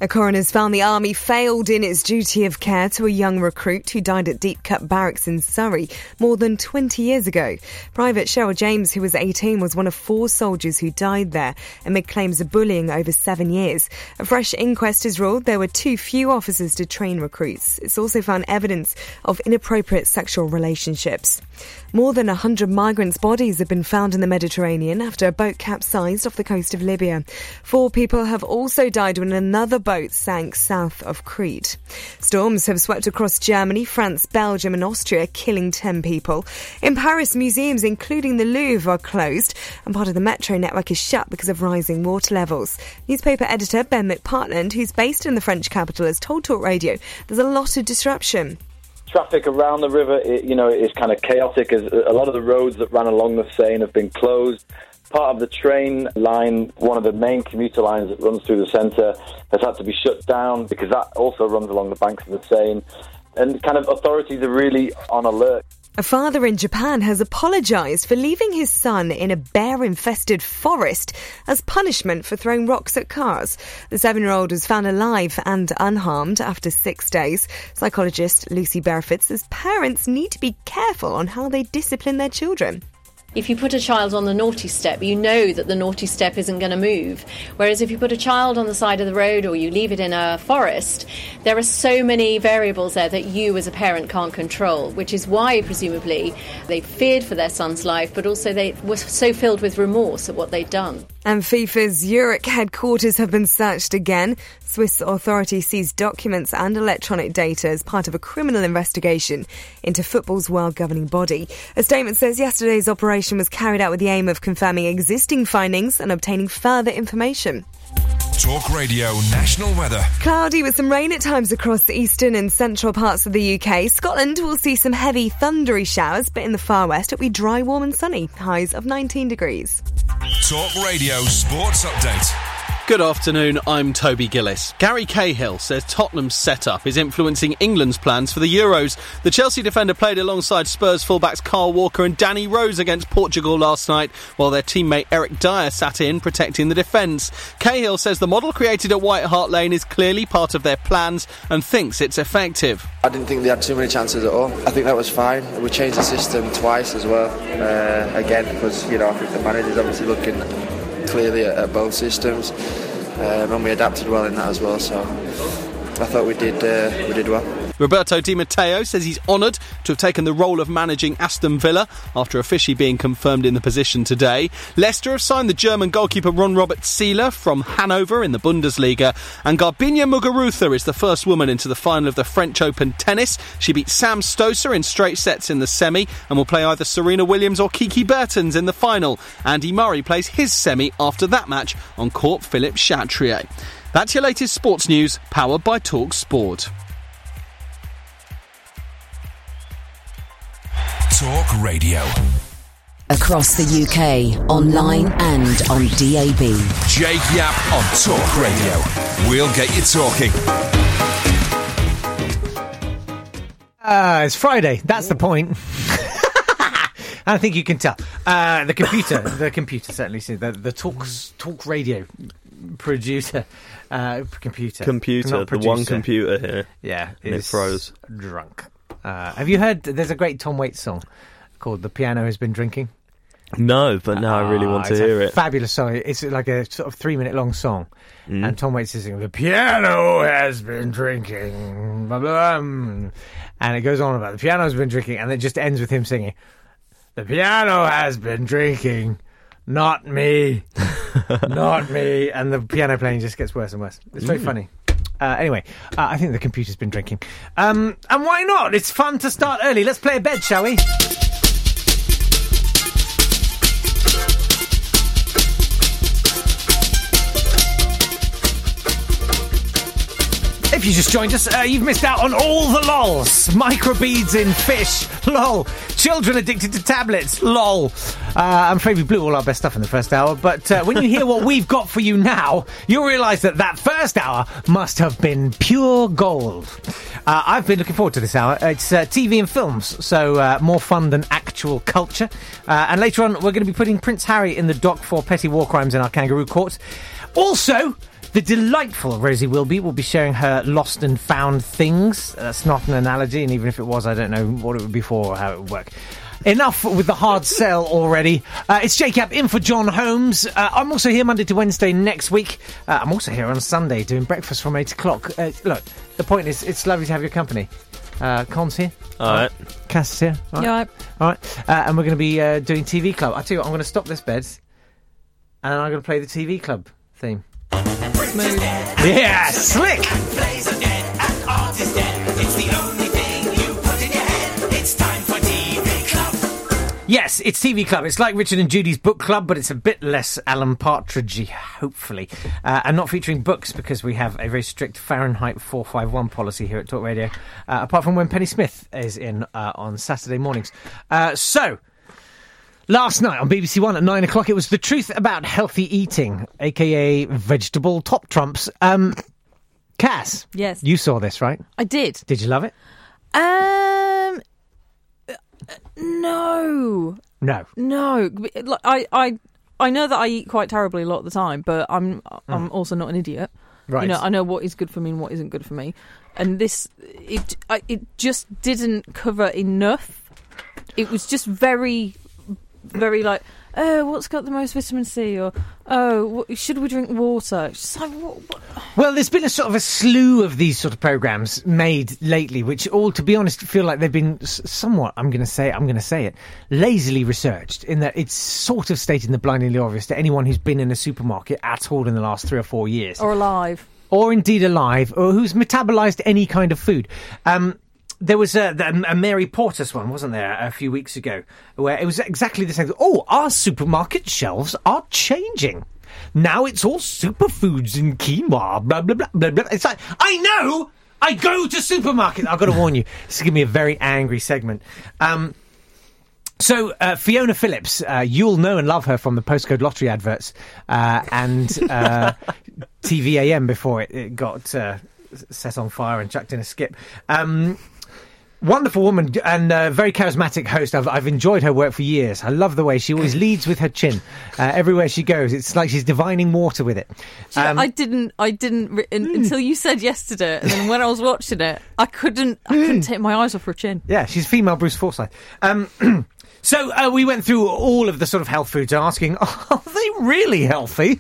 A coroner's found the army failed in its duty of care to a young recruit who died at Deep Cut Barracks in Surrey more than twenty years ago. Private Cheryl James, who was eighteen, was one of four soldiers who died there amid claims of bullying over seven years. A fresh inquest has ruled there were too few officers to train recruits. It's also found evidence of inappropriate sexual relationships. More than one hundred migrants' bodies have been found in the Mediterranean after a boat capsized off the coast of Libya. Four people have also died when another boat sank south of Crete. Storms have swept across Germany, France, Belgium and Austria, killing ten people. In Paris, museums, including the Louvre, are closed and part of the metro network is shut because of rising water levels. Newspaper editor Ben McPartland, who's based in the French capital, has told Talk Radio there's a lot of disruption. Traffic around the river, it, you know, is kind of chaotic, as a lot of the roads that ran along the Seine have been closed. Part of the train line, one of the main commuter lines that runs through the centre, has had to be shut down because that also runs along the banks of the Seine. And kind of authorities are really on alert. A father in Japan has apologised for leaving his son in a bear-infested forest as punishment for throwing rocks at cars. The seven-year-old was found alive and unharmed after six days. Psychologist Lucy Barefoot says parents need to be careful on how they discipline their children. If you put a child on the naughty step, you know that the naughty step isn't going to move. Whereas if you put a child on the side of the road or you leave it in a forest, there are so many variables there that you as a parent can't control, which is why, presumably, they feared for their son's life, but also they were so filled with remorse at what they'd done. And FIFA's Zurich headquarters have been searched again. Swiss authorities seized documents and electronic data as part of a criminal investigation into football's world governing body. A statement says yesterday's operation was carried out with the aim of confirming existing findings and obtaining further information. Talk Radio National Weather. Cloudy with some rain at times across the eastern and central parts of the U K. Scotland will see some heavy thundery showers, but in the far west it'll be dry, warm and sunny. Highs of nineteen degrees. Talk Radio Sports Update. Good afternoon, I'm Toby Gillis. Gary Cahill says Tottenham's setup is influencing England's plans for the Euros. The Chelsea defender played alongside Spurs fullbacks Kyle Walker and Danny Rose against Portugal last night, while their teammate Eric Dyer sat in protecting the defence. Cahill says the model created at White Hart Lane is clearly part of their plans and thinks it's effective. I didn't think they had too many chances at all. I think that was fine. We changed the system twice as well, uh, again, because, you know, I think the manager's obviously looking clearly at, at both systems, um, and we adapted well in that as well, so I thought we did uh, we did well. Roberto Di Matteo says he's honoured to have taken the role of managing Aston Villa after officially being confirmed in the position today. Leicester have signed the German goalkeeper Ron-Robert Zieler from Hanover in the Bundesliga, and Garbine Muguruza is the first woman into the final of the French Open tennis. She beat Sam Stosur in straight sets in the semi and will play either Serena Williams or Kiki Bertens in the final. Andy Murray plays his semi after that match on court Philippe Chatrier. That's your latest sports news, powered by Talk Sport. Talk Radio. Across the U K, online and on D A B. Jake Yapp on Talk Radio. We'll get you talking. Uh, it's Friday. That's the point. I think you can tell. Uh, the computer, the computer certainly said the the talk talk radio producer, uh, computer, computer, the one computer here. Yeah, and it froze. Drunk. Uh, have you heard? There's a great Tom Waits song called "The Piano Has Been Drinking." No, but now uh, I really want to hear it. Fabulous song. It's like a sort of three minute long song, mm. and Tom Waits is singing "The piano has been drinking," blah, blah, blah, and it goes on about the piano has been drinking, and it just ends with him singing, "The piano has been drinking, not me, not me," and the piano playing just gets worse and worse. It's very mm. funny. Uh, anyway, uh, I think the computer's been drinking. Um, and why not? It's fun to start early. Let's play a bed, shall we? If you just joined us, uh, you've missed out on all the lols. Microbeads in fish, lol. Children addicted to tablets, lol. Uh, I'm afraid we blew all our best stuff in the first hour, but uh, when you hear what we've got for you now, you'll realise that that first hour must have been pure gold. Uh, I've been looking forward to this hour. It's uh, T V and films, so uh, more fun than actual culture. Uh, and later on, we're going to be putting Prince Harry in the dock for petty war crimes in our kangaroo courts. Also, The delightful Rosie Wilby will be sharing her lost and found things. That's not an analogy, and even if it was, I don't know what it would be for or how it would work. Enough with the hard sell already. Uh, it's J Cap in for John Holmes. Uh, I'm also here Monday to Wednesday next week. Uh, I'm also here on Sunday doing breakfast from eight o'clock. Uh, look, the point is, it's lovely to have your company. Uh, Con's here. All right. Cass is here. All right. Yeah, all right. All right. Uh, and we're going to be uh, doing T V Club. I tell you what, I'm going to stop this bed and I'm going to play the T V Club theme. Smooth. Yeah, slick! Yes, it's T V Club. It's like Richard and Judy's book club, but it's a bit less Alan Partridgey, hopefully. Uh, and not featuring books, because we have a very strict Fahrenheit four five one policy here at Talk Radio, uh, apart from when Penny Smith is in uh, on Saturday mornings. Uh, so, last night on B B C One at nine o'clock, it was The Truth About Healthy Eating, a k a. Vegetable Top Trumps. Um, Cass. Yes. You saw this, right? I did. Did you love it? Um... No. No. No. Like, I, I, I know that I eat quite terribly a lot of the time, but I'm I'm Mm. also not an idiot. Right. You know, I know what is good for me and what isn't good for me. And this, it, I, it just didn't cover enough. It was just very, very like, oh, what's got the most vitamin C? Or, oh, what, should we drink water? It's just like, what, what? Well, there's been a sort of a slew of these sort of programmes made lately, which all, to be honest, feel like they've been s- somewhat, I'm going to say, I'm going to say it, lazily researched, in that it's sort of stating the blindingly obvious to anyone who's been in a supermarket at all in the last three or four years. Or alive. Or indeed alive, or who's metabolised any kind of food. Um, There was a, a Mary Portas one, wasn't there, a few weeks ago, where it was exactly the same. Oh, our supermarket shelves are changing. Now it's all superfoods and quinoa, blah, blah, blah, blah, blah. It's like, I know! I go to supermarkets! I've got to warn you, this is going to be a very angry segment. Um... So, uh, Fiona Phillips, uh, you'll know and love her from the Postcode Lottery adverts uh, and uh, T V A M before it, it got uh, set on fire and chucked in a skip. Um, wonderful woman and uh, very charismatic host. I've, I've enjoyed her work for years. I love the way she always leads with her chin. Uh, everywhere she goes, it's like she's divining water with it. Um, I didn't. I didn't re- in, until you said yesterday, and then when I was watching it, I couldn't. I couldn't take my eyes off her chin. Yeah, she's female Bruce Forsyth. Um, so uh, we went through all of the sort of health foods, asking, are they really healthy?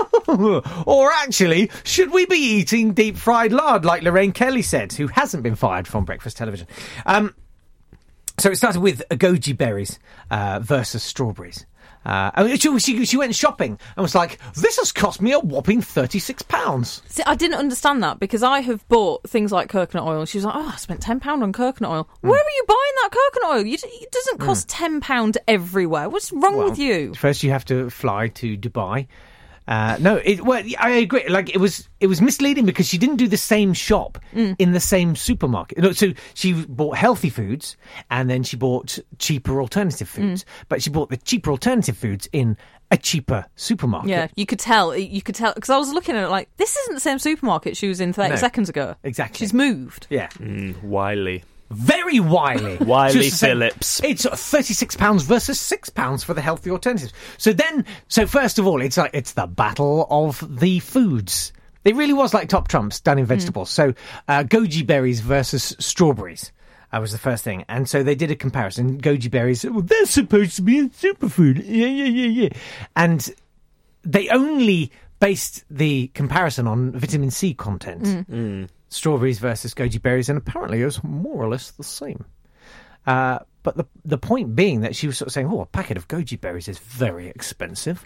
Or actually, should we be eating deep fried lard, like Lorraine Kelly said, who hasn't been fired from breakfast television? Um, so it started with goji berries uh, versus strawberries. Uh, she, she, she went shopping and was like, this has cost me a whopping thirty-six pounds. See, I didn't understand that because I have bought things like coconut oil. She was like, oh, I spent ten pounds on coconut oil. Mm. Where are you buying that coconut oil? You, it doesn't cost mm. ten pounds everywhere. What's wrong well, with you? First you have to fly to Dubai. Uh, no, it, well, I agree. Like it was, it was misleading because she didn't do the same shop mm. in the same supermarket. So she bought healthy foods and then she bought cheaper alternative foods. Mm. But she bought the cheaper alternative foods in a cheaper supermarket. Yeah, you could tell. You could tell because I was looking at it like this isn't the same supermarket she was in thirty no, seconds ago. Exactly, she's moved. Yeah, mm, wily. Very wily. Wily Phillips. Saying, it's thirty-six pounds versus six pounds for the healthy alternatives. So then, so first of all, it's like it's the battle of the foods. It really was like Top Trumps done in vegetables. Mm. So uh, goji berries versus strawberries uh, was the first thing. And so they did a comparison. Goji berries, well, they're supposed to be a superfood. Yeah, yeah, yeah, yeah. And they only based the comparison on vitamin C content. Mm. Mm. Strawberries versus goji berries, and apparently it was more or less the same. Uh, but the the point being that she was sort of saying, oh, a packet of goji berries is very expensive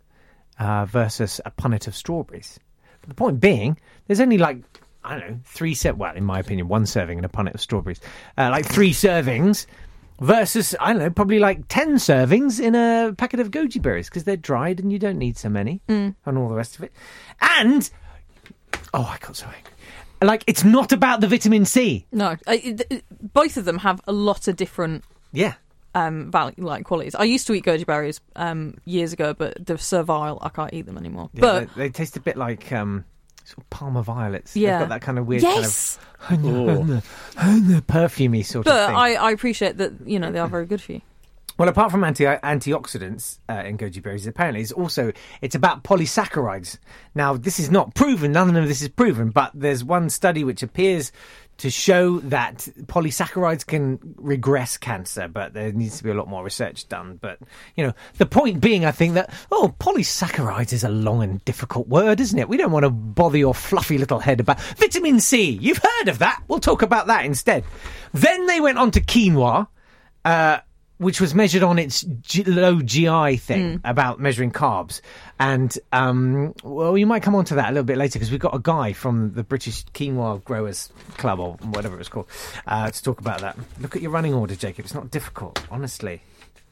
uh, versus a punnet of strawberries. But the point being, there's only like, I don't know, three, se- well, in my opinion, one serving in a punnet of strawberries. Uh, like three servings versus, I don't know, probably like ten servings in a packet of goji berries because they're dried and you don't need so many mm. and all the rest of it. And, oh, I got so angry. Like, it's not about the vitamin C. No, I, it, both of them have a lot of different yeah um value, like qualities. I used to eat goji berries um years ago, but they're servile. I can't eat them anymore. Yeah, but they, they taste a bit like um sort of Palmer violets. Yeah, they've got that kind of weird yes. kind of perfumey sort but of thing. But I, I appreciate that, you know, they are very good for you. Well, apart from anti antioxidants uh, in goji berries, apparently it's also it's about polysaccharides. Now, this is not proven. None of this is proven, but there's one study which appears to show that polysaccharides can regress cancer, but there needs to be a lot more research done. But, you know, the point being, I think that, oh, polysaccharides is a long and difficult word, isn't it? We don't want to bother your fluffy little head about vitamin C. You've heard of that. We'll talk about that instead. Then they went on to quinoa, uh, which was measured on its G- low G I thing mm. about measuring carbs. And, um, well, you might come on to that a little bit later because we've got a guy from the British Quinoa Growers Club, or whatever it was called, uh, to talk about that. Look at your running order, Jacob. It's not difficult, honestly.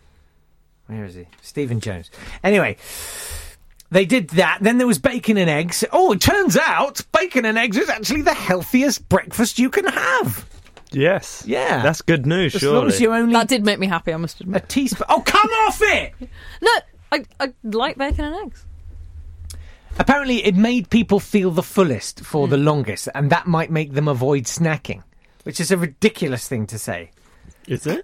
Where is he? Stephen Jones. Anyway, they did that. Then there was bacon and eggs. Oh, it turns out bacon and eggs is actually the healthiest breakfast you can have. Yes. Yeah. That's good news, as surely. Long as you only that did make me happy, I must admit. A teaspoon. Oh, come off it! No, I, I like bacon and eggs. Apparently, it made people feel the fullest for mm. the longest, and that might make them avoid snacking, which is a ridiculous thing to say. Is it?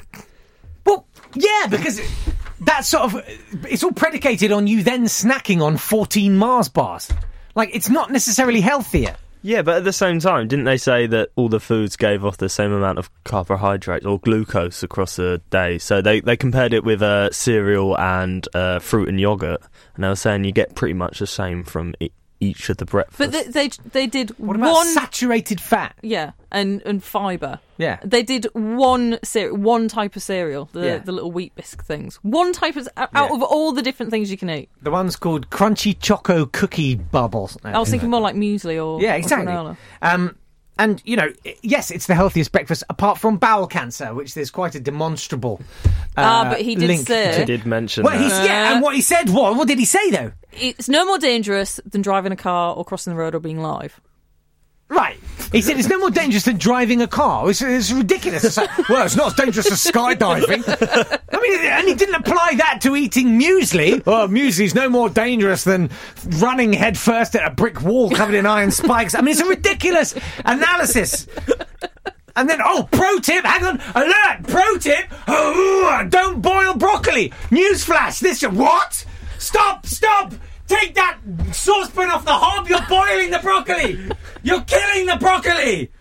Well, yeah, because it, that's sort of... It's all predicated on you then snacking on fourteen Mars bars. Like, it's not necessarily healthier. Yeah, but at the same time, didn't they say that all the foods gave off the same amount of carbohydrates or glucose across a day? So they, they compared it with uh, cereal and uh, fruit and yoghurt, and they were saying you get pretty much the same from e- each of the breakfasts. But they they, they did what about one saturated fat? Yeah, and and fibre. Yeah, they did one cere- one type of cereal, the yeah. the little wheat bisque things. One type of out yeah. of all the different things you can eat. The one's called Crunchy Choco Cookie Bubbles. I was thinking more like muesli or yeah, exactly. Or granola. Um, and you know, yes, it's the healthiest breakfast apart from bowel cancer, which there's quite a demonstrable. Uh, ah, but he did link say he did mention. Well, that. he's, yeah, and what he said was, what did he say though? It's no more dangerous than driving a car or crossing the road or being live. Right. He said it's no more dangerous than driving a car. It's, it's ridiculous. It's like, well, it's not as dangerous as skydiving. I mean, and he didn't apply that to eating muesli. Oh, muesli's no more dangerous than running headfirst at a brick wall covered in iron spikes. I mean, it's a ridiculous analysis. And then, oh, pro tip, hang on, alert, pro tip, oh, don't boil broccoli. Newsflash, this, what? Stop, stop. Take that saucepan off the hob! You're boiling the broccoli! You're killing the broccoli!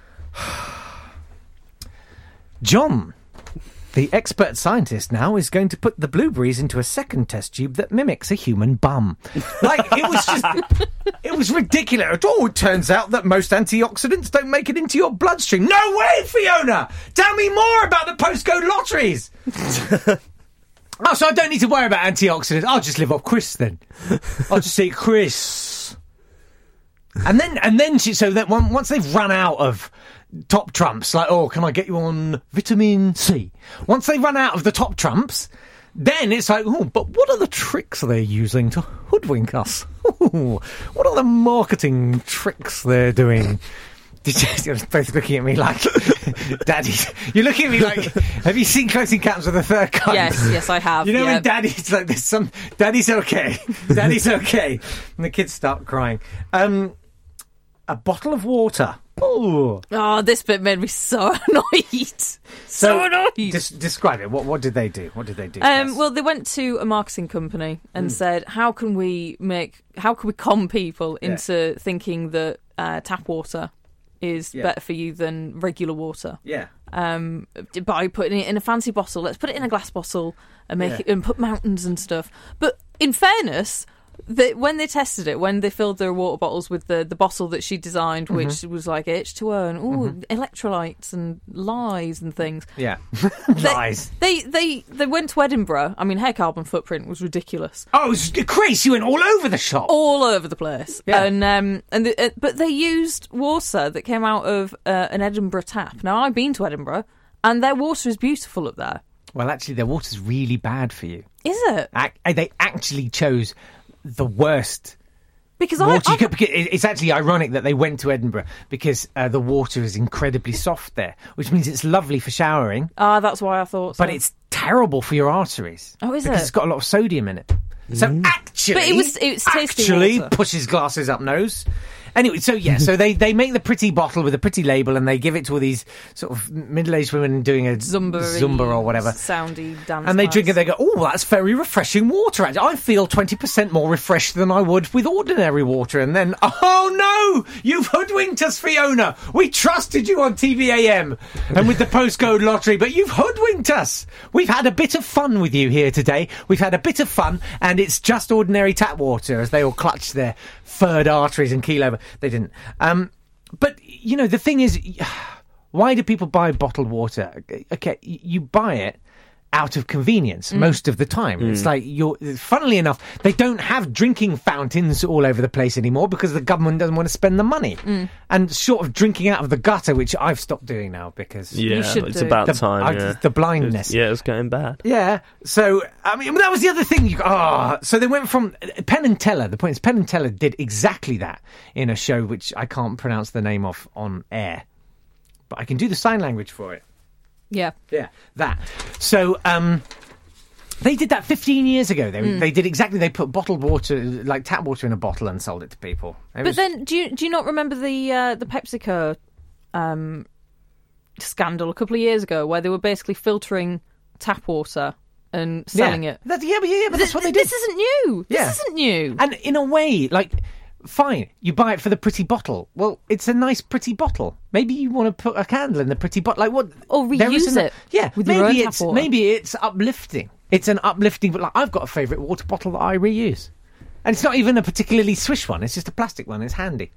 John, the expert scientist now, is going to put the blueberries into a second test tube that mimics a human bum. Like, it was just... It was ridiculous. Oh, it turns out that most antioxidants don't make it into your bloodstream. No way, Fiona! Tell me more about the postcode lotteries! Oh, so I don't need to worry about antioxidants. I'll just live off Chris then. I'll just eat Chris. And then, and then, she, so that one, once they've run out of top trumps, like, oh, can I get you on vitamin C? Once they run out of the top trumps, then it's like, oh, but what are the tricks they're using to hoodwink us? Ooh, what are the marketing tricks they're doing? Did you, you're both looking at me like, Daddy, you're looking at me like, have you seen Close Encounters of the Third Kind? Yes, yes, I have. You know yeah. when Daddy's like, there's some, Daddy's okay, Daddy's okay, and the kids start crying. Um, a bottle of water. Oh, oh, this bit made me so annoyed. So, so annoyed. Des- describe it. What what did they do? What did they do? Um, well, they went to a marketing company and mm. said, "How can we make? How can we con people into yeah. thinking that uh, tap water is yeah. better for you than regular water?" Yeah. Um, by putting it in a fancy bottle. Let's put it in a glass bottle and make yeah. it and put mountains and stuff. But in fairness, they, when they tested it, when they filled their water bottles with the, the bottle that she designed, mm-hmm. which was like H two O and ooh, mm-hmm. electrolytes and lies and things. Yeah, they, lies. They, they they went to Edinburgh. I mean, her carbon footprint was ridiculous. Oh, it was Chris, you went all over the shop, all over the place. Yeah. And um and the, uh, but they used water that came out of uh, an Edinburgh tap. Now I've been to Edinburgh, and their water is beautiful up there. Well, actually, their water's really bad for you. Is it? I, they actually chose the worst because water I, you could, because it's actually ironic that they went to Edinburgh because uh, the water is incredibly soft there, which means it's lovely for showering. Ah, uh, that's why I thought so. But it's terrible for your arteries. Oh, is because it? It's got a lot of sodium in it. So mm. actually actually, But it was- it was tasty actually water. pushes glasses up nose. Anyway, so yeah, so they, they make the pretty bottle with a pretty label and they give it to all these sort of middle-aged women doing a Zumba, Zumba or whatever. soundy dance. And they bars. drink it, they go, oh, that's very refreshing water. Actually, I feel twenty percent more refreshed than I would with ordinary water. And then, oh no, you've hoodwinked us, Fiona. We trusted you on T V A M and with the postcode lottery, but you've hoodwinked us. We've had a bit of fun with you here today. We've had a bit of fun, and it's just ordinary tap water, as they all clutch their third arteries and keel over. They didn't. Um, but, you know, the thing is, why do people buy bottled water? Okay, you buy it out of convenience Mm. most of the time. Mm. It's like, you're, funnily enough, they don't have drinking fountains all over the place anymore because the government doesn't want to spend the money. Mm. And sort of drinking out of the gutter, which I've stopped doing now because... Yeah, it's about the, time. I- yeah. the blindness. It's- yeah, it's getting bad. Yeah, so, I mean, that was the other thing. You, oh, so they went from Penn and Teller. The point is, Penn and Teller did exactly that in a show which I can't pronounce the name of on air, but I can do the sign language for it. Yeah. Yeah, that. So, um, they did that fifteen years ago. They Mm. they did exactly, they put bottled water, like tap water in a bottle and sold it to people. It But was- then, do you do you not remember the uh, the PepsiCo um, scandal a couple of years ago, where they were basically filtering tap water and selling yeah. it? That, yeah, but yeah, but that's what they did. This isn't new. This Yeah. isn't new. And in a way, like, fine, you buy it for the pretty bottle. Well, it's a nice pretty bottle. Maybe you want to put a candle in the pretty bottle. Like what? Or there reuse isn't a- it Yeah, with maybe your own tap it's water. maybe it's uplifting. It's an uplifting, but like I've got a favourite water bottle that I reuse, and it's not even a particularly swish one. It's just a plastic one. It's handy.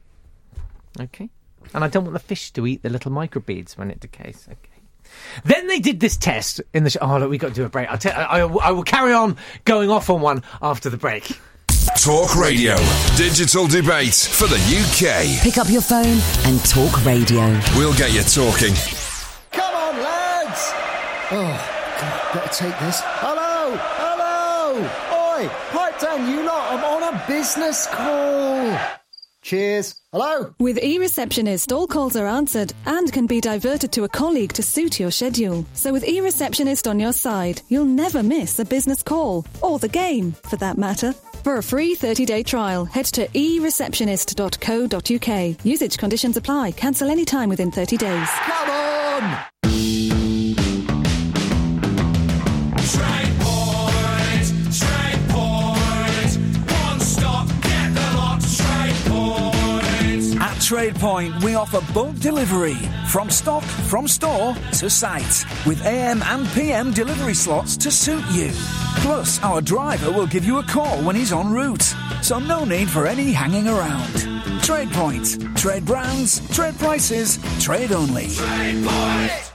Okay, and I don't want the fish to eat the little microbeads when it decays. Okay. Then they did this test in the show. Oh, look, we got to do a break. I'll tell, I, I, I will carry on going off on one after the break. Talk Radio. Digital debate for the U K. Pick up your phone and talk radio. We'll get you talking. Come on, lads! Oh, God, better take this. Hello! Hello! Oi! Pipe down, you lot! I'm on a business call! Cheers. Hello? With eReceptionist, all calls are answered and can be diverted to a colleague to suit your schedule. So with eReceptionist on your side, you'll never miss a business call, or the game, for that matter. For a free thirty-day trial, head to e receptionist dot co dot uk. Usage conditions apply. Cancel any time within thirty days. Come on! Trade Point, Trade Point, one stop, get the lot, Trade Point. At Trade Point, we offer bulk delivery from stock, from store to site, with A M and P M delivery slots to suit you. Plus, our driver will give you a call when he's en route, so no need for any hanging around. Trade Point. Trade brands, trade prices, trade only. Trade Point.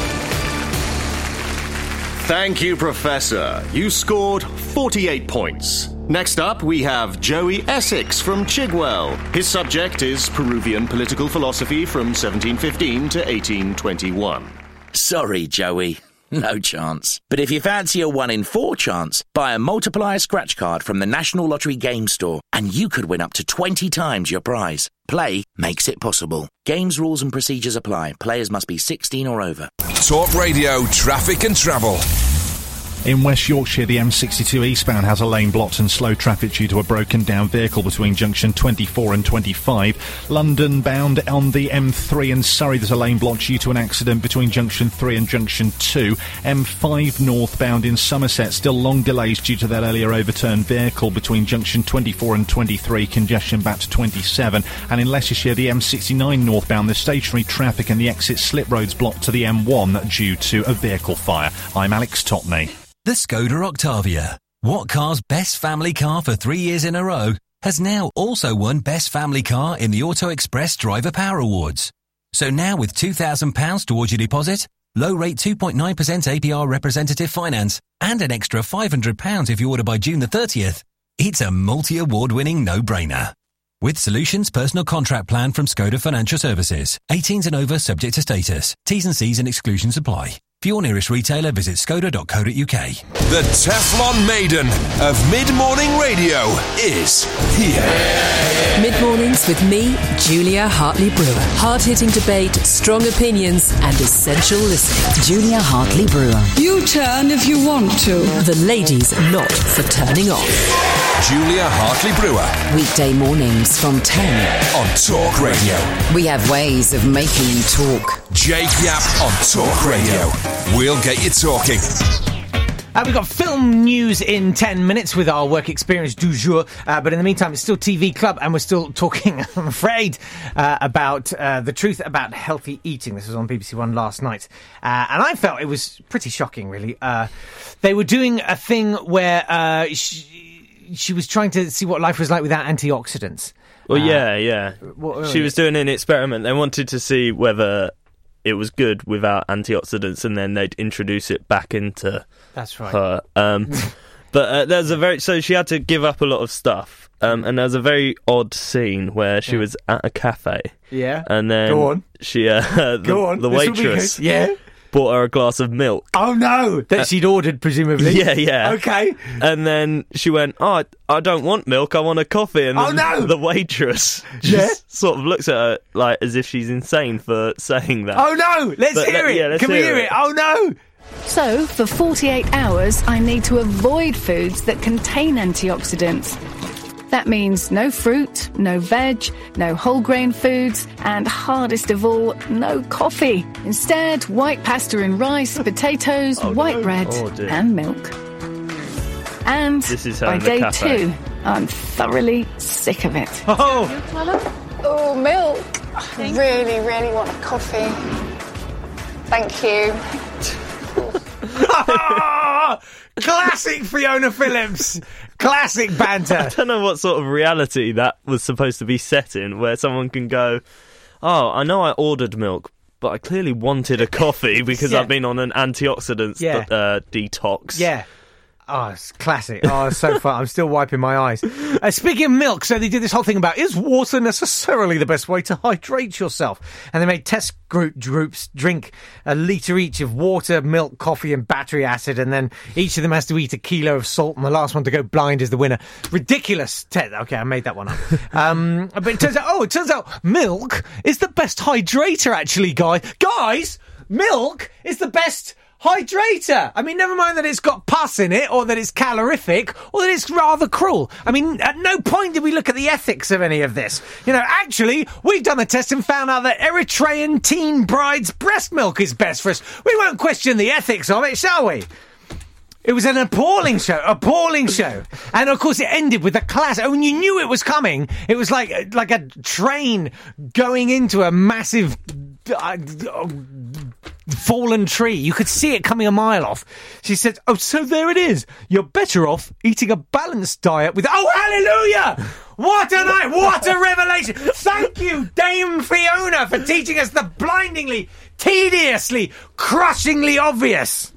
Thank you, Professor. You scored forty-eight points. Next up, we have Joey Essex from Chigwell. His subject is Peruvian political philosophy from seventeen fifteen to eighteen twenty-one. Sorry, Joey. No chance. But if you fancy a one in four chance, buy a multiplier scratch card from the National Lottery Game Store and you could win up to twenty times your prize. Play makes it possible. Games rules and procedures apply. Players must be sixteen or over. Talk Radio, traffic and travel. In West Yorkshire, the M sixty-two eastbound has a lane blocked and slow traffic due to a broken down vehicle between junction twenty-four and twenty-five. London bound on the M three in Surrey, there's a lane blocked due to an accident between junction three and junction two. M five northbound in Somerset, still long delays due to that earlier overturned vehicle between junction twenty-four and twenty-three, congestion back to twenty-seven. And in Leicestershire, the M sixty-nine northbound, there's stationary traffic and the exit slip roads blocked to the M one due to a vehicle fire. I'm Alex Topney. The Skoda Octavia, what car's best family car for three years in a row, has now also won Best Family Car in the Auto Express Driver Power Awards. So now with two thousand pounds towards your deposit, low rate two point nine percent A P R representative finance, and an extra five hundred pounds if you order by June the thirtieth, it's a multi-award winning no-brainer. With Solutions Personal Contract Plan from Skoda Financial Services. eighteens and over subject to status. T's and C's and exclusions apply. For your nearest retailer, visit skoda dot co dot uk. The Teflon Maiden of mid-morning radio is here. Mid-mornings with me, Julia Hartley-Brewer. Hard-hitting debate, strong opinions and essential listening. Julia Hartley-Brewer. You turn if you want to. The ladies not for turning off. Julia Hartley-Brewer. Weekday mornings from ten. On Talk Radio. We have ways of making you talk. Jake Yapp on Talk Radio. We'll get you talking. Uh, we've got film news in ten minutes with our work experience du jour, uh, but in the meantime it's still T V Club and we're still talking, I'm afraid, uh, about uh, the truth about healthy eating. This was on B B C One last night, uh, and I felt it was pretty shocking, really. Uh, they were doing a thing where uh, she, she was trying to see what life was like without antioxidants. Well, uh, yeah, yeah. What, she was doing an experiment. They wanted to see whether it was good without antioxidants, and then they'd introduce it back into That's right. her. Um, but uh, there's a very so she had to give up a lot of stuff, um, and there's a very odd scene where she Yeah. was at a cafe. Yeah. and then Go on. she uh, the, Go on. the This will be waitress good. Yeah. bought her a glass of milk. Oh no, that Uh, she'd ordered, presumably. Yeah, yeah. Okay. And then she went, "Oh, I, I don't want milk. I want a coffee." And Oh, then no! the waitress just Yeah? sort of looks at her like as if she's insane for saying that. Oh no, let's But hear let- it. yeah, let's Can we hear hear it? it. Oh no. So, for forty-eight hours, I need to avoid foods that contain antioxidants. That means no fruit, no veg, no whole grain foods, and hardest of all, no coffee. Instead, white pasta and rice, potatoes, white bread, Oh, dear. and milk. And This is her by in the day cafe. two, I'm thoroughly sick of it. Oh, Oh, milk. I really, really want a coffee. Thank you. classic Fiona Phillips. Classic banter. I don't know what sort of reality that was supposed to be set in, where someone can go, "Oh, I know I ordered milk, but I clearly wanted a coffee because Yeah. I've been on an antioxidants Yeah. uh, detox." Yeah. Oh, it's classic. Oh, it's so fun. I'm still wiping my eyes. Uh, speaking of milk, so they did this whole thing about, is water necessarily the best way to hydrate yourself? And they made test group groups drink a litre each of water, milk, coffee and battery acid, and then each of them has to eat a kilo of salt, and the last one to go blind is the winner. Ridiculous. Te- okay, I made that one up. um, but it turns out, oh, it turns out milk is the best hydrator, actually, guys. Guys, milk is the best hydrator. I mean, never mind that it's got pus in it, or that it's calorific, or that it's rather cruel. I mean, at no point did we look at the ethics of any of this. You know, actually, we've done the test and found out that Eritrean teen bride's breast milk is best for us. We won't question the ethics of it, shall we? It was an appalling show, appalling show. And of course it ended with the class. Oh, and you knew it was coming. It was like, like a train going into a massive uh, fallen tree. You could see it coming a mile off. She said, oh, so there it is. You're better off eating a balanced diet with... Oh, hallelujah! What a night! What a revelation! Thank you, Dame Fiona, for teaching us the blindingly, tediously, crushingly obvious.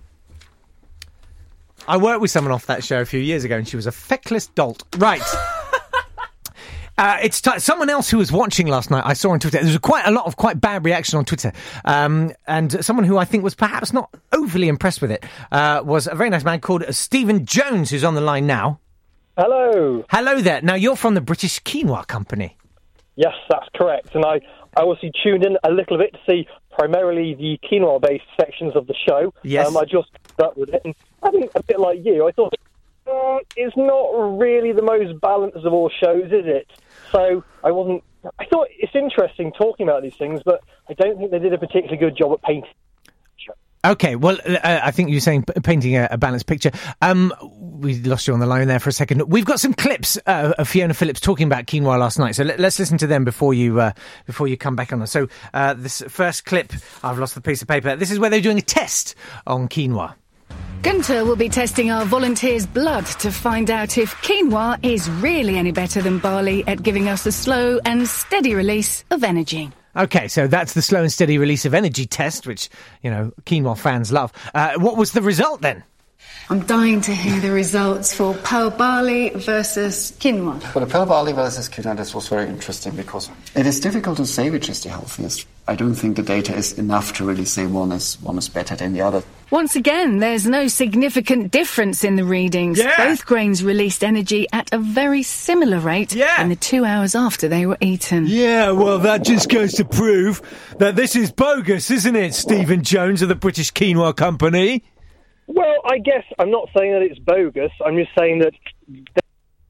I worked with someone off that show a few years ago, and she was a feckless dolt. Right. Uh, it's t- someone else who was watching last night. I saw on Twitter. There was quite a lot of quite bad reaction on Twitter, um, and someone who I think was perhaps not overly impressed with it uh, was a very nice man called Stephen Jones, who's on the line now. Hello. Hello there. Now you're from the British Quinoa Company. Yes, that's correct. And I, I obviously tuned in a little bit to see primarily the quinoa-based sections of the show. Yes. Um, I just got with it, and I think a bit like you, I thought mm, it's not really the most balanced of all shows, is it? So I wasn't. I thought it's interesting talking about these things, but I don't think they did a particularly good job at painting. Okay, well, uh, I think you're saying p- painting a, a balanced picture. Um, we lost you on the line there for a second. We've got some clips uh, of Fiona Phillips talking about quinoa last night, so let, let's listen to them before you uh, before you come back on. So uh, this first clip, I've lost the piece of paper. This is where they're doing a test on quinoa. Gunter will be testing our volunteers' blood to find out if quinoa is really any better than barley at giving us a slow and steady release of energy. Okay, so that's the slow and steady release of energy test, which, you know, quinoa fans love. Uh, what was the result then? I'm dying to hear the results for pearl barley versus quinoa. For the pearl barley versus quinoa, this was very interesting because it is difficult to say which is the healthiest. I don't think the data is enough to really say one is one is better than the other. Once again, there's no significant difference in the readings. Yeah. Both grains released energy at a very similar rate Yeah. in the two hours after they were eaten. Yeah, well, that just goes to prove that this is bogus, isn't it, Stephen Jones of the British Quinoa Company? Well, I guess I'm not saying that it's bogus. I'm just saying that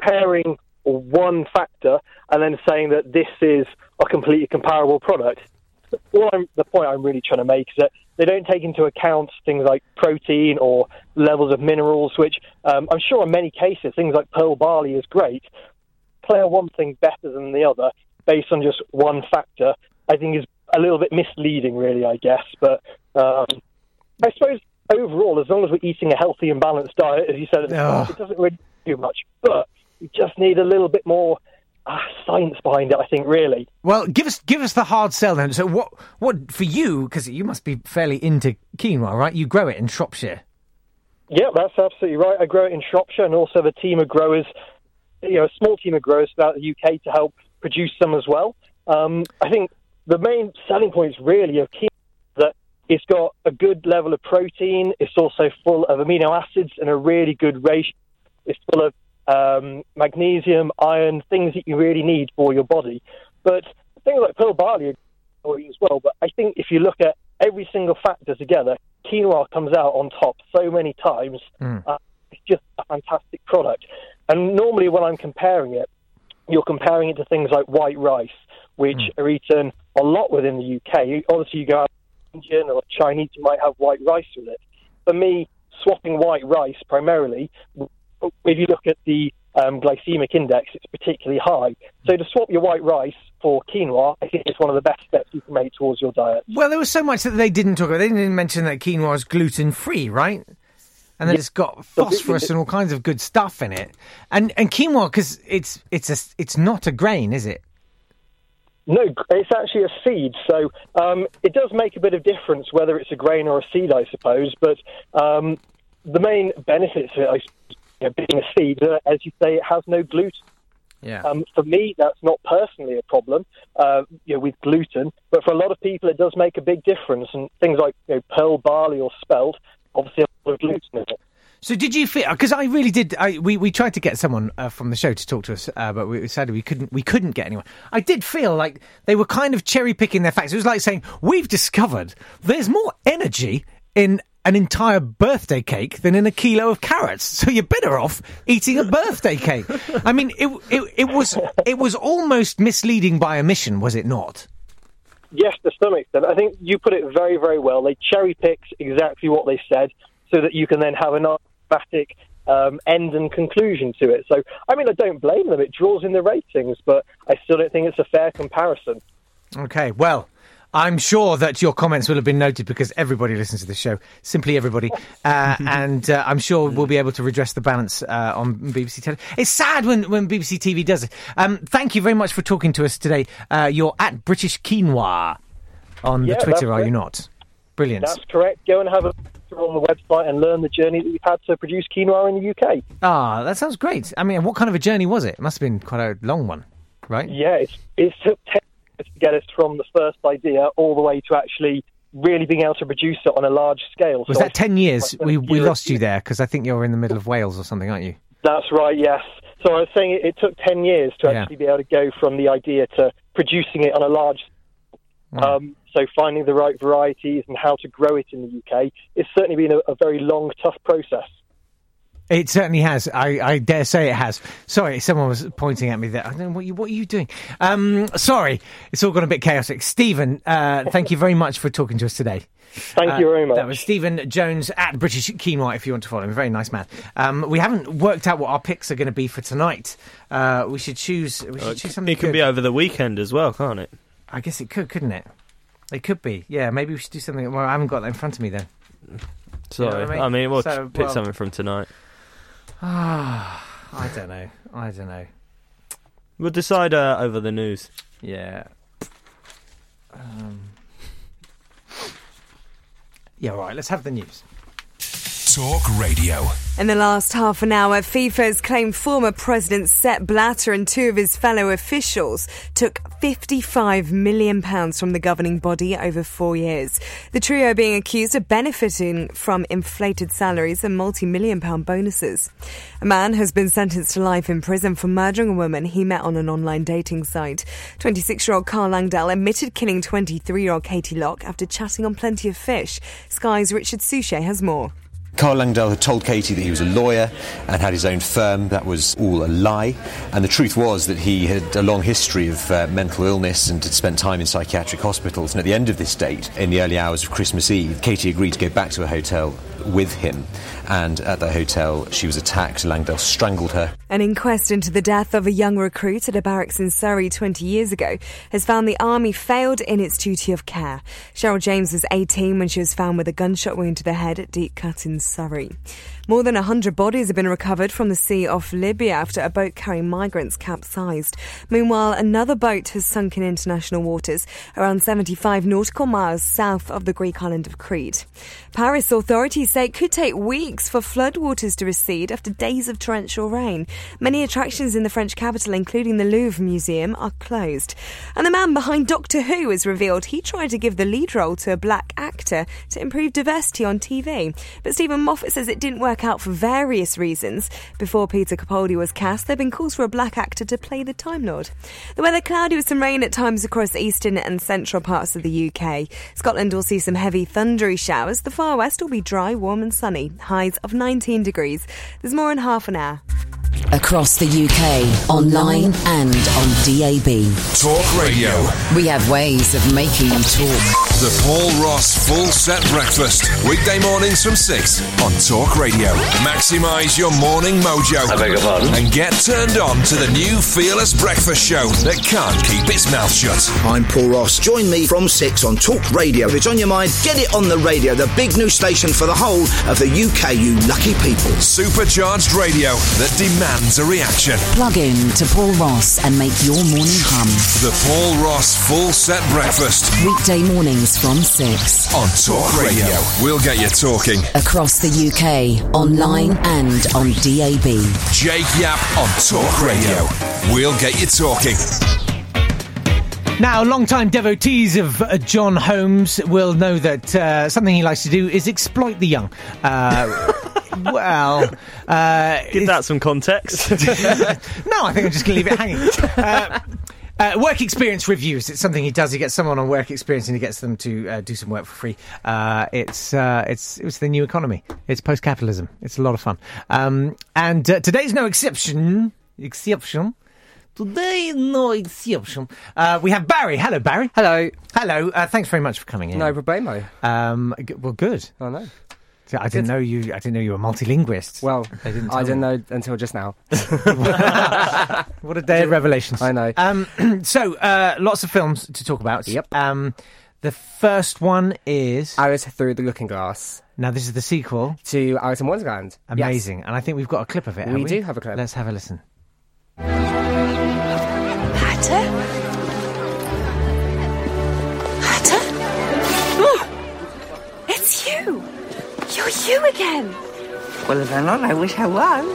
pairing one factor and then saying that this is a completely comparable product. All I'm, the point I'm really trying to make is that they don't take into account things like protein or levels of minerals, which um, I'm sure in many cases, things like pearl barley is great. Player one thing better than the other based on just one factor, I think is a little bit misleading, really, I guess. But um, I suppose overall, as long as we're eating a healthy and balanced diet, as you said at the start, it doesn't really do much. But we just need a little bit more uh, science behind it, I think, really. Well, give us give us the hard sell then. So what, what for you, because you must be fairly into quinoa, right? You grow it in Shropshire. Yeah, that's absolutely right. I grow it in Shropshire and also have a team of growers, you know, a small team of growers throughout the U K to help produce some as well. Um, I think the main selling points really of quinoa is that it's got a good level of protein. It's also full of amino acids and a really good ratio. It's full of um, magnesium, iron, things that you really need for your body. But things like pearl barley are great as well. But I think if you look at every single factor together, quinoa comes out on top so many times. Mm. Uh, it's just a fantastic product. And normally when I'm comparing it, you're comparing it to things like white rice, which mm. are eaten a lot within the U K. Obviously, you go out to Indian or Chinese, you might have white rice with it. For me, swapping white rice primarily, if you look at the um, glycemic index, it's particularly high. So to swap your white rice for quinoa, I think it's one of the best steps you can make towards your diet. Well, there was so much that they didn't talk about. They didn't mention that quinoa is gluten-free, right? And then yeah. It's got phosphorus and all kinds of good stuff in it. And and quinoa, because it's it's a it's not a grain, is it? No, it's actually a seed. So um, it does make a bit of difference whether it's a grain or a seed, I suppose. But um, the main benefits of it, I suppose, you know, being a seed, uh, as you say, it has no gluten. Yeah. Um, for me, that's not personally a problem, uh, you know, with gluten. But for a lot of people, it does make a big difference. And things like, you know, pearl barley or spelt, obviously a lot of gluten in it. So did you feel? Because I really did. I, we we tried to get someone uh, from the show to talk to us, uh, but we sadly we couldn't. We couldn't get anyone. I did feel like they were kind of cherry picking their facts. It was like saying we've discovered there's more energy in an entire birthday cake than in a kilo of carrots. So you're better off eating a birthday cake. I mean, it it it was it was almost misleading by omission, was it not? Yes, to some extent. I think you put it very, very well. They cherry picked exactly what they said so that you can then have an emphatic um, end and conclusion to it. So, I mean, I don't blame them. It draws in the ratings, but I still don't think it's a fair comparison. Okay, well, I'm sure that your comments will have been noted because everybody listens to the show, simply everybody, uh, and uh, I'm sure we'll be able to redress the balance uh, on B B C Television. It's sad when, when B B C T V does it. Um, thank you very much for talking to us today. Uh, you're at British Quinoa on yeah, the Twitter, are correct. you not? Brilliant. That's correct. Go and have a on the website and learn the journey that we've had to produce quinoa in the U K. Ah, that sounds great. I mean, what kind of a journey was it? It must have been quite a long one, right? Yeah, it's, it took ten years to get us from the first idea all the way to actually really being able to produce it on a large scale. Was so that ten years? We we lost you there because I think you're in the middle of Wales or something, aren't you? That's right, yes. So I was saying it, it took ten years to Yeah. actually be able to go from the idea to producing it on a large Wow. Um, so finding the right varieties and how to grow it in the U K, it's certainly been a, a very long, tough process. It certainly has. I, I dare say it has. Sorry, someone was pointing at me there. I don't know what you what are you doing. Um, sorry, it's all gone a bit chaotic. Stephen, uh, thank you very much for talking to us today. Thank uh, you very much. That was Stephen Jones at British Quinoa. If you want to follow him, a very nice man. Um, we haven't worked out what our picks are going to be for tonight. Uh, we should choose. We should Uh, choose something. It could good. be over the weekend as well, can't it? I guess it could, couldn't it? It could be. Yeah, maybe we should do something. Well, I haven't got that in front of me then. Sorry. You know what I mean? I mean, we'll So, pick well- something from tonight. Ah, I don't know. I don't know. We'll decide uh, over the news. Yeah. Um, yeah, all right, let's have the news. Talk Radio. In the last half an hour, FIFA has claimed former President Sepp Blatter and two of his fellow officials took fifty-five million pounds from the governing body over four years. The trio being accused of benefiting from inflated salaries and multi-million pound bonuses. A man has been sentenced to life in prison for murdering a woman he met on an online dating site. twenty-six-year-old Carl Langdale admitted killing twenty-three-year-old Katie Locke after chatting on Plenty of Fish. Sky's Richard Suchet has more. Karl Langdell had told Katie that he was a lawyer and had his own firm. That was all a lie. And the truth was that he had a long history of uh, mental illness and had spent time in psychiatric hospitals. And at the end of this date, in the early hours of Christmas Eve, Katie agreed to go back to a hotel with him. And at the hotel, she was attacked. Langdell strangled her. An inquest into the death of a young recruit at a barracks in Surrey twenty years ago has found the army failed in its duty of care. Cheryl James was eighteen when she was found with a gunshot wound to the head at Deep Cut in Surrey. More than one hundred bodies have been recovered from the sea off Libya after a boat carrying migrants capsized. Meanwhile, another boat has sunk in international waters around seventy-five nautical miles south of the Greek island of Crete. Paris authorities say it could take weeks for floodwaters to recede after days of torrential rain. Many attractions in the French capital, including the Louvre Museum, are closed. And the man behind Doctor Who has revealed he tried to give the lead role to a black actor to improve diversity on T V. But Stephen Moffat says it didn't work out for various reasons. Before Peter Capaldi was cast, there have been calls for a black actor to play the Time Lord. The weather cloudy with some rain at times across eastern and central parts of the U K. Scotland will see some heavy thundery showers. The far west will be dry, warm and sunny. Highs of nineteen degrees. There's more in half an hour. Across the U K, online and on D A B. Talk Radio. We have ways of making you talk. The Paul Ross Full Set Breakfast. Weekday mornings from six on Talk Radio. Maximise your morning mojo. I beg your pardon? And get turned on to the new Fearless Breakfast Show that can't keep its mouth shut. I'm Paul Ross. Join me from six on Talk Radio. If it's on your mind, get it on the radio. The big new station for the whole of the U K, you lucky people. Supercharged radio that demands a reaction. Plug in to Paul Ross and make your morning hum. The Paul Ross Full Set Breakfast. Weekday mornings from six. On Talk Radio. We'll get you talking. Across the U K, online and on D A B. Jake Yap on Talk Radio. We'll get you talking. Now, long-time devotees of uh, John Holmes will know that uh, something he likes to do is exploit the young. Uh, well... Uh, Give that some context. No, I think I'm just going to leave it hanging. Uh, uh, work experience reviews. It's something he does. He gets someone on work experience and he gets them to uh, do some work for free. Uh, it's uh, it's it's the new economy. It's post-capitalism. It's a lot of fun. Um, and uh, today's no exception. Exception. Today, no exception. Uh, we have Barry. Hello, Barry. Hello. Hello. Uh, thanks very much for coming in. No problemo. Um, g- well, good. I know. So I didn't Good. know you. I didn't know you were a multilinguist. Well, They didn't I tell didn't me. know until just now. What a day of revelations. I know. Um, so, uh, lots of films to talk about. Yep. Um, the first one is Alice Through the Looking Glass. Now, this is the sequel to Alice in Wonderland. Amazing. Yes. And I think we've got a clip of it. We, we do have a clip. Let's have a listen. Hatter? Hatter? Oh, it's you! You're you again! Well, if I'm not, I wish I was.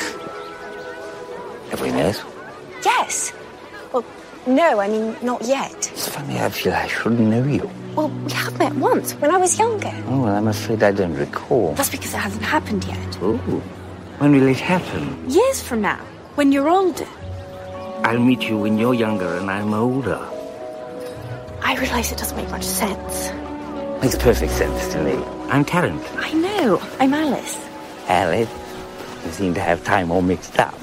Have we met? Yes. Well, no, I mean, not yet. It's funny, I feel I should know you. Well, we have met once, when I was younger. Oh, well, I'm afraid I don't recall. That's because it hasn't happened yet. Oh, when will it happen? Years from now, when you're older. I'll meet you when you're younger and I'm older. I realise it doesn't make much sense. Makes perfect sense to me. I'm Tarrant. I know. I'm Alice. Alice, you seem to have time all mixed up.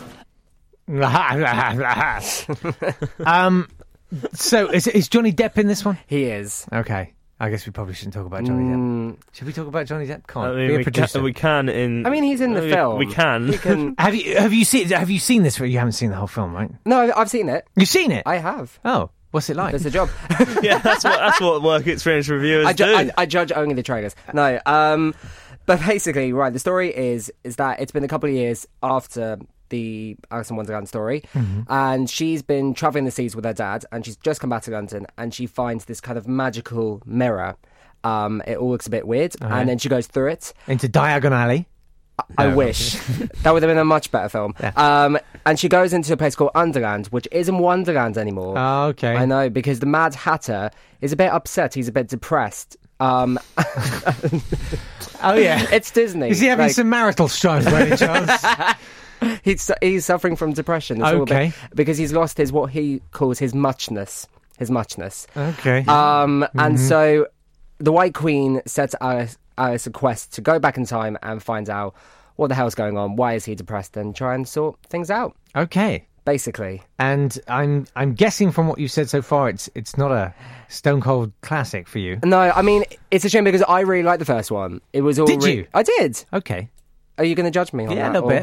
um, so is, is Johnny Depp in this one? He is. Okay. I guess we probably shouldn't talk about Johnny Mm. Depp. Should we talk about Johnny Depp? Come on, I mean, be a we producer. can, we can in. I mean, he's in the we, film. We can. He can- have you have you seen have you seen this? You haven't seen the whole film, right? No, I've seen it. You've seen it? I have. Oh, what's it like? It's a job. yeah, that's what that's what work experience reviewers I, ju- do. I, I judge only the trailers. No, um, but basically, right, the story is is that it's been a couple of years after the Alice in Wonderland story, Mhm. and she's been travelling the seas with her dad, and she's just come back to London, and she finds this kind of magical mirror. Um, it all looks a bit weird, Okay. and then she goes through it. Into Diagon Alley. I No, wish. That would have been a much better film. Um, and she goes into a place called Underland, which isn't Wonderland anymore. Oh, okay. I know, because the Mad Hatter is a bit upset. He's a bit depressed. Um, oh, yeah. It's Disney. Is he having Like- some marital strife by any chance? he's, he's suffering from depression. It's all a bit- Okay. because he's lost his, what he calls his muchness. His muchness. Okay. Um, And Mhm. so the White Queen said to Alice, Alice a quest to go back in time and find out what the hell's going on, why is he depressed, and try and sort things out. Okay. Basically. And I'm I'm guessing from what you've said so far, it's it's not a stone cold classic for you. No, I mean, it's a shame because I really liked the first one. It was all Did re- you? I did. Okay. Are you going to judge me on Yeah, that? a little or-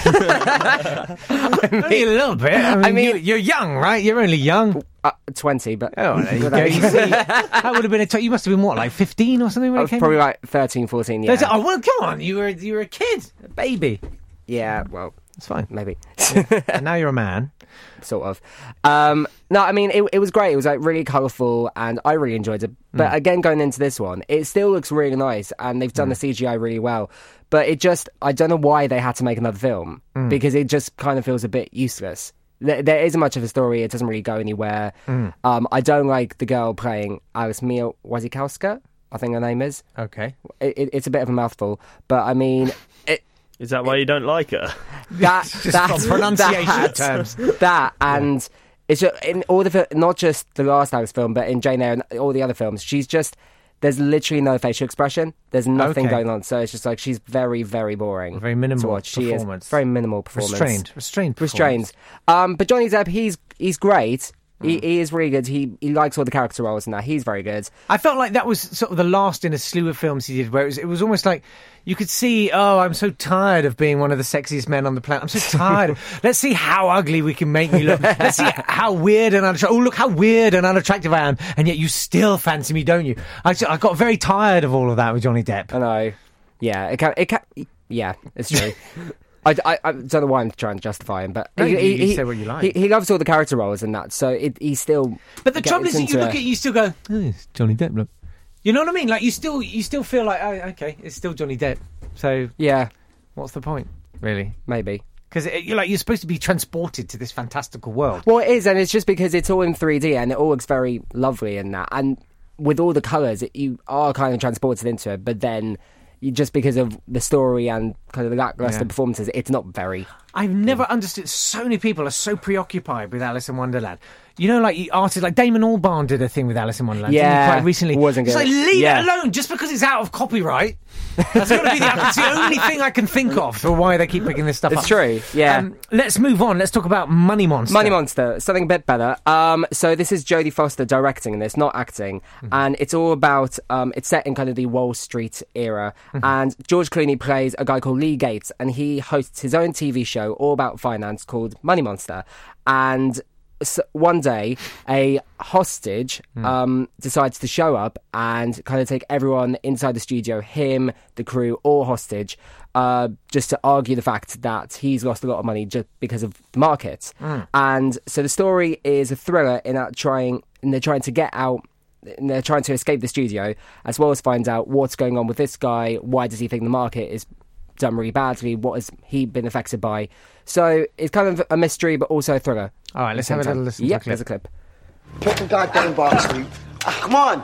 bit. I mean, a little bit. I mean, I mean- you, you're young, right? You're only young. Uh, twenty, but... Oh, there you go. You see, that would have been a... T- you must have been, what, like fifteen or something when I it was came probably out? like thirteen, fourteen, yeah. Oh, well, come on. You were, you were a kid. A baby. Yeah, well... It's fine. Maybe. And now you're a man. Sort of. Um, no, I mean, it, it was great. It was like really colourful and I really enjoyed it. But Mm. again, going into this one, it still looks really nice and they've done Mm. the C G I really well. But it just, I don't know why they had to make another film Mm. because it just kind of feels a bit useless. There, there isn't much of a story. It doesn't really go anywhere. Mm. Um, I don't like the girl playing Alice Mia Wasikowska, I think her name is. Okay. It, it, it's a bit of a mouthful. But I mean... It, Is that why you don't like her? that Just that from pronunciation that, terms. that and it's just, in all the fil- not just the last Alice film, but in Jane Eyre and all the other films, she's just there's literally no facial expression. There's nothing Okay. going on, so it's just like she's very very boring. Very minimal to watch. She performance. is very minimal performance. Restrained. Restrained Restrained. Um, but Johnny Depp, he's he's great. Hmm. He, he is really good. He he likes all the character roles and that. He's very good. I felt like that was sort of the last in a slew of films he did, where it was, it was almost like you could see, oh, I'm so tired of being one of the sexiest men on the planet. I'm so tired. Let's see how ugly we can make me look. Let's see how weird and unattractive. Oh, look how weird and unattractive I am, and yet you still fancy me, don't you? I, ju- I got very tired of all of that with Johnny Depp. I know. Yeah, it can. It can. Yeah, it's true. I, I, I don't know why I'm trying to justify him, but No, he, you- he, you he- say what you like. He, he loves all the character roles and that, so it, he still. But the gets trouble is, that you into look a- at it, you still go, oh, it's Johnny Depp. Look, you know what I mean? Like you still, you still feel like, oh, okay, it's still Johnny Depp. So yeah, what's the point, really? Maybe because you're like you're supposed to be transported to this fantastical world. Well, it is, and it's just because it's all in three D and it all looks very lovely and that, and with all the colours, it, you are kind of transported into it. But then, you, just because of the story and kind of the lackluster Yeah. performances, it's not very. I've never understood. So many people are so preoccupied with Alice in Wonderland. You know, like artists like Damon Albarn did a thing with Alice in Wonderland. didn't he, Yeah, quite recently. wasn't It's good. like leave Yeah. it alone. Just because it's out of copyright, that's got to be the, that's the only thing I can think of for why they keep picking this stuff It's up. true, yeah. Um, let's move on. Let's talk about Money Monster. Money Monster, something a bit better. Um, so this is Jodie Foster directing this, not acting, Mm-hmm. and it's all about. Um, it's set in kind of the Wall Street era, Mm-hmm. and George Clooney plays a guy called Lee Gates, and he hosts his own T V show all about finance called Money Monster, and. So one day, a hostage Hmm. um, decides to show up and kind of take everyone inside the studio, him, the crew, all hostage, uh, just to argue the fact that he's lost a lot of money just because of the market. Mm. And so the story is a thriller in that trying, and they're trying to get out. And they're trying to escape the studio, as well as find out what's going on with this guy. Why does he think the market is done really badly? What has he been affected by? So it's kind of a mystery, but also a thriller. All right, let's at the have a same little time. listen to Yep, a clip. there's a clip. Pick the goddamn box, Lee. Ah, come on.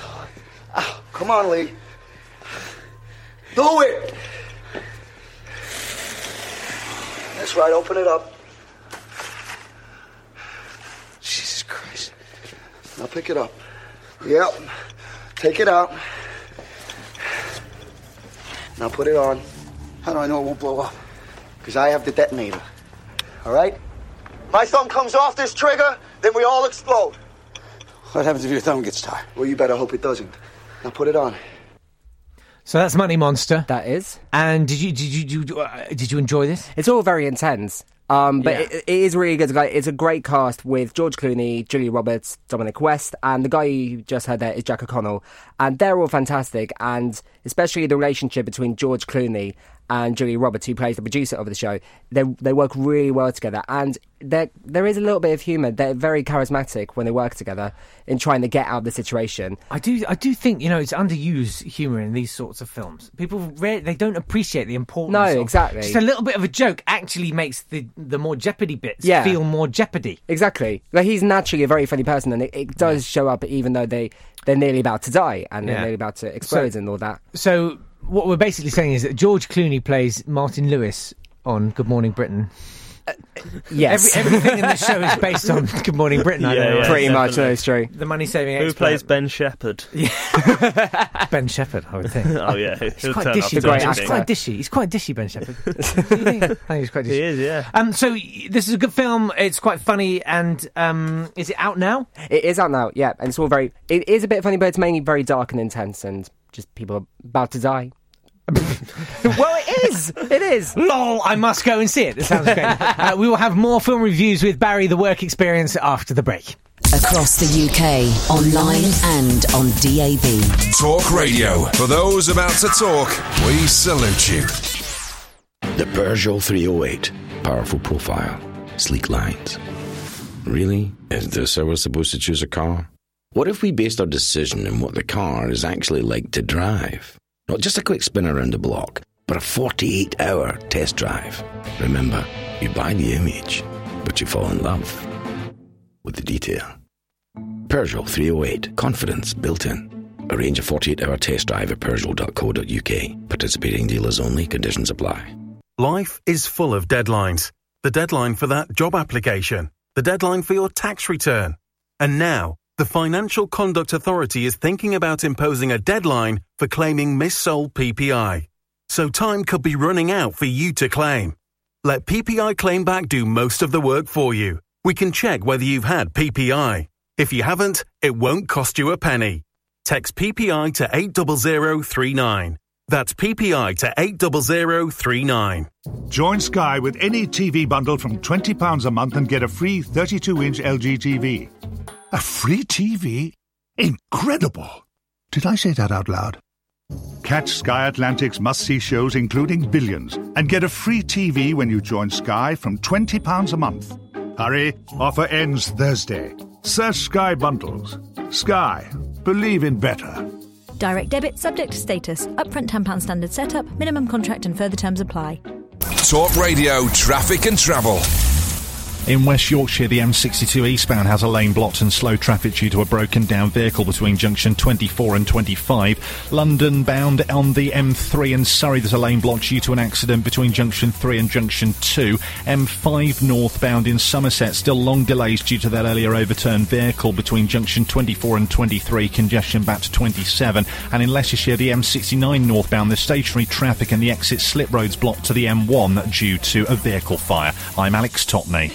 Ah, come on, Lee. Do it. That's right, open it up. Jesus Christ. Now pick it up. Yep. Take it out. Now put it on. How do I know it won't blow up? Because I have the detonator. All right? My thumb comes off this trigger, then we all explode. What happens if your thumb gets tired? Well, you better hope it doesn't. Now put it on. So that's Money Monster. That is. And did you did you did you, uh, did you enjoy this? It's all very intense. Um, but Yeah. it, it is really good. Like, it's a great cast with George Clooney, Julia Roberts, Dominic West, and the guy you just heard there is Jack O'Connell. And they're all fantastic, and especially the relationship between George Clooney and Julia Roberts, who plays the producer of the show. They they work really well together, and there there is a little bit of humour. They're very charismatic when they work together in trying to get out of the situation. I do, I do think you know it's underused humour in these sorts of films. People re- they don't appreciate the importance. No, of- exactly. Just a little bit of a joke actually makes the the more Jeopardy bits Yeah. feel more Jeopardy. Exactly. Like, he's naturally a very funny person, and it, it does show up even though they they're nearly about to die and they're Yeah. nearly about to explode So- and all that. So what we're basically saying is that George Clooney plays Martin Lewis on Good Morning Britain. Yes. Every, everything in this show is based on Good Morning Britain. I Yeah, know. yeah, Pretty much, definitely. no, it's true. The money-saving Who expert. plays Ben Shepherd? Ben Shepherd, I would think. Oh, yeah. He's He'll quite turn up dishy. to Ben. anything. He's quite dishy. He's quite dishy, Ben Shepherd. Do you think? I think he's quite dishy. He is, yeah. Um, so y- this is a good film. It's quite funny, and um, is it out now? It is out now, yeah, and it's all very. It is a bit funny, but it's mainly very dark and intense, and just people are about to die. Well, it is. It is. Lol, I must go and see it. It sounds great. uh, we will have more film reviews with Barry the Work Experience after the break. Across the U K, online and on D A B. Talk Radio. For those about to talk, we salute you. The Peugeot three oh eight. Powerful profile. Sleek lines. Really? Is this how we're supposed to choose a car? What if we based our decision on what the car is actually like to drive? Not just a quick spin around the block, but a forty-eight hour test drive. Remember, you buy the image, but you fall in love with the detail. Peugeot three oh eight. Confidence built in. Arrange a forty-eight hour test drive at peugeot dot co dot uk. Participating dealers only. Conditions apply. Life is full of deadlines. The deadline for that job application. The deadline for your tax return. And now, the Financial Conduct Authority is thinking about imposing a deadline for claiming missold P P I. So time could be running out for you to claim. Let P P I Claim Back do most of the work for you. We can check whether you've had P P I. If you haven't, it won't cost you a penny. Text P P I to eight zero zero three nine. That's P P I to eight zero zero three nine. Join Sky with any T V bundle from twenty pounds a month and get a free thirty-two inch L G T V. A free T V? Incredible! Did I say that out loud? Catch Sky Atlantic's must-see shows including Billions and get a free T V when you join Sky from twenty pounds a month. Hurry, offer ends Thursday. Search Sky Bundles. Sky. Believe in better. Direct debit subject to status. Upfront ten pounds standard setup. Minimum contract and further terms apply. Talk Radio Traffic and Travel. In West Yorkshire, the M sixty-two eastbound has a lane blocked and slow traffic due to a broken down vehicle between junction twenty-four and twenty-five. London bound on the M three in Surrey, there's a lane blocked due to an accident between junction three and junction two. M five northbound in Somerset, still long delays due to that earlier overturned vehicle between junction twenty-four and twenty-three, congestion back to twenty-seven. And in Leicestershire, the M sixty-nine northbound, there's stationary traffic and the exit slip roads blocked to the M one due to a vehicle fire. I'm Alex Topney.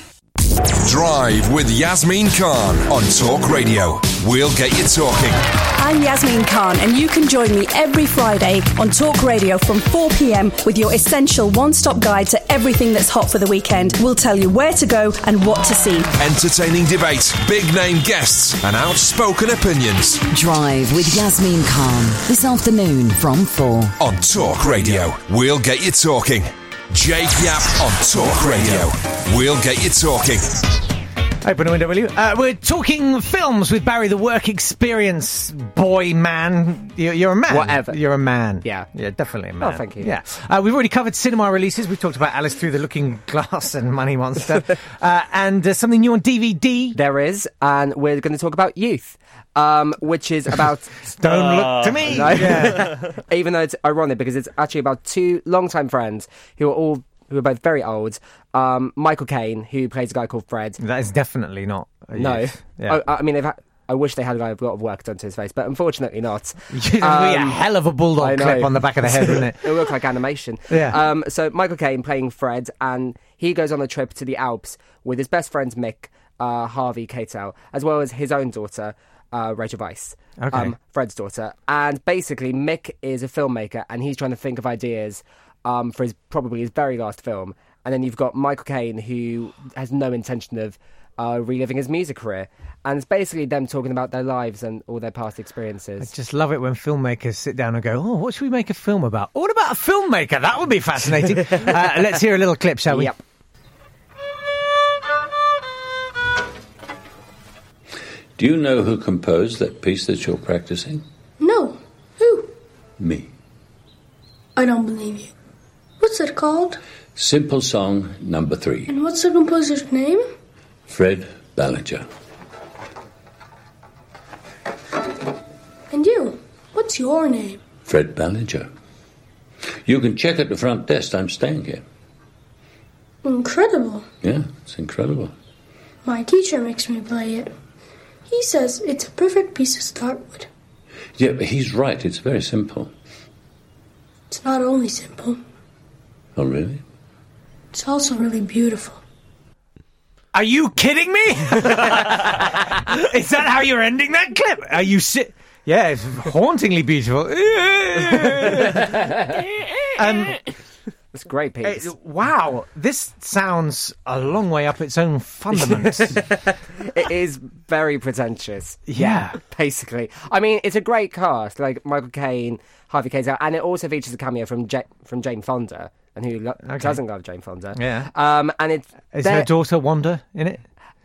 Drive with Yasmin Khan on Talk Radio. We'll get you talking. I'm Yasmin Khan, and you can join me every Friday on Talk Radio from four p.m. with your essential one-stop guide to everything that's hot for the weekend. We'll tell you where to go and what to see. Entertaining debate, big-name guests, and outspoken opinions. Drive with Yasmin Khan this afternoon from four on Talk Radio. We'll get you talking. Jake Yap on Talk Radio. We'll get you talking. Open a window, will you? Uh, we're talking films with Barry the Work Experience. Boy, man. You're, you're a man. Whatever. You're a man. Yeah. Yeah, definitely a man. Oh, thank you. Yeah. Uh, we've already covered cinema releases. We've talked about Alice Through the Looking Glass and Money Monster. uh, and uh, something new on D V D. There is, and we're going to talk about Youth. Um, which is about... Don't look to me! No. Yeah. Even though it's ironic, because it's actually about two longtime friends who are all who are both very old. Um, Michael Caine, who plays a guy called Fred. That is definitely not a No. youth. Yeah. I, I mean, they've had, I wish they had a lot of work done to his face, but unfortunately not. It'd be a hell of a bulldog clip on the back of the head, wouldn't it? It would look like animation. Yeah. Um, so Michael Caine playing Fred, and he goes on a trip to the Alps with his best friend Mick, uh, Harvey Keitel, as well as his own daughter, uh, Rachel Weisz, Okay. um, Fred's daughter. And basically, Mick is a filmmaker, and he's trying to think of ideas um, for his probably his very last film. And then you've got Michael Caine, who has no intention of uh, reliving his music career. And it's basically them talking about their lives and all their past experiences. I just love it when filmmakers sit down and go, oh, what should we make a film about? What about a filmmaker? That would be fascinating. uh, let's hear a little clip, shall we? Yep. Do you know who composed that piece that you're practicing? No. Who? Me. I don't believe you. What's it called? Simple Song Number Three. And what's the composer's name? Fred Ballinger. And you? What's your name? Fred Ballinger. You can check at the front desk. I'm staying here. Incredible. Yeah, it's incredible. My teacher makes me play it. He says it's a perfect piece to start with. Yeah, but he's right. It's very simple. It's not only simple, Oh, really? it's also really beautiful. Are you kidding me? Is that how you're ending that clip? Are you si- Yeah, it's hauntingly beautiful. um, It's a great piece. It, wow, this sounds a long way up its own fundaments. It is very pretentious. Yeah. Basically. I mean, it's a great cast, like Michael Caine, Harvey Keitel, and it also features a cameo from Ja- from Jane Fonda, and who lo- Okay. doesn't love Jane Fonda. Yeah. Um, and it's Is they're- her daughter Wanda in it?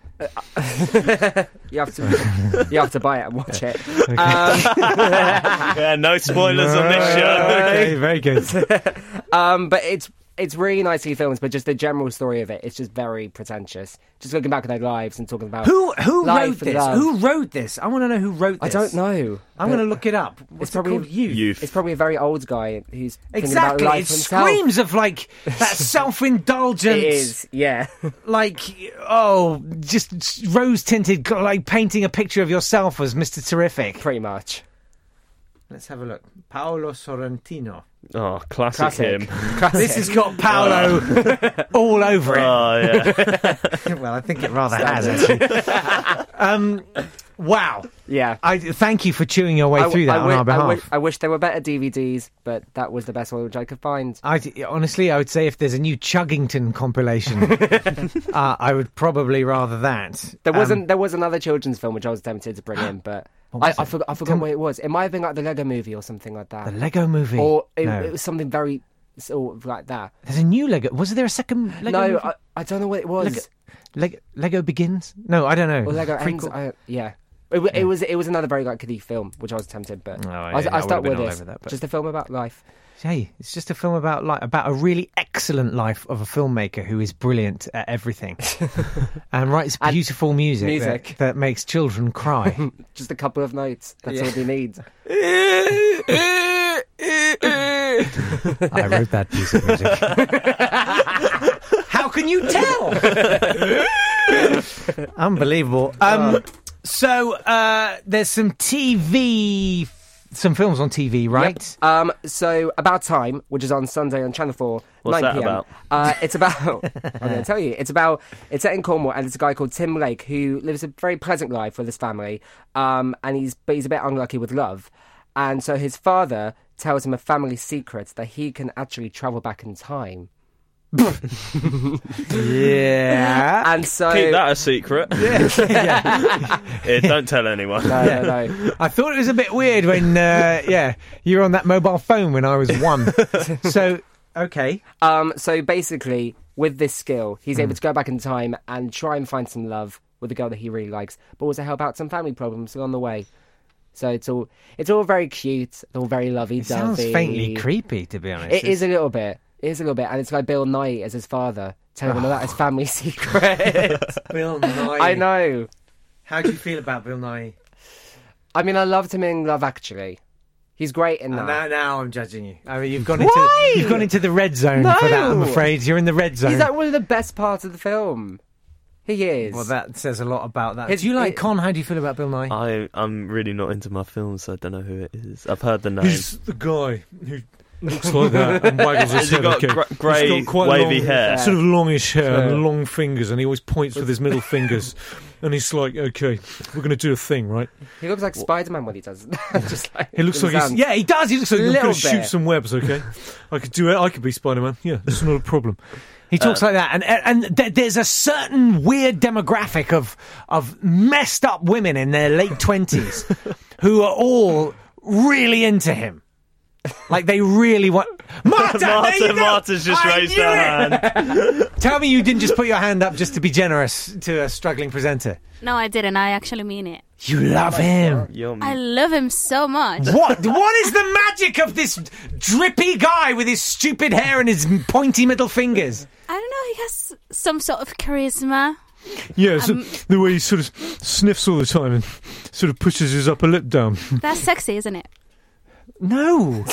you have to you have to buy it and watch it. Okay. Um, Yeah, no spoilers on this show. Okay, very good. um, but it's it's really nicely filmed, but just the general story of it, it's just very pretentious. Just looking back at their lives and talking about Who who life wrote and this? love. Who wrote this? I want to know who wrote I this. don't know. I'm but going to look it up. What's It's it probably called? Youth. It's probably a very old guy who's thinking Exactly. about It life himself. screams of like that self-indulgence. It is, yeah. Like, oh, just rose-tinted, like painting a picture of yourself as Mister Terrific. Pretty much. Let's have a look. Paolo Sorrentino. Oh, classic, Classic. him. Classic. This has got Paolo all over it. Oh, yeah. Well, I think it rather has, actually. um, wow. Yeah. I thank you for chewing your way I, through that I, on wi- our behalf. I, wi- I wish there were better D V Ds, but that was the best one which I could find. I, honestly, I would say if there's a new Chuggington compilation, uh, I would probably rather that. There Um, wasn't. There was another children's film which I was tempted to bring in, but What I, was I it? forgot. I forgot Come- what it was. It might have been like the Lego Movie or something like that. The Lego Movie? or it, No. it was something very sort of like that. There's a new Lego. Was there a second Lego no, movie? I, I don't know what it was. Lego, Lego, Lego Begins? No, I don't know. Or Lego Ends. Prequel? I, yeah. It, w it was it was another very like kiddie film, which I was tempted, but Oh, I, yeah, was- I I would've stuck been with all this. over that, but- Just a film about life. Hey, it's just a film about like about a really excellent life of a filmmaker who is brilliant at everything and writes And beautiful music, music. That, that makes children cry. Just a couple of notes. That's Yeah. all you need. I wrote that piece of music. How can you tell? Unbelievable. Um, so uh, there's some T V, some films on T V, right? Yep. Um, so About Time, which is on Sunday on Channel Four, What's nine that p m. about? Uh, it's about. I'm going to tell you. It's about. It's set in Cornwall, and it's a guy called Tim Lake who lives a very pleasant life with his family. Um, and he's but he's a bit unlucky with love, and so his father tells him a family secret that he can actually travel back in time. Yeah. And so Keep that a secret. Yeah. Yeah, don't tell anyone. No, no, no. I thought it was a bit weird when, uh, yeah, you were on that mobile phone when I was one. So, okay. Um, so basically, with this skill, he's able to go back in time and try and find some love with a girl that he really likes, but also help out some family problems along the way. So it's all it's all very cute, all very lovey-dovey. It sounds faintly creepy, to be honest. It is a little bit. It is a little bit, and it's like Bill Nye as his father, telling him about his family secret. Bill Nye. I know. How do you feel about Bill Nye? I mean, I loved him in Love Actually. He's great in that. And now, now I'm judging you. I mean, you've gone into Why? you've gone into the red zone No. for that. I'm afraid you're in the red zone. He's like one of the best parts of the film. He is. Well, that says a lot about that. His- do you like it- Con? How do you feel about Bill Nye? I, I'm really not into my films, so I don't know who it is. I've heard the name. He's the guy who looks like that and waggles his Has he head. got okay. gr- He's grey, got quite wavy long, hair? sort of longish hair Yeah. and long fingers, and he always points with his middle fingers. And he's like, "Okay, we're going to do a thing, right?" He looks like Spider-Man when he does it. Just like He looks in like his he's, hands. yeah, he does. He looks like A he's going little to shoot bit. some webs. Okay, I could do it. I could be Spider-Man. Yeah, that's not a problem. He talks Uh, like that, and and th- there's a certain weird demographic of of messed up women in their late twenties who are all really into him. Like they really want Marta. there you Marta, go! Marta's just I raised knew her it! hand. Tell me you didn't just put your hand up just to be generous to a struggling presenter. No, I didn't. I actually mean it. You love him. Yum. I love him so much. What? What is the magic of this drippy guy with his stupid hair and his pointy middle fingers? I don't know. He has some sort of charisma. Yeah, so Um, the way he sort of sniffs all the time and sort of pushes his upper lip down. That's sexy, isn't it? No.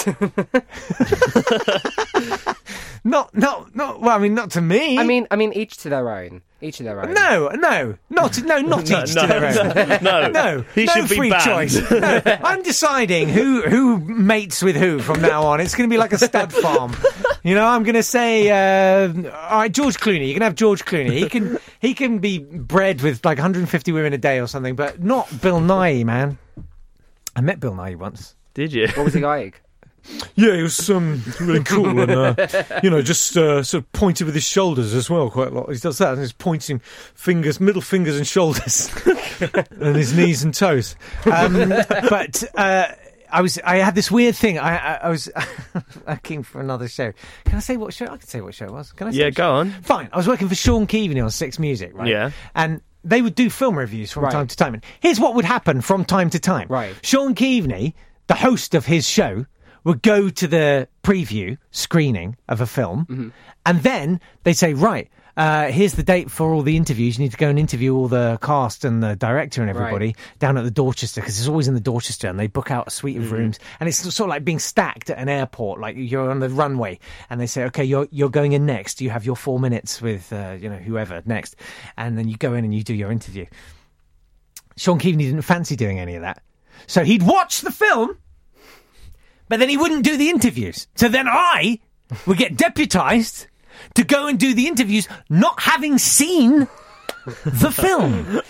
not, not, not. Well, I mean, not to me. I mean, I mean, each to their own. Each to their own. No, no, not no, not No, each no, to their own. no, no. he no should be free banned. choice. No, I'm deciding who who mates with who from now on. It's going to be like a stud farm. You know, I'm going to say, uh, all right, George Clooney. You can have George Clooney. He can he can be bred with like one hundred fifty women a day or something, but not Bill Nighy, man. I met Bill Nighy once. Did you? What was he like? Yeah, he was um, really cool and, uh, you know, just uh, sort of pointed with his shoulders as well quite a lot. He does that and he's pointing fingers, middle fingers and shoulders and his knees and toes. Um, but uh, I was, I had this weird thing. I, I, I was working for another show. Can I say what show? I can say what show it was. Can I say Yeah, what go show? on. Fine. I was working for Sean Keaveney on Six Music, right? Yeah. And they would do film reviews from Right. time to time. And here's what would happen from time to time. Right. Sean Keaveney, the host of his show, would go to the preview screening of a film, Mm-hmm. and then they'd say, right, uh, here's the date for all the interviews. You need to go and interview all the cast and the director and everybody Right. down at the Dorchester, because it's always in the Dorchester, and they book out a suite of Mm-hmm. rooms, and it's sort of like being stacked at an airport, like you're on the runway, and they say, okay, you're you're going in next. You have your four minutes with uh, you know whoever next, and then you go in and you do your interview. Sean Keaveney didn't fancy doing any of that, so he'd watch the film. But then he wouldn't do the interviews. So then I would get deputised to go and do the interviews, not having seen the film.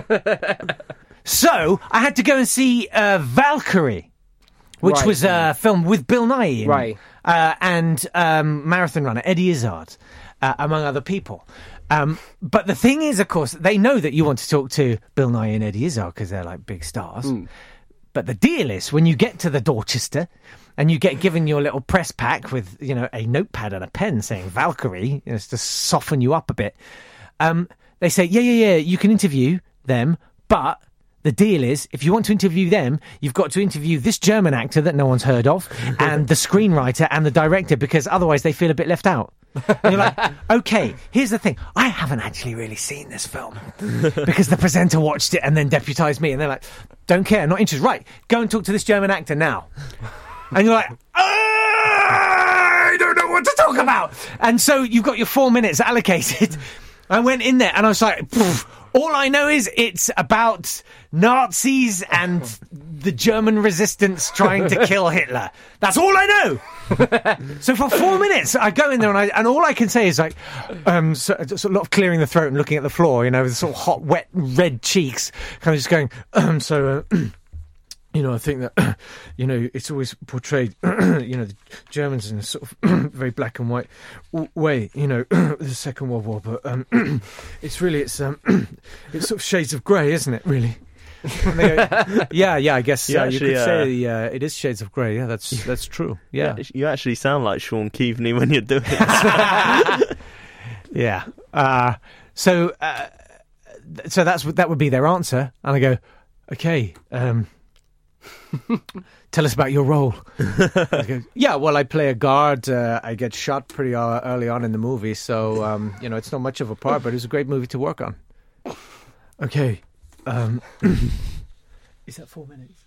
So I had to go and see uh, Valkyrie, which Right. was a film with Bill Nighy in, Right. uh, and um, marathon runner Eddie Izzard, uh, among other people. Um, but the thing is, of course, they know that you want to talk to Bill Nighy and Eddie Izzard because they're like big stars. Mm. But the deal is, when you get to the Dorchester and you get given your little press pack with, you know, a notepad and a pen saying Valkyrie, you know, it's to soften you up a bit, um, they say, yeah, yeah, yeah, you can interview them, but the deal is, if you want to interview them, you've got to interview this German actor that no one's heard of, and the screenwriter and the director, because otherwise they feel a bit left out. And you're like, okay, here's the thing. I haven't actually really seen this film because the presenter watched it and then deputised me. And they're like, don't care, not interested. Right, go and talk to this German actor now. And you're like, I don't know what to talk about. And so you've got your four minutes allocated. I went in there and I was like, poof. All I know is it's about Nazis and the German resistance trying to kill Hitler. That's all I know. So for four minutes, I go in there and I and all I can say is like, um, so, just a lot of clearing the throat and looking at the floor, you know, with sort of hot, wet, red cheeks, kind of just going. Um, so. Uh, You know, I think that, you know, it's always portrayed, you know, the Germans in a sort of very black and white w- way, you know, the Second World War, but um, it's really, it's um, it's sort of shades of grey, isn't it, really? And they go, yeah, yeah, I guess You uh, you actually, could uh, say uh, it is shades of grey, yeah, that's that's true, yeah. Yeah, you actually sound like Sean Keaveney when you're doing it. Yeah. Uh, so, uh, so that's that would be their answer, and I go, okay, um... tell us about your role. Go, yeah, well, I play a guard. Uh, I get shot pretty uh, early on in the movie, so um, you know it's not much of a part, but it was a great movie to work on. Okay, um, is that four minutes?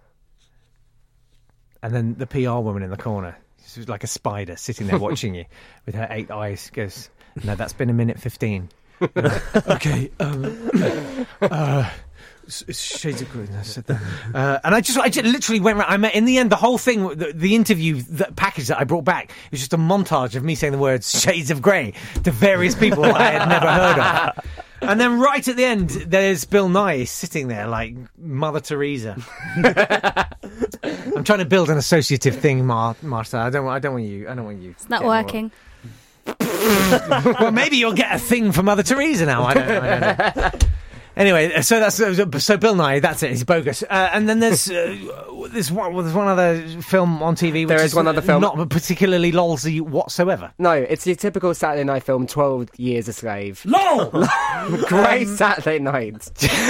And then the P R woman in the corner, she was like a spider sitting there watching you with her eight eyes. Goes, no, that's been a minute fifteen. Uh, okay. Um, uh, It's, it's shades of grey. I said that, uh, and I just, I just literally went around. I met in the end the whole thing, the, the interview, the package that I brought back. It was just a montage of me saying the words "shades of grey" to various people I had never heard of. And then right at the end, there's Bill Nighy sitting there like Mother Teresa. I'm trying to build an associative thing, Mar- Martha. I don't, I don't want you. I don't want you. It's not working. Well, maybe you'll get a thing for Mother Teresa now. I don't know. I don't know. Anyway, so that's so Bill Nighy. That's it. He's bogus. Uh, and then there's uh, there's one there's one other film on T V. Which There is one other film. not particularly lolsy whatsoever. No, it's your typical Saturday night film, twelve Years a Slave. Lol! Great Um, Saturday night.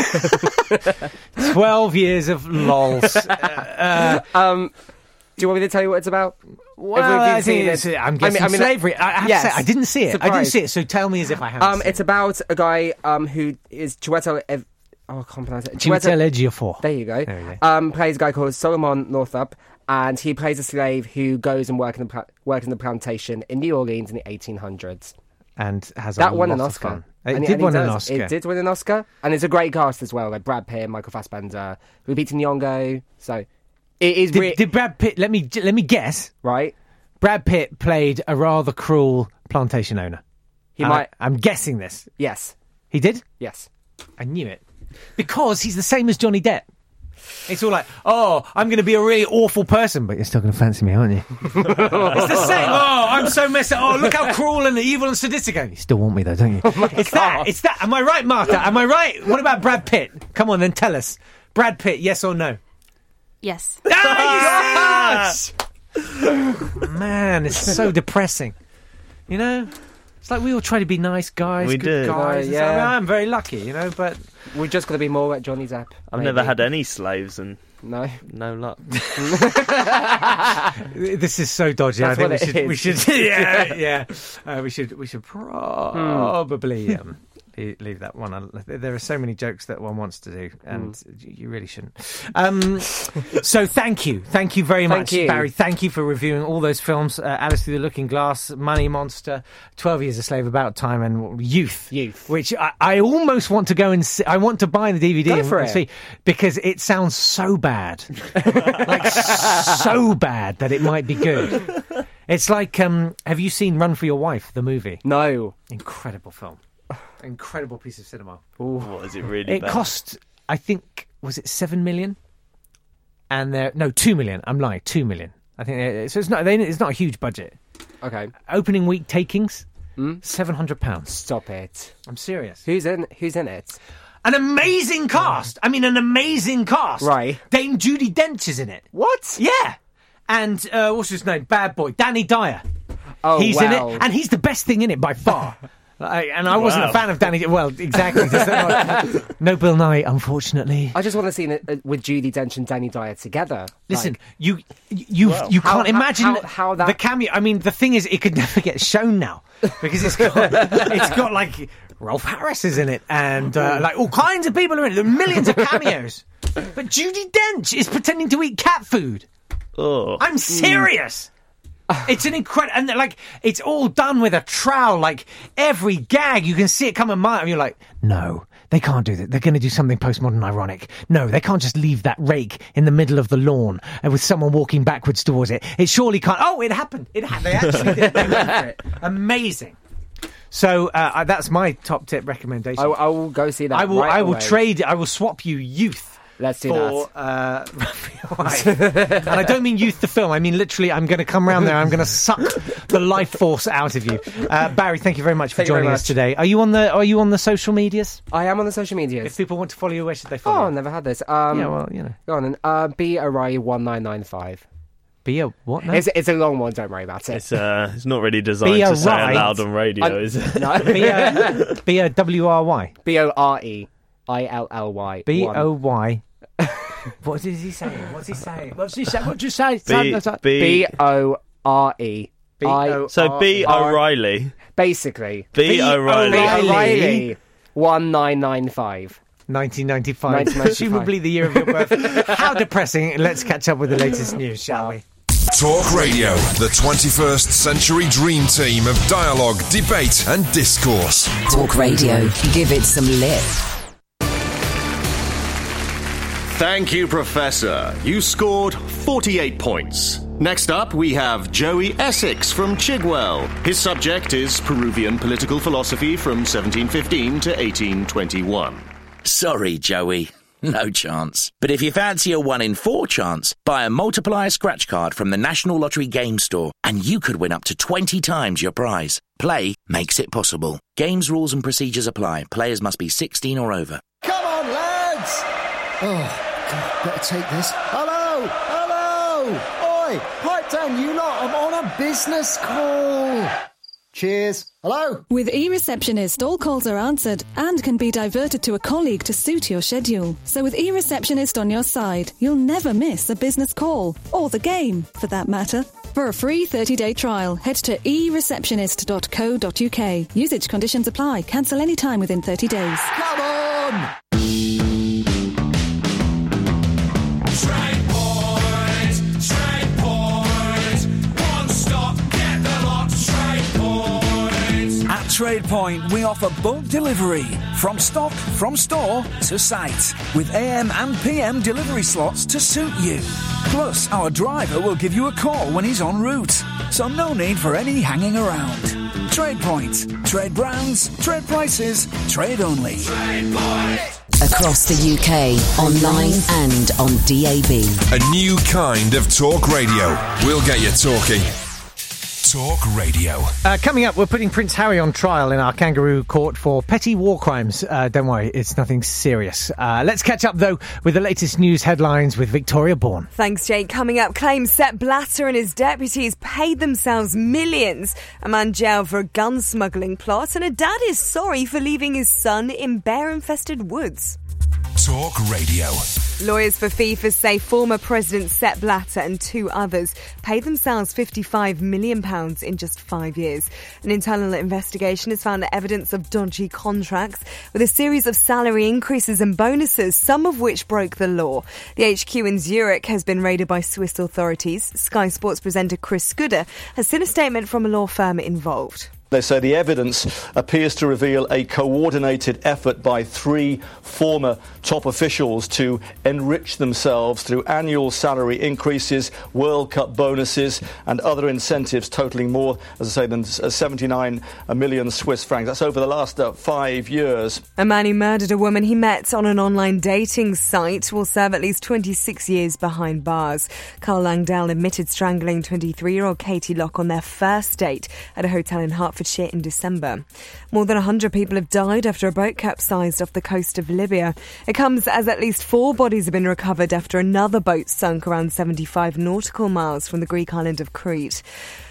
Twelve years of lols. Uh, um, do you want me to tell you what it's about? well, If we've I seen think it- it's, I'm I mean- guessing I mean, slavery. I, I have yes. to say, I didn't see it. I didn't Surprise. see it. So tell me as if I haven't. Um, seen it's about a guy um who is Chiwetel. Ev- oh, I can't pronounce it. Chiwetel Ejiofor. There you go. There we go. Um, plays a guy called Solomon Northup, and he plays a slave who goes and work in the pla- works in the plantation in New Orleans in the eighteen hundreds. And has a that won lot an of Oscar. fun. It And did and win an does. Oscar. It did win an Oscar, and it's a great cast as well, like Brad Pitt, Michael Fassbender, Lupita Nyong'o. So it is. Did, re- did Brad Pitt? Let me let me guess. Right. Brad Pitt played a rather cruel plantation owner. He And might. I, I'm guessing this. Yes. He did? Yes. I knew it. Because he's the same as Johnny Depp. It's all like, oh, I'm going to be a really awful person, but you're still going to fancy me, aren't you? It's the same. Oh, I'm so messed up. Oh, look how cruel and evil and sadistic I am. You still want me, though, don't you? Oh it's that. It's that. Am I right, Martha? Am I right? What about Brad Pitt? Come on, then tell us. Brad Pitt, yes or no? Yes. Yes! Man, it's so depressing. You know? It's like we all try to be nice guys, We good do. guys. Uh, and so- I mean, yeah. I'm very lucky, you know, but... We're just going to be more like Johnny Depp. I've maybe. never had any slaves and No. no luck. This is so dodgy. That's I think what we it should, we is. should, yeah, yeah. Uh, we should, we should probably um, leave, leave that one. un- There are so many jokes that one wants to do, and you you really shouldn't. Um, so, thank you, thank you very Thank much, you. Barry. Thank you for reviewing all those films: uh, Alice Through the Looking Glass, Money Monster, Twelve Years a Slave, About Time, and Youth. Youth. Which I, I almost want to go and see. I want to buy the D V D Go and, for and it. see because it sounds so bad. Like so bad that it might be good. It's like, um, have you seen Run for Your Wife, the movie? No. Incredible film. Incredible piece of cinema. What is it really? It bad? cost, I think, was it seven million? And there, no, two million. I'm lying, two million. I think uh, so. It's not. They, it's not a huge budget. Okay. Opening week takings, Mm? seven hundred pounds. Stop it. I'm serious. Who's in? Who's in it? An amazing cast. I mean, an amazing cast. Right. Dame Judi Dench is in it. What? Yeah. And uh, what's his name? Bad boy, Danny Dyer. Oh, he's wow. in it, and he's the best thing in it by far. I, and I wasn't Wow. a fan of Danny. Well, exactly. Does that not- no Bill Nye, unfortunately. I just want to see it uh, with Judi Dench and Danny Dyer together. Listen, Like, you you Wow. you How- can't how- imagine how- how that- the cameo. I mean, the thing is, it could never get shown now because it's got it's got like Rolf Harris is in it, and uh, like all kinds of people are in it. There are millions of cameos, but Judi Dench is pretending to eat cat food. Oh. I'm serious. It's an incredible, and like it's all done with a trowel. Like every gag, you can see it come a mile. And you're like, no, they can't do that. They're going to do something postmodern ironic. No, they can't just leave that rake in the middle of the lawn and with someone walking backwards towards it. It surely can't. Oh, it happened. It ha- They actually did. They went for it. Amazing. So uh, that's my top tip recommendation. I, I will go see that. I will. right I will away. trade. I will swap you Youth. Let's do for, that. uh, and I don't mean Youth the film. I mean literally. I'm going to come round there. I'm going to suck the life force out of you. Uh, Barry, thank you very much for Thank you very joining us much. today. Are you on the Are you on the social medias? I am on the social medias. If people want to follow you, where should they follow? Oh, you? never had this. Um, Yeah, well, you know. Go on then. Uh, B O'Reilly one nine nine five. Be a what? No? It's, it's a long one. Don't worry about it. It's uh, it's not really designed Be a to say right. it loud on radio, I'm- is it? No. B a B a W R Y. B O R E I L L Y. B O Y. What is he saying? What's he saying? What's he saying? What'd you say? B, B B, O R E. B O- so B R- O'Reilly. Basically. B O'Reilly. B O'Reilly. O'Reilly one nine nine five. nineteen ninety-five. nineteen ninety-five. Presumably the year of your birth. How depressing. Let's catch up with the latest news, shall we? Talk Radio, the twenty-first century dream team of dialogue, debate, and discourse. Talk Radio. Give it some lip. Thank you, Professor. You scored forty-eight points. Next up, we have Joey Essex from Chigwell. His subject is Peruvian political philosophy from seventeen fifteen to eighteen twenty-one. Sorry, Joey. No chance. But if you fancy a one in four chance, buy a multiplier scratch card from the National Lottery Game Store and you could win up to twenty times your prize. Play makes it possible. Games rules and procedures apply. Players must be sixteen or over. Come on, lads! Oh, God, better take this. Hello! Hello! Oi! Pipe down, you lot! I'm on a business call! Cheers. Hello? With eReceptionist, all calls are answered and can be diverted to a colleague to suit your schedule. So with eReceptionist on your side, you'll never miss a business call, or the game, for that matter. For a free thirty-day trial, head to e receptionist dot co dot uk. Usage conditions apply. Cancel any time within thirty days. Come on! Strike point, strike TradePoint, we offer bulk delivery from stock, from store to site, with A M and P M delivery slots to suit you. Plus, our driver will give you a call when he's en route, so no need for any hanging around. TradePoint. Trade brands, trade prices, trade only. TradePoint. Across the U K, online and on D A B. A new kind of talk radio. We'll get you talking. Talk Radio. Uh, coming up, we're putting Prince Harry on trial in our kangaroo court for petty war crimes. Uh, don't worry, it's nothing serious. Uh, let's catch up, though, with the latest news headlines with Victoria Bourne. Thanks, Jake. Coming up, claims Sepp Blatter and his deputies paid themselves millions. A man jailed for a gun smuggling plot, and a dad is sorry for leaving his son in bear-infested woods. Talk Radio. Lawyers for FIFA say former President Sepp Blatter and two others paid themselves fifty-five million pounds in just five years. An internal investigation has found evidence of dodgy contracts with a series of salary increases and bonuses, some of which broke the law. The H Q in Zurich has been raided by Swiss authorities. Sky Sports presenter Chris Scudder has seen a statement from a law firm involved. They say the evidence appears to reveal a coordinated effort by three former top officials to enrich themselves through annual salary increases, World Cup bonuses and other incentives totalling more, as I say, than seventy-nine million Swiss francs. That's over the last uh, five years. A man who murdered a woman he met on an online dating site will serve at least twenty-six years behind bars. Carl Langdale admitted strangling twenty-three-year-old Katie Locke on their first date at a hotel in Hertfordshire in December. More than one hundred people have died after a boat capsized off the coast of Libya. It comes as at least four bodies have been recovered after another boat sunk around seventy-five nautical miles from the Greek island of Crete.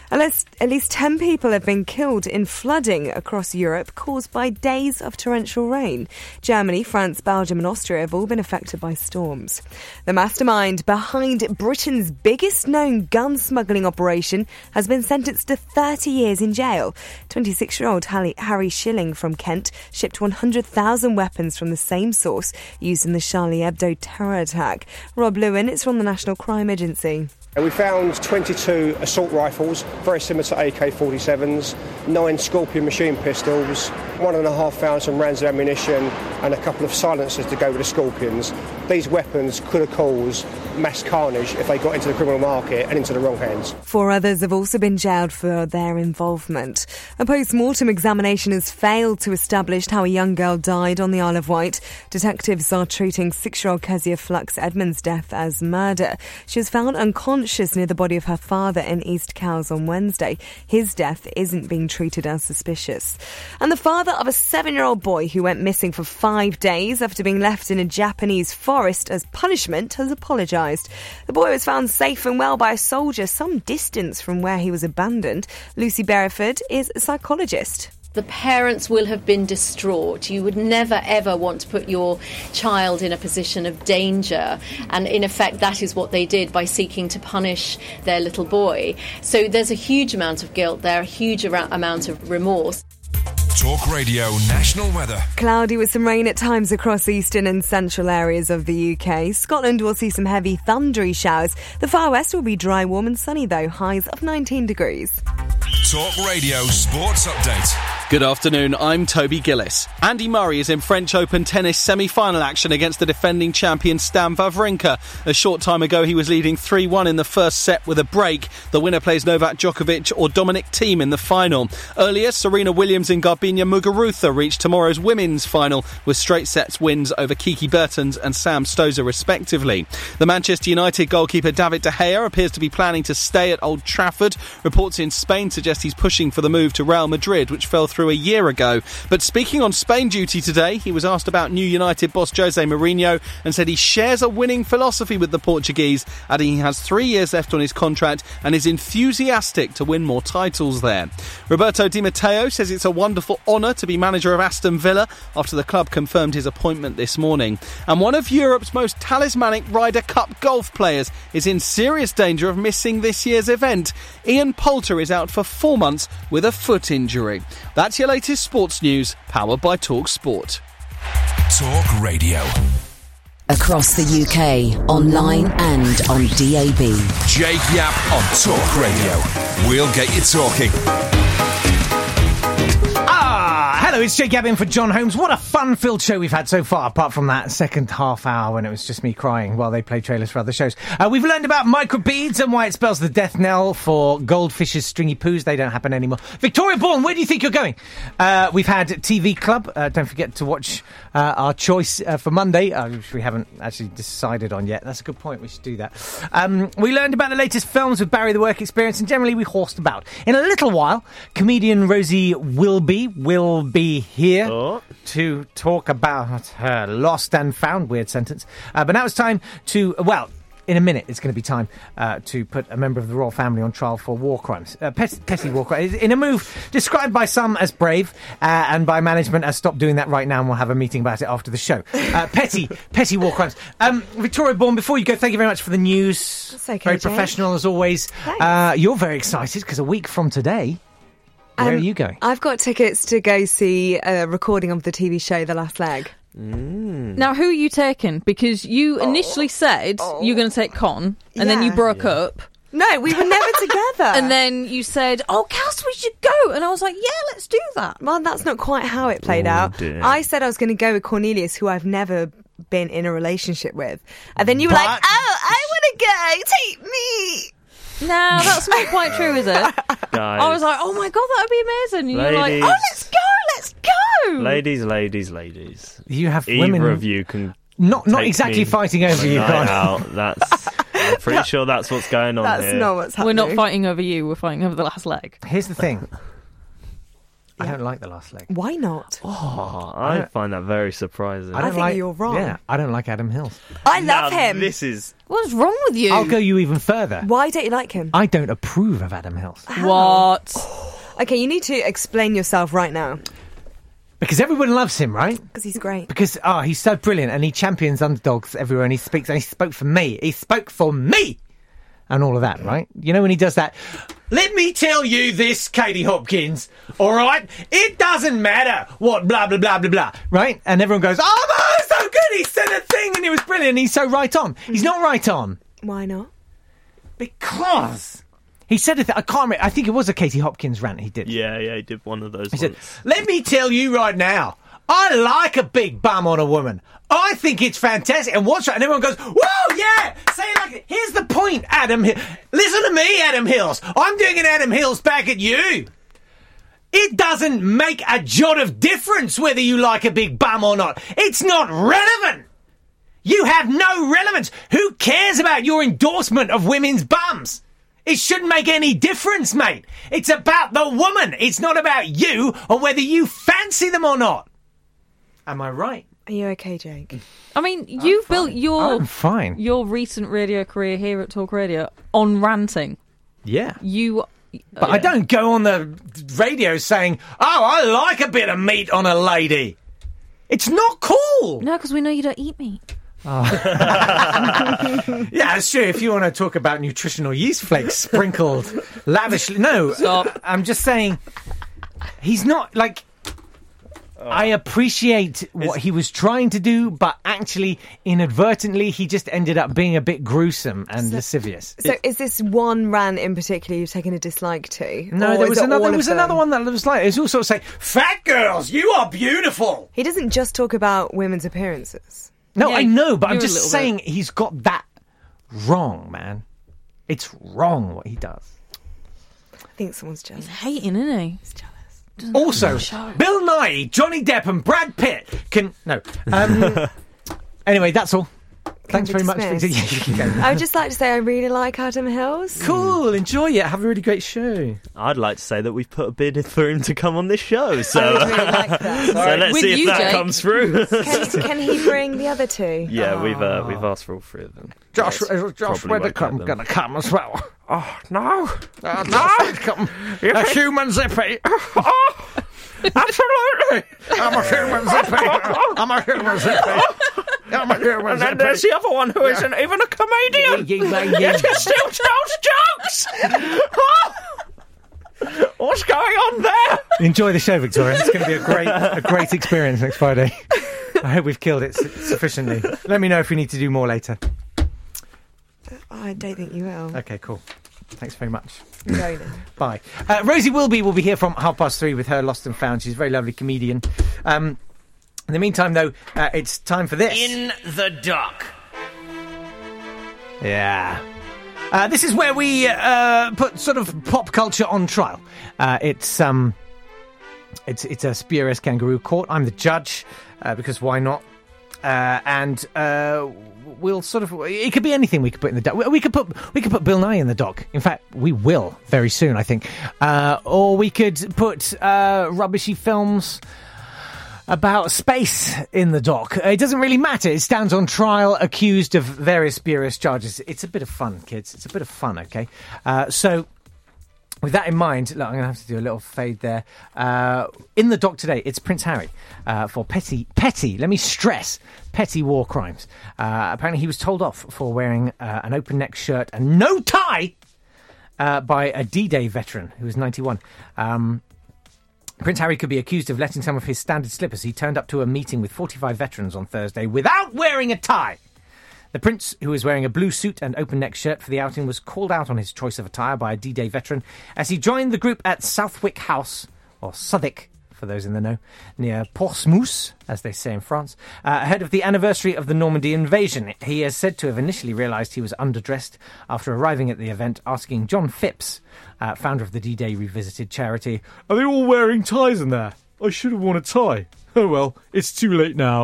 At least ten people have been killed in flooding across Europe caused by days of torrential rain. Germany, France, Belgium and Austria have all been affected by storms. The mastermind behind Britain's biggest known gun smuggling operation has been sentenced to thirty years in jail. twenty-six-year-old Harry Schilling from Kent shipped one hundred thousand weapons from the same source used in the Charlie Hebdo terror attack. Rob Lewin is from the National Crime Agency. We found twenty-two assault rifles, very similar to A K forty-sevens, nine Scorpion machine pistols, one and a half thousand rounds of ammunition and a couple of silencers to go with the Scorpions. These weapons could have caused mass carnage if they got into the criminal market and into the wrong hands. Four others have also been jailed for their involvement. A post-mortem examination has failed to establish how a young girl died on the Isle of Wight. Detectives are treating six-year-old Kezia Flux Edmonds' death as murder. She was found unconscious near the body of her father in East Cowes on Wednesday. His death isn't being treated as suspicious. And the father of a seven-year-old boy who went missing for five days after being left in a Japanese forest as punishment has apologised. The boy was found safe and well by a soldier some distance from where he was abandoned. Lucy Bereford is a psychologist. The parents will have been distraught. You would never, ever want to put your child in a position of danger. And in effect, that is what they did by seeking to punish their little boy. So there's a huge amount of guilt there, a huge amount of remorse. Talk Radio National Weather. Cloudy with some rain at times across eastern and central areas of the U K. Scotland will see some heavy thundery showers. The far west will be dry, warm and sunny though, highs of nineteen degrees. Talk Radio Sports Update. Good afternoon, I'm Toby Gillis. Andy Murray is in French Open tennis semi-final action against the defending champion Stan Wawrinka. A short time ago he was leading three one in the first set with a break. The winner plays Novak Djokovic or Dominic Thiem in the final. Earlier, Serena Williams and Garbine Muguruza reached tomorrow's women's final with straight sets wins over Kiki Bertens and Sam Stosur respectively. The Manchester United goalkeeper David De Gea appears to be planning to stay at Old Trafford. Reports in Spain suggest he's pushing for the move to Real Madrid, which fell through a year ago. But speaking on Spain duty today, he was asked about new United boss Jose Mourinho and said he shares a winning philosophy with the Portuguese, adding he has three years left on his contract and is enthusiastic to win more titles there. Roberto Di Matteo says it's a wonderful honour to be manager of Aston Villa after the club confirmed his appointment this morning. And one of Europe's most talismanic Ryder Cup golf players is in serious danger of missing this year's event. Ian Poulter is out for four months with a foot injury. That's your latest sports news, powered by Talk Sport. Talk Radio. Across the U K, online and on D A B. Jake Yapp on Talk Radio. We'll get you talking. Hello, it's Jake Gabbin for John Holmes. What a fun-filled show we've had so far, apart from that second half hour when it was just me crying while they played trailers for other shows. Uh, we've learned about microbeads and why it spells the death knell for goldfish's stringy poos. They don't happen anymore. Victoria Bourne, where do you think you're going? Uh, we've had T V Club. Uh, don't forget to watch uh, our choice uh, for Monday, uh, which we haven't actually decided on yet. That's a good point. We should do that. Um, we learned about the latest films with Barry the Work Experience, and generally we horsed about. In a little while, comedian Rosie Wilby will be here oh. to talk about her lost and found, weird sentence. Uh, but now it's time to, well, in a minute it's going to be time uh, to put a member of the royal family on trial for war crimes. Uh, petty, petty war crimes. In a move described by some as brave uh, and by management as stop doing that right now and we'll have a meeting about it after the show. Uh, petty, petty war crimes. Um, Victoria Bourne, before you go, thank you very much for the news. That's okay, very Jake. Professional as always. Uh, you're very excited because a week from today, where Um, are you going? I've got tickets to go see a recording of the T V show The Last Leg. Mm. Now, who are you taking? Because you initially said you were going to take Con, and then you Yeah. broke up. No, we were never together. And then you said, oh, Cass, we should go. And I was like, yeah, let's do that. Well, that's not quite how it played Oh, out. dear. I said I was going to go with Cornelius, who I've never been in a relationship with. And then you were But- like, oh, I want to go. Take me. No, that's not quite true, is it? I was like, oh my God, that would be amazing. And you were like, Ladies. oh, let's go, let's go. Ladies, ladies, ladies. You have Either women of you can not not take exactly me fighting over for a you, night Con. out. That's I'm pretty sure that's what's going on That's here. not what's We're happening. not fighting over you, we're fighting over the last leg. Here's the thing. I don't like The Last Leg. Why not? Oh, I I don't- find that very surprising. I don't think like, you're wrong. Yeah, I don't like Adam Hills. I love Now, him. This is What's wrong with you? I'll go you even further. Why don't you like him? I don't approve of Adam Hills. What? Okay, you need to explain yourself right now. Because everyone loves him, right? Because he's great. Because, oh, he's so brilliant and he champions underdogs everywhere and he speaks, and he spoke for me. He spoke for me! And all of that, right? You know when he does that? Let me tell you this, Katie Hopkins, all right? It doesn't matter what blah, blah, blah, blah, blah, right? And everyone goes, oh, no, so good, he said a thing and it was brilliant. He's so right on. He's not right on. Why not? Because he said a th- I can't remember. I think it was a Katie Hopkins rant he did. Yeah, yeah, he did one of those He once. said, let me tell you right now, I like a big bum on a woman. I think it's fantastic. And what's right? And everyone goes, whoa, yeah! Say it like, here's the point, Adam Hill. Listen to me, Adam Hills. I'm doing an Adam Hills back at you. It doesn't make a jot of difference whether you like a big bum or not. It's not relevant. You have no relevance. Who cares about your endorsement of women's bums? It shouldn't make any difference, mate. It's about the woman. It's not about you or whether you fancy them or not. Am I right? Are you okay, Jake? I mean, you've built your I'm fine. your recent radio career here at Talk Radio on ranting. Yeah. You, But I don't go on the radio saying, oh, I like a bit of meat on a lady. It's not cool. No, because we know you don't eat meat. Yeah, it's true. If you want to talk about nutritional yeast flakes sprinkled lavishly. No, Stop. I'm just saying, he's not like. I appreciate what he was trying to do, but actually, inadvertently, he just ended up being a bit gruesome and So- lascivious. So is this one rant in particular you've taken a dislike to? No, Or there is was it another. all There of was them? another one that was like. It was also saying, "Fat girls, you are beautiful." He doesn't just talk about women's appearances. No, Yeah, I know, but I'm you're a just little saying he's got that wrong, man. It's wrong what he does. I think someone's jealous. He's hating, isn't he? He's jealous. Also, Bill Nye, Johnny Depp, and Brad Pitt can no. Um, anyway, that's all. Thanks be very much. dismissed. Yeah, you can go. I would just like to say I really like Adam Hills. Cool, enjoy it. Have a really great show. I'd like to say that we've put a bid in for him to come on this show. So, I would really like that. so let's With see if you, that Jake. comes through. Can, can he bring the other two? Yeah, we've uh, we've asked for all three of them. Josh, Yes, uh, Josh probably won't Weathercombe get them. going to come as well. Oh no, uh, no, a human zippy. Oh, absolutely, I'm a human zippy. I'm a human zippy. I'm a human zippy. And then there's the other one who Yeah. isn't even a comedian. You- you- you- Yet he still tells jokes. What's going on there? Enjoy the show, Victoria. It's going to be a great, a great experience next Friday. I hope we've killed it su- sufficiently. Let me know if we need to do more later. I don't think you will. Okay, cool. Thanks very much. No, no. Bye. Uh, Rosie Wilby will be here from half past three with her Lost and Found. She's a very lovely comedian. Um, in the meantime, though, uh, it's time for this. In the Dock. Yeah. Uh, this is where we uh, put sort of pop culture on trial. Uh, it's um, it's it's a spurious kangaroo court. I'm the judge uh, because why not? Uh, and uh, we'll sort of it could be anything we could put in the dock. We could put we could put Bill Nye in the dock. In fact, we will very soon, I think. Uh, or we could put uh, rubbishy films about space in the dock. It doesn't really matter. It stands on trial, accused of various spurious charges. It's a bit of fun, kids. It's a bit of fun, okay? Uh, so, with that in mind, look, I'm going to have to do a little fade there. Uh, in the dock today, it's Prince Harry uh, for petty, petty, let me stress, petty war crimes. Uh, apparently he was told off for wearing uh, an open-neck shirt and no tie uh, by a D-Day veteran who was ninety-one. Um... Prince Harry could be accused of letting some of his standard slippers. He turned up to a meeting with forty-five veterans on Thursday without wearing a tie. The prince, who was wearing a blue suit and open-neck shirt for the outing, was called out on his choice of attire by a D-Day veteran as he joined the group at Southwick House, or Southwick, for those in the know, near Portsmouth, as they say in France, uh, ahead of the anniversary of the Normandy invasion. He is said to have initially realised he was underdressed after arriving at the event, asking John Phipps, uh, founder of the D-Day Revisited charity, "Are they all wearing ties in there? I should have worn a tie. Oh well, it's too late now."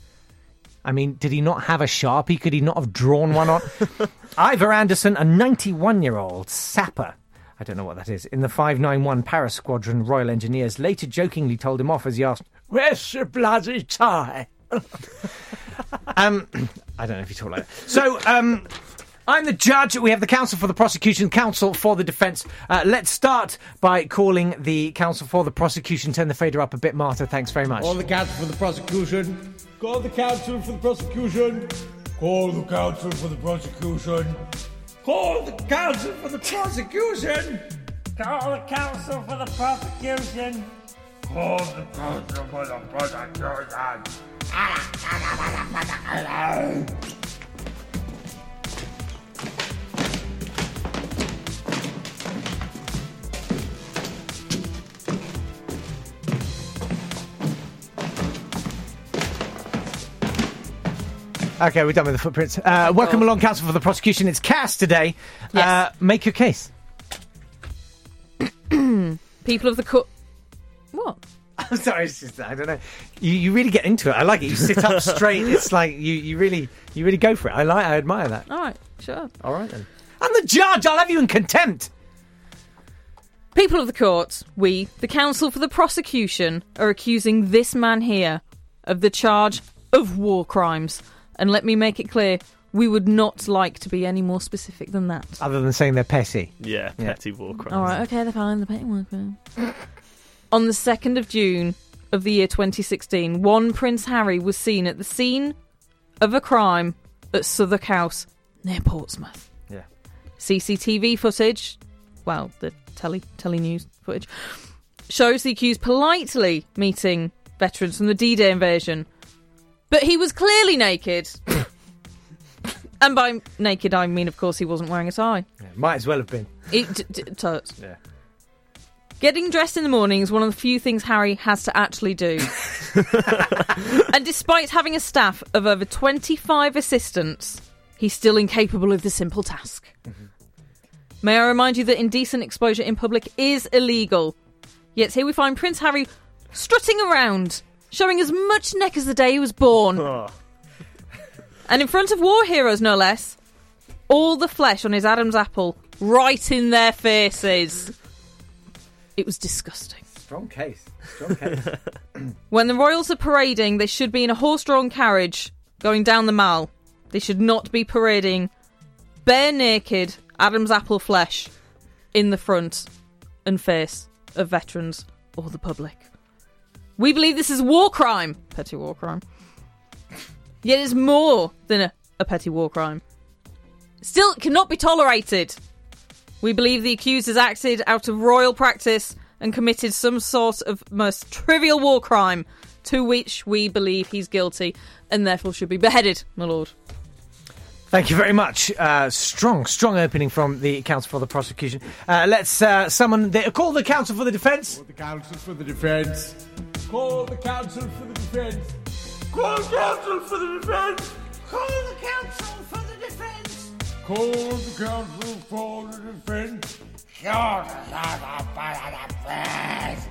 I mean, did he not have a Sharpie? Could he not have drawn one on? Ivor Anderson, a ninety-one-year-old sapper, I don't know what that is, in the five nine one Paris Squadron Royal Engineers, later jokingly told him off as he asked, "Where's your bloody tie?" um, I don't know if you talk like that. So, um, I'm the judge. We have the counsel for the prosecution, counsel for the defence. Uh, let's start by calling the counsel for the prosecution. Turn the fader up a bit, Martha. Thanks very much. Call the counsel for the prosecution. Call the counsel for the prosecution. Call the counsel for the prosecution. Call the counsel for the prosecution. Call the counsel for the prosecution. Call the counsel for the prosecution. Okay, we're done with the footprints. Uh, welcome along, counsel for the prosecution. It's Cass today. Yes. Uh, make your case. People of the court. What? I'm sorry, it's just, I don't know. You you really get into it. I like it. You sit up straight. It's like you, you really you really go for it. I like. I admire that. All right, sure. All right then. I'm the judge. I'll have you in contempt. People of the court, we, the counsel for the prosecution, are accusing this man here of the charge of war crimes. And let me make it clear, we would not like to be any more specific than that. Other than saying they're petty. Yeah, petty war crimes. All right, okay, they're fine, they're petty war crimes. On the second of June of the year twenty sixteen, one Prince Harry was seen at the scene of a crime at Southwark House near Portsmouth. Yeah. C C T V footage, well, the telly, telly news footage, shows the accused politely meeting veterans from the D-Day invasion. But he was clearly naked. And by naked, I mean, of course, he wasn't wearing a tie. Yeah, might as well have been. It t- t- totes. Yeah. Getting dressed in the morning is one of the few things Harry has to actually do. And despite having a staff of over twenty-five assistants, he's still incapable of the simple task. Mm-hmm. May I remind you that indecent exposure in public is illegal. Yet here we find Prince Harry strutting around, showing as much neck as the day he was born. Oh. And in front of war heroes, no less. All the flesh on his Adam's apple, right in their faces. It was disgusting. Strong case. Strong case. When the royals are parading, they should be in a horse-drawn carriage going down the Mall. They should not be parading bare naked Adam's apple flesh in the front and face of veterans or the public. We believe this is a war crime. Petty war crime. Yet it's more than a, a petty war crime. Still, it cannot be tolerated. We believe the accused has acted out of royal practice and committed some sort of most trivial war crime to which we believe he's guilty and therefore should be beheaded, my lord. Thank you very much. Uh, strong, strong opening from the counsel for the prosecution. Uh, let's uh, summon the call the counsel for the defence. Call the counsel for the defence. Call the counsel for the defence. Call the counsel for the defence. Call the counsel for the defence. Call the counsel for the defence. Call the counsel for the defence.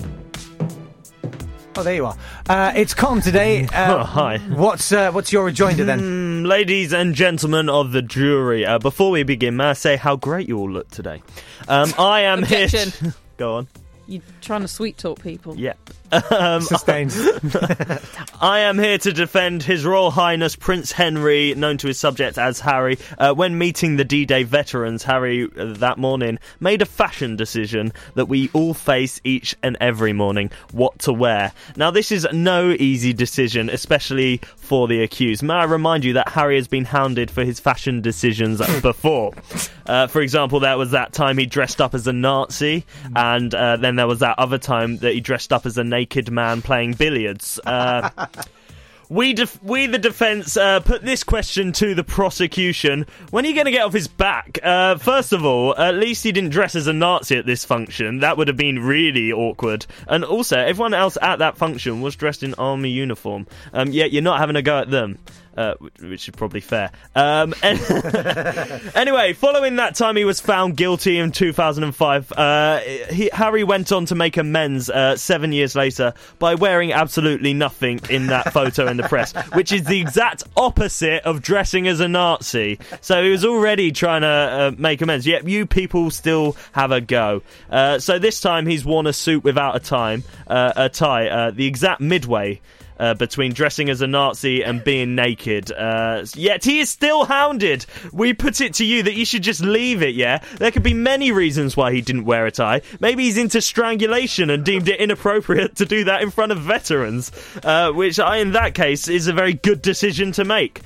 Oh, there you are. Uh, it's Con today. Uh, oh, hi. What's uh, what's your rejoinder then? Mm, ladies and gentlemen of the jury, uh, before we begin, may I say how great you all look today? Um, I am Objection. here. To... Go on. You're trying to sweet talk people. Yeah. Um, Sustained. I am here to defend His Royal Highness Prince Henry, known to his subjects as Harry. Uh, when meeting the D-Day veterans, Harry, uh, that morning, made a fashion decision that we all face each and every morning, what to wear. Now, this is no easy decision, especially for the accused. May I remind you that Harry has been hounded for his fashion decisions before. Uh, for example, there was that time he dressed up as a Nazi, and uh, then there was that other time that he dressed up as a naked man playing billiards. Uh, we, def- we, the defence, uh, put this question to the prosecution. When are you going to get off his back? Uh, first of all, at least he didn't dress as a Nazi at this function. That would have been really awkward. And also, everyone else at that function was dressed in army uniform. Um, yet you're not having a go at them. Uh, which is probably fair. Um, and anyway, following that time he was found guilty in two thousand five, uh, he, Harry went on to make amends uh, seven years later by wearing absolutely nothing in that photo in the press, which is the exact opposite of dressing as a Nazi. So he was already trying to uh, make amends, yet you people still have a go. Uh, so this time he's worn a suit without a tie, uh, a tie, uh, the exact midway Uh, between dressing as a Nazi and being naked. Uh, yet he is still hounded. We put it to you that you should just leave it, yeah? There could be many reasons why he didn't wear a tie. Maybe he's into strangulation and deemed it inappropriate to do that in front of veterans, uh, which I, in that case, is a very good decision to make.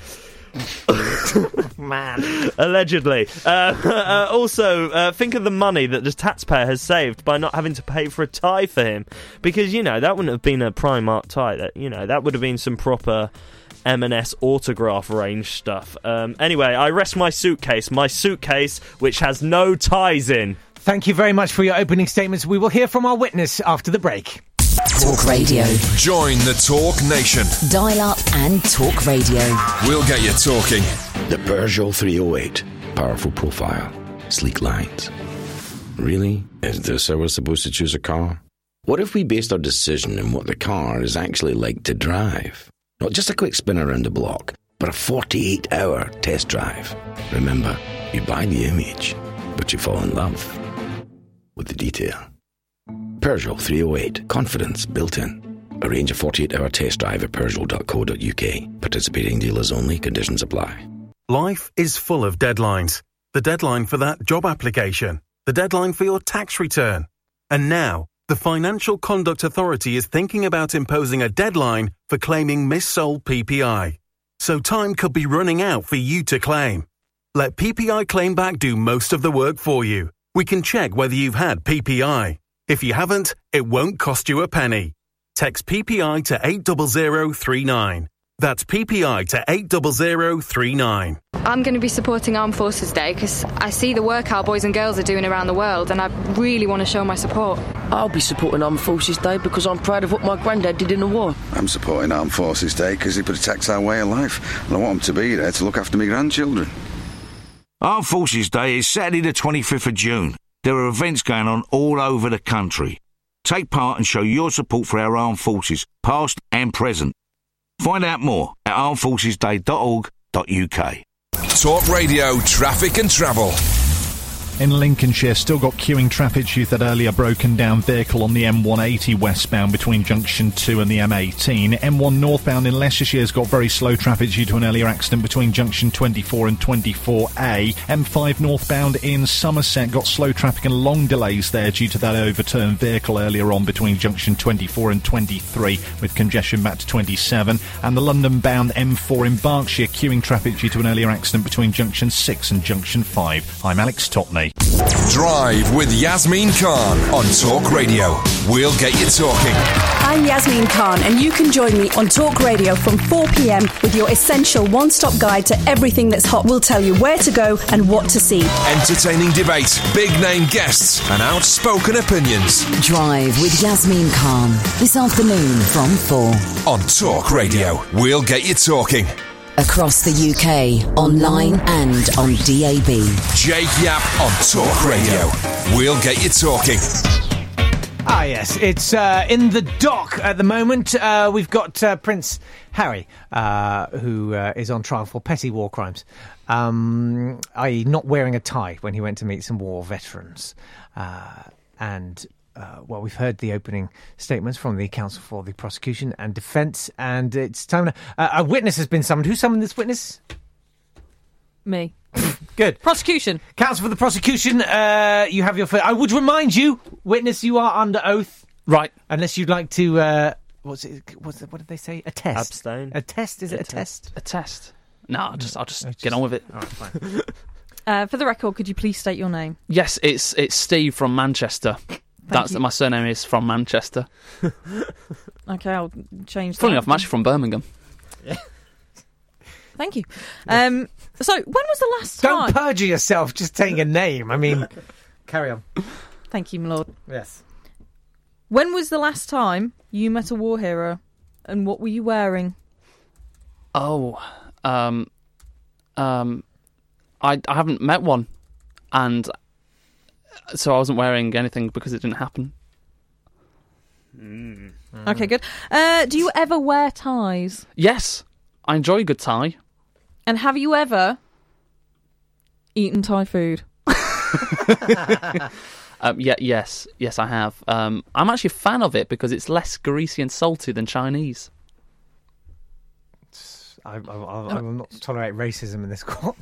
Man. Allegedly. Uh, uh, also, uh, think of the money that the taxpayer has saved by not having to pay for a tie for him. Because, you know, that wouldn't have been a Primark tie. That, you know, that would have been some proper M and S autograph range stuff. Um, anyway, I rest my suitcase. My suitcase, which has no ties in. Thank you very much for your opening statements. We will hear from our witness after the break. Talk Radio. Join the Talk Nation. Dial up and Talk Radio. We'll get you talking. The Peugeot three oh eight. Powerful profile. Sleek lines. Really? Is this how we're supposed to choose a car? What if we based our decision on what the car is actually like to drive? Not just a quick spin around the block, but a forty-eight hour test drive. Remember, you buy the image, but you fall in love with the detail. Peugeot three oh eight. Confidence built in. Arrange a forty-eight hour test drive at peugeot dot co dot uk. Participating dealers only. Conditions apply. Life is full of deadlines. The deadline for that job application. The deadline for your tax return. And now, the Financial Conduct Authority is thinking about imposing a deadline for claiming missold P P I. So time could be running out for you to claim. Let P P I Claim Back do most of the work for you. We can check whether you've had P P I. If you haven't, it won't cost you a penny. Text P P I to eight zero zero three nine. That's P P I to eight zero zero three nine. I'm going to be supporting Armed Forces Day because I see the work our boys and girls are doing around the world and I really want to show my support. I'll be supporting Armed Forces Day because I'm proud of what my granddad did in the war. I'm supporting Armed Forces Day because it protects our way of life and I want them to be there to look after my grandchildren. Armed Forces Day is Saturday the twenty-fifth of June. There are events going on all over the country. Take part and show your support for our armed forces, past and present. Find out more at armed forces day dot org dot uk. Talk Radio Traffic and Travel. In Lincolnshire, still got queuing traffic due to that earlier broken down vehicle on the M one eighty westbound between Junction two and the M eighteen. M one northbound in Leicestershire's got very slow traffic due to an earlier accident between Junction twenty-four and twenty-four A. M five northbound in Somerset got slow traffic and long delays there due to that overturned vehicle earlier on between Junction twenty-four and twenty-three, with congestion back to twenty-seven. And the London-bound M four in Berkshire, queuing traffic due to an earlier accident between Junction six and Junction five. I'm Alex Topney. Money. Drive with Yasmin Khan on Talk Radio. We'll get you talking. I'm Yasmin Khan, and you can join me on Talk Radio from four p.m. with your essential one-stop guide to everything that's hot. We'll tell you where to go and what to see. Entertaining debate, big-name guests and outspoken opinions. Drive with Yasmin Khan. This afternoon from four. On Talk Radio. We'll get you talking. Across the U K, online and on D A B. Jake Yapp on Talk Radio. We'll get you talking. Ah, yes, it's uh, in the dock at the moment. Uh, we've got uh, Prince Harry, uh, who uh, is on trial for petty war crimes, um, that is not wearing a tie when he went to meet some war veterans. Uh, and, uh, well, we've heard the opening statements from the Counsel for the Prosecution and Defence, and it's time to... Uh, a witness has been summoned. Who summoned this witness? Me. Good. Prosecution. Counsel for the prosecution, uh, you have your... First. I would remind you, witness, you are under oath. Right. Unless you'd like to... Uh, what's it? What's it, what did they say? A test. Abstain. A test? Is it a test? A test. No, I'll just, I'll just, Oh, just get on with it. All right, fine. Uh, for the record, could you please state your name? Yes, it's it's Steve from Manchester. That's you. my surname is from Manchester. Okay, I'll change that. Funny enough, I'm actually from Birmingham. Thank you. Um, so, when was the last time... Don't perjure yourself just saying a name. I mean, carry on. Thank you, my lord. Yes. When was the last time you met a war hero, and what were you wearing? Oh, um, um, I I haven't met one, and so I wasn't wearing anything because it didn't happen. Mm. Okay, good. Uh, do you ever wear ties? Yes, I enjoy a good tie. And have you ever eaten Thai food? um, yeah, yes, yes, I have. Um, I'm actually a fan of it because it's less greasy and salty than Chinese. I, I, I, I will not tolerate racism in this court.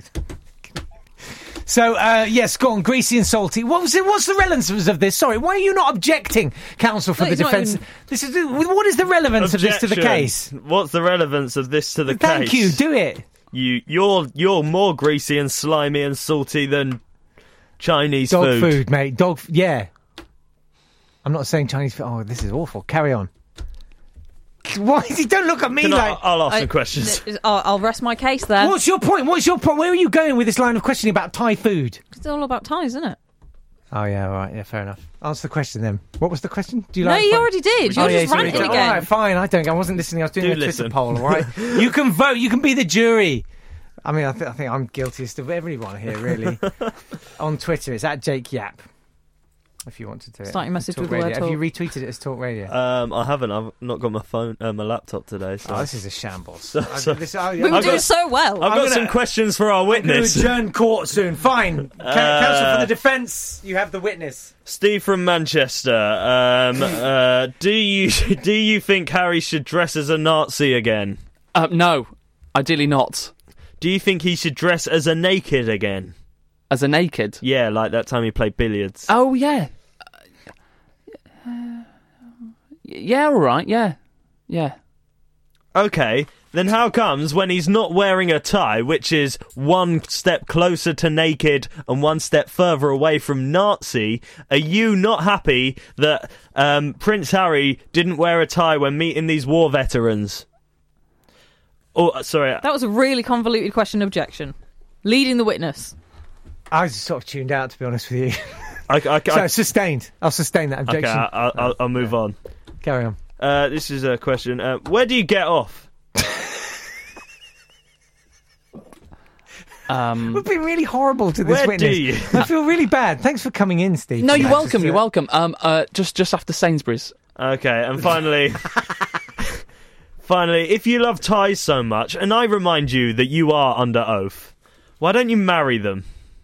So, uh, yes, go on, greasy and salty. What was it? What's the relevance of this? Sorry, why are you not objecting, counsel for No, the it's not defence? even- This is what is the relevance of this to the Objection. case? What's the relevance of this to the Thank case? you, do it. You, you're you're more greasy and slimy and salty than Chinese Dog food. food, mate. Dog, f- yeah. I'm not saying Chinese food. Oh, this is awful. Carry on. Why? Don't look at me Can I- like. I'll ask I- some questions. th- I'll, I'll rest my case there. What's your point? What's your point? Where are you going with this line of questioning about Thai food? It's all about ties, isn't it? Oh yeah, all right, yeah, fair enough. Answer the question then. What was the question? Do you No, like? you already did. You're Oh, yeah, just he's already ranting done- again. All right, fine. I don't. I wasn't listening. I was doing Do a Twitter listen. poll. All right. You can vote. You can be the jury. I mean, I, th- I think I'm guiltiest of everyone here, really. On Twitter, it's at Jake Yap. If you want to do it. Start your message Talk with the word Radio. Have you talk. retweeted it as Talk Radio? Um, I haven't. I've not got my phone, uh, my laptop today. So. Oh, this is a shambles. So- I- so- this- I- We were I've doing got- so well. I've I'm got gonna- some questions for our I'm going to witness, adjourn court soon. Fine. Ca- Uh, Counsel for the defence, you have the witness. Steve from Manchester. Um, uh, do you do you think Harry should dress as a Nazi again? Uh, no, ideally not. Do you think he should dress as a naked again? As a naked? Yeah, like that time he played billiards. Oh, yeah. Uh, yeah, all right, yeah. Yeah. Okay, then how comes when he's not wearing a tie, which is one step closer to naked and one step further away from Nazi, are you not happy that um, Prince Harry didn't wear a tie when meeting these war veterans? Oh, sorry. That was a really convoluted question. Objection. Leading the witness. I was sort of tuned out, to be honest with you. I, I, so I, sustained. I'll sustain that objection. okay, I'll, I'll, I'll move on. Carry on. Uh, this is a question. Uh, where do you get off? Um, We've been really horrible to this Where witness. do you? I feel really bad. Thanks for coming in, Steve. no, you're That's welcome, just, you're uh, welcome. Um, uh, just, just after Sainsbury's. Okay, and finally... finally, if you love ties so much, and I remind you that you are under oath, why don't you marry them?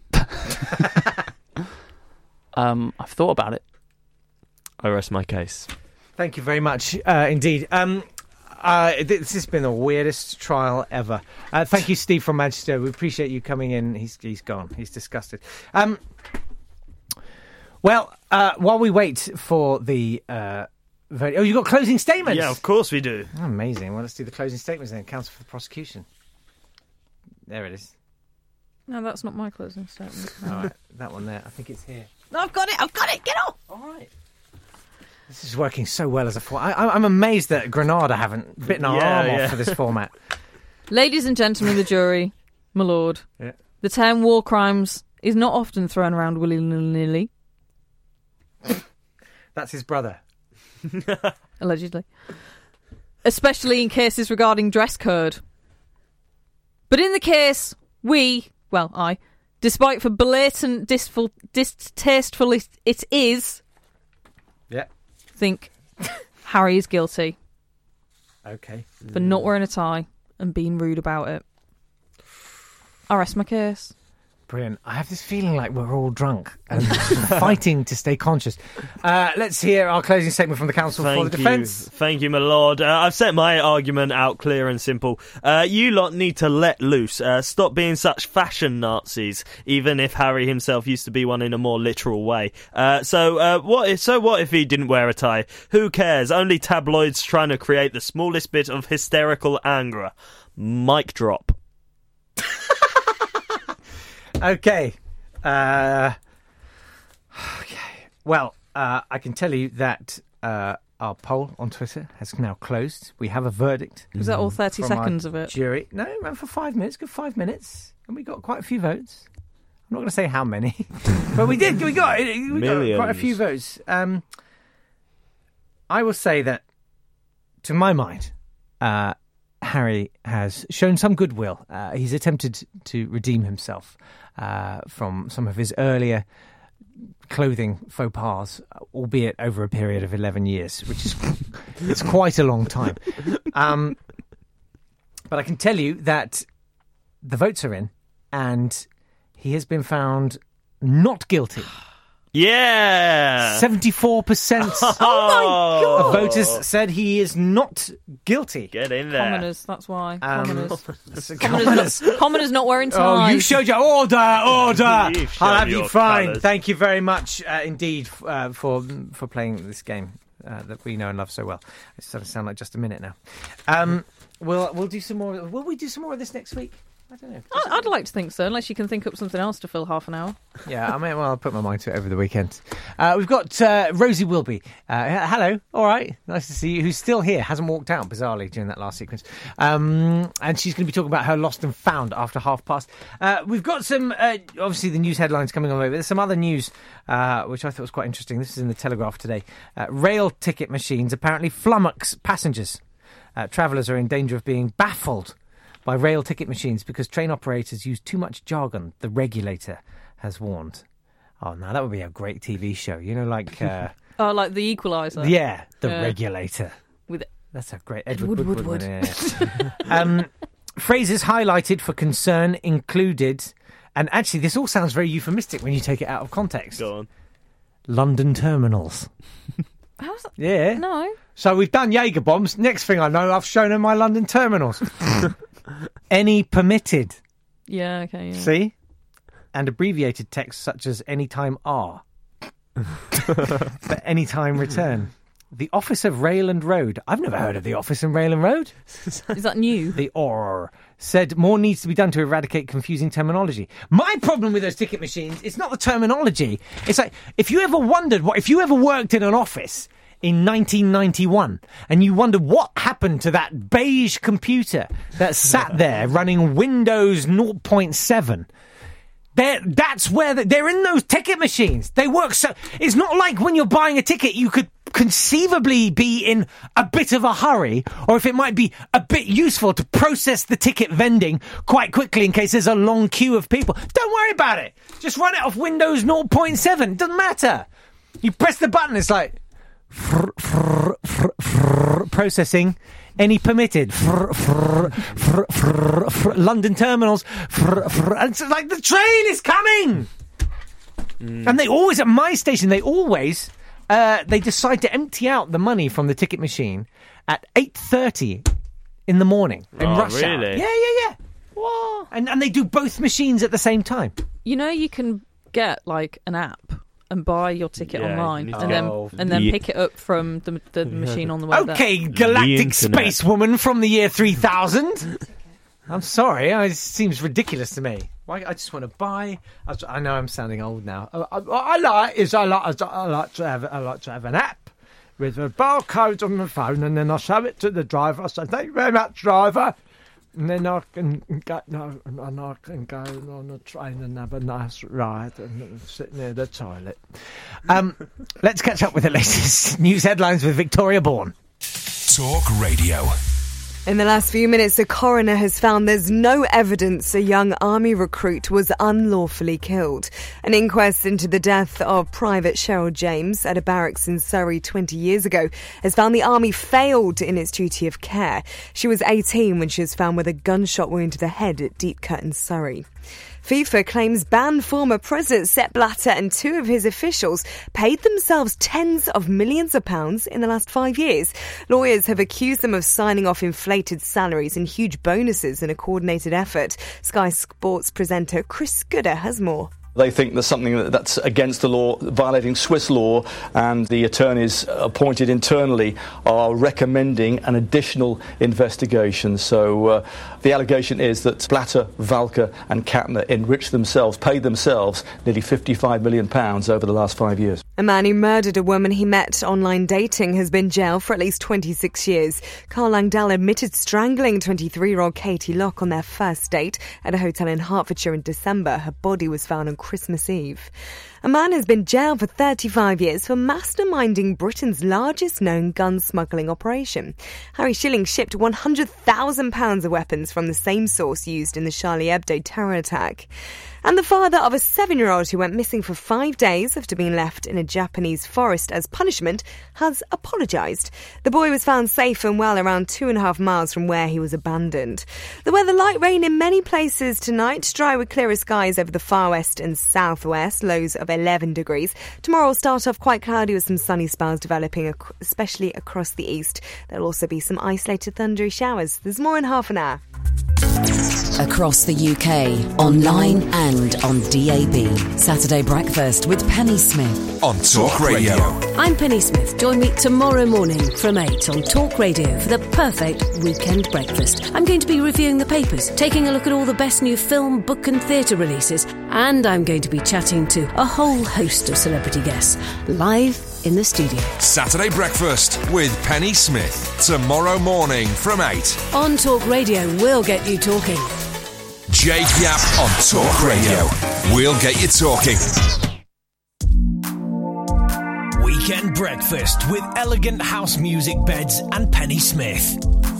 um, I've thought about it. I rest my case. Thank you very much uh, indeed. Um, uh, this has been the weirdest trial ever. Uh, thank you, Steve from Manchester. We appreciate you coming in. He's he's gone. He's disgusted. Um, well, uh, while we wait for the uh, vote, oh, you got closing statements? Yeah, of course we do. Oh, amazing. Well, let's do the closing statements then. Counsel for the prosecution. There it is. No, that's not my closing statement. All right, that one there. I think it's here. No, I've got it. I've got it. Get off. All right. This is working so well as a format. I, I'm amazed that Granada haven't bitten our Yeah, arm yeah. off for this format. Ladies and gentlemen of the jury, my lord, Yeah. the term war crimes is not often thrown around willy-nilly, That's his brother. allegedly, especially in cases regarding dress code. But in the case, we, well, I, despite for blatant disful, distasteful it, it is, Yeah. think Harry is guilty Okay. for not wearing a tie and being rude about it. I rest my case. Brilliant. I have this feeling like we're all drunk and fighting to stay conscious. Uh, let's hear our closing statement from the counsel Thank for the you. defence. Thank you, my lord. Uh, I've set my argument out clear and simple. Uh, you lot need to let loose. Uh, stop being such fashion Nazis, even if Harry himself used to be one in a more literal way. Uh, so, uh, what if, so what if he didn't wear a tie? Who cares? Only tabloids trying to create the smallest bit of hysterical anger. Mic drop. Okay. Uh, okay. Well, uh, I can tell you that uh, our poll on Twitter has now closed. We have a verdict. Was that all thirty from our seconds of it? Jury. No, it ran for five minutes. Good five minutes. And we got quite a few votes. I'm not going to say how many, but we did. We got, we got quite a few votes. Um, I will say that, to my mind, uh, Harry has shown some goodwill. Uh, he's attempted to redeem himself uh, from some of his earlier clothing faux pas, albeit over a period of eleven years, which is it's quite a long time. Um, but I can tell you that the votes are in, and he has been found not guilty. Yeah! seventy-four percent Oh my God. of voters said he is not guilty. Get in there. Commoners, that's why. Um, Commoners. Commoners. Commoners, not, commoners not wearing ties. Oh, you showed your order, order. You've shown I'll have you your fine. colours. Thank you very much uh, indeed uh, for for playing this game uh, that we know and love so well. It's starting to sound like just a minute now. Um, we'll we'll do some more. Will we do some more of this next week? I don't know. I, I'd like to think so, unless you can think up something else to fill half an hour. Yeah, I mean, well, I'll put my mind to it over the weekend. Uh, we've got uh, Rosie Wilby. Uh, hello, all right, nice to see you. Who's still here? Hasn't walked out bizarrely during that last sequence, um, and she's going to be talking about her lost and found after half past. Uh, we've got some, uh, obviously, the news headlines coming on over. There's some other news uh, which I thought was quite interesting. This is in the Telegraph today. Uh, rail ticket machines apparently flummox passengers. Uh, travellers are in danger of being baffled by rail ticket machines because train operators use too much jargon, the regulator has warned. Oh, no, that would be a great T V show. You know, like... Uh, Oh, like the Equalizer. yeah, the Yeah. regulator. With That's a great... Edward Wood, Woodward. Wood, one, yeah, yeah. um, phrases highlighted for concern included... And actually, this all sounds very euphemistic when you take it out of context. Go on. London terminals. How's that? Yeah. No. So we've done Jaeger bombs. Next thing I know, I've shown them my London terminals. Any permitted. Yeah, okay, yeah. See? And abbreviated text such as anytime R. But anytime return. The Office of Rail and Road. I've never heard of the Office of Rail and Road. Is that new? The O R said more needs to be done to eradicate confusing terminology. My problem with those ticket machines, it's not the terminology. It's like, if you ever wondered what, if you ever worked in an office in nineteen ninety-one and you wondered what happened to that beige computer that sat there running Windows zero point seven, they're, that's where the, they're in those ticket machines. They work so... It's not like when you're buying a ticket, you could conceivably be in a bit of a hurry, or if it might be a bit useful to process the ticket vending quite quickly in case there's a long queue of people. Don't worry about it. Just run it off Windows zero point seven. It doesn't matter. You press the button, it's like... Frr, frr, frr, frr, processing. Any permitted. Frr, frr, frr, frr, frr, London terminals. Frr, frr, and it's like the train is coming. Mm. And they always, at my station, they always, uh, they decide to empty out the money from the ticket machine at eight thirty in the morning in Oh, rush hour. really? Yeah, yeah, yeah. Whoa. And and they do both machines at the same time. You know, you can get like an app and buy your ticket Yeah, online, you need and to then go- and then Yeah. pick it up from the the machine on the way there. Okay, galactic internet. space woman from the year three thousand. I'm sorry. It seems ridiculous to me. Why? I just want to buy. I, I know I'm sounding old now. I, I, what I like is I like I like to have I like to have an app with a barcode on my phone, and then I show it to the driver. I say, "Thank you very much, driver." And then I can go, no, and I can go on a train and have a nice ride and sit near the toilet. Um, let's catch up with the latest news headlines with Victoria Bourne. Talk Radio. In the last few minutes, a coroner has found there's no evidence a young army recruit was unlawfully killed. An inquest into the death of Private Cheryl James at a barracks in Surrey twenty years ago has found the army failed in its duty of care. She was eighteen when she was found with a gunshot wound to the head at Deepcut in Surrey. FIFA claims banned former President Sepp Blatter and two of his officials paid themselves tens of millions of pounds in the last five years. Lawyers have accused them of signing off inflated salaries and huge bonuses in a coordinated effort. Sky Sports presenter Chris Scudder has more. They think there's something that's against the law, violating Swiss law, and the attorneys appointed internally are recommending an additional investigation. So uh, the allegation is that Blatter, Valker and Katner enriched themselves, paid themselves nearly fifty-five million pounds over the last five years. A man who murdered a woman he met online dating has been jailed for at least twenty-six years. Carl Langdale admitted strangling twenty-three-year-old Katie Locke on their first date at a hotel in Hertfordshire in December. Her body was found on Christmas Eve. A man has been jailed for thirty-five years for masterminding Britain's largest known gun smuggling operation. Harry Schilling shipped one hundred thousand pounds of weapons from the same source used in the Charlie Hebdo terror attack. And the father of a seven-year-old who went missing for five days after being left in a Japanese forest as punishment has apologised. The boy was found safe and well around two and a half miles from where he was abandoned. The weather, light rain in many places tonight, dry with clearer skies over the far west and southwest, lows of eleven degrees. Tomorrow will start off quite cloudy with some sunny spells developing, especially across the east. There will also be some isolated thundery showers. There's more in half an hour. Across the U K, online and on D A B. Saturday Breakfast with Penny Smith. On Talk Radio. I'm Penny Smith. Join me tomorrow morning from eight on Talk Radio for the perfect weekend breakfast. I'm going to be reviewing the papers, taking a look at all the best new film, book and theatre releases, and I'm going to be chatting to a whole host of celebrity guests live in the studio. Saturday Breakfast with Penny Smith. Tomorrow morning from eight. On Talk Radio, we'll get you talking. Jake Yapp on Talk Radio. We'll get you talking. Weekend Breakfast with elegant house music beds and Penny Smith.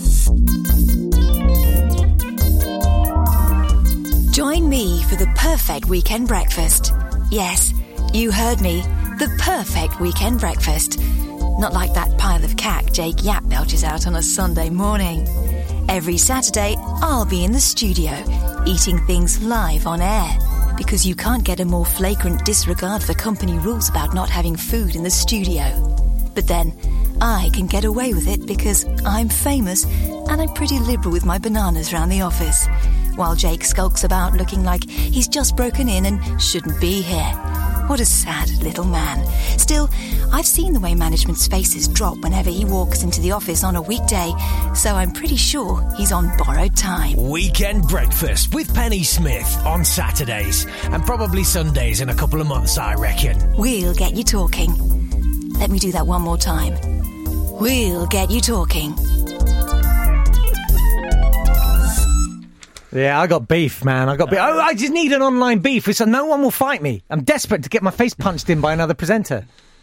Join me for the perfect weekend breakfast. Yes, you heard me. The perfect weekend breakfast. Not like that pile of cack Jake Yapp belches out on a Sunday morning. Every Saturday, I'll be in the studio, eating things live on air, because you can't get a more flagrant disregard for company rules about not having food in the studio. But then, I can get away with it because I'm famous and I'm pretty liberal with my bananas around the office, while Jake skulks about looking like he's just broken in and shouldn't be here. What a sad little man. Still, I've seen the way management's faces drop whenever he walks into the office on a weekday, so I'm pretty sure he's on borrowed time. Weekend Breakfast with Penny Smith on Saturdays, and probably Sundays in a couple of months, I reckon. We'll get you talking. Let me do that one more time. We'll get you talking. Yeah, I got beef, man. I got beef. Oh, I just need an online beef so no one will fight me. I'm desperate to get my face punched in by another presenter.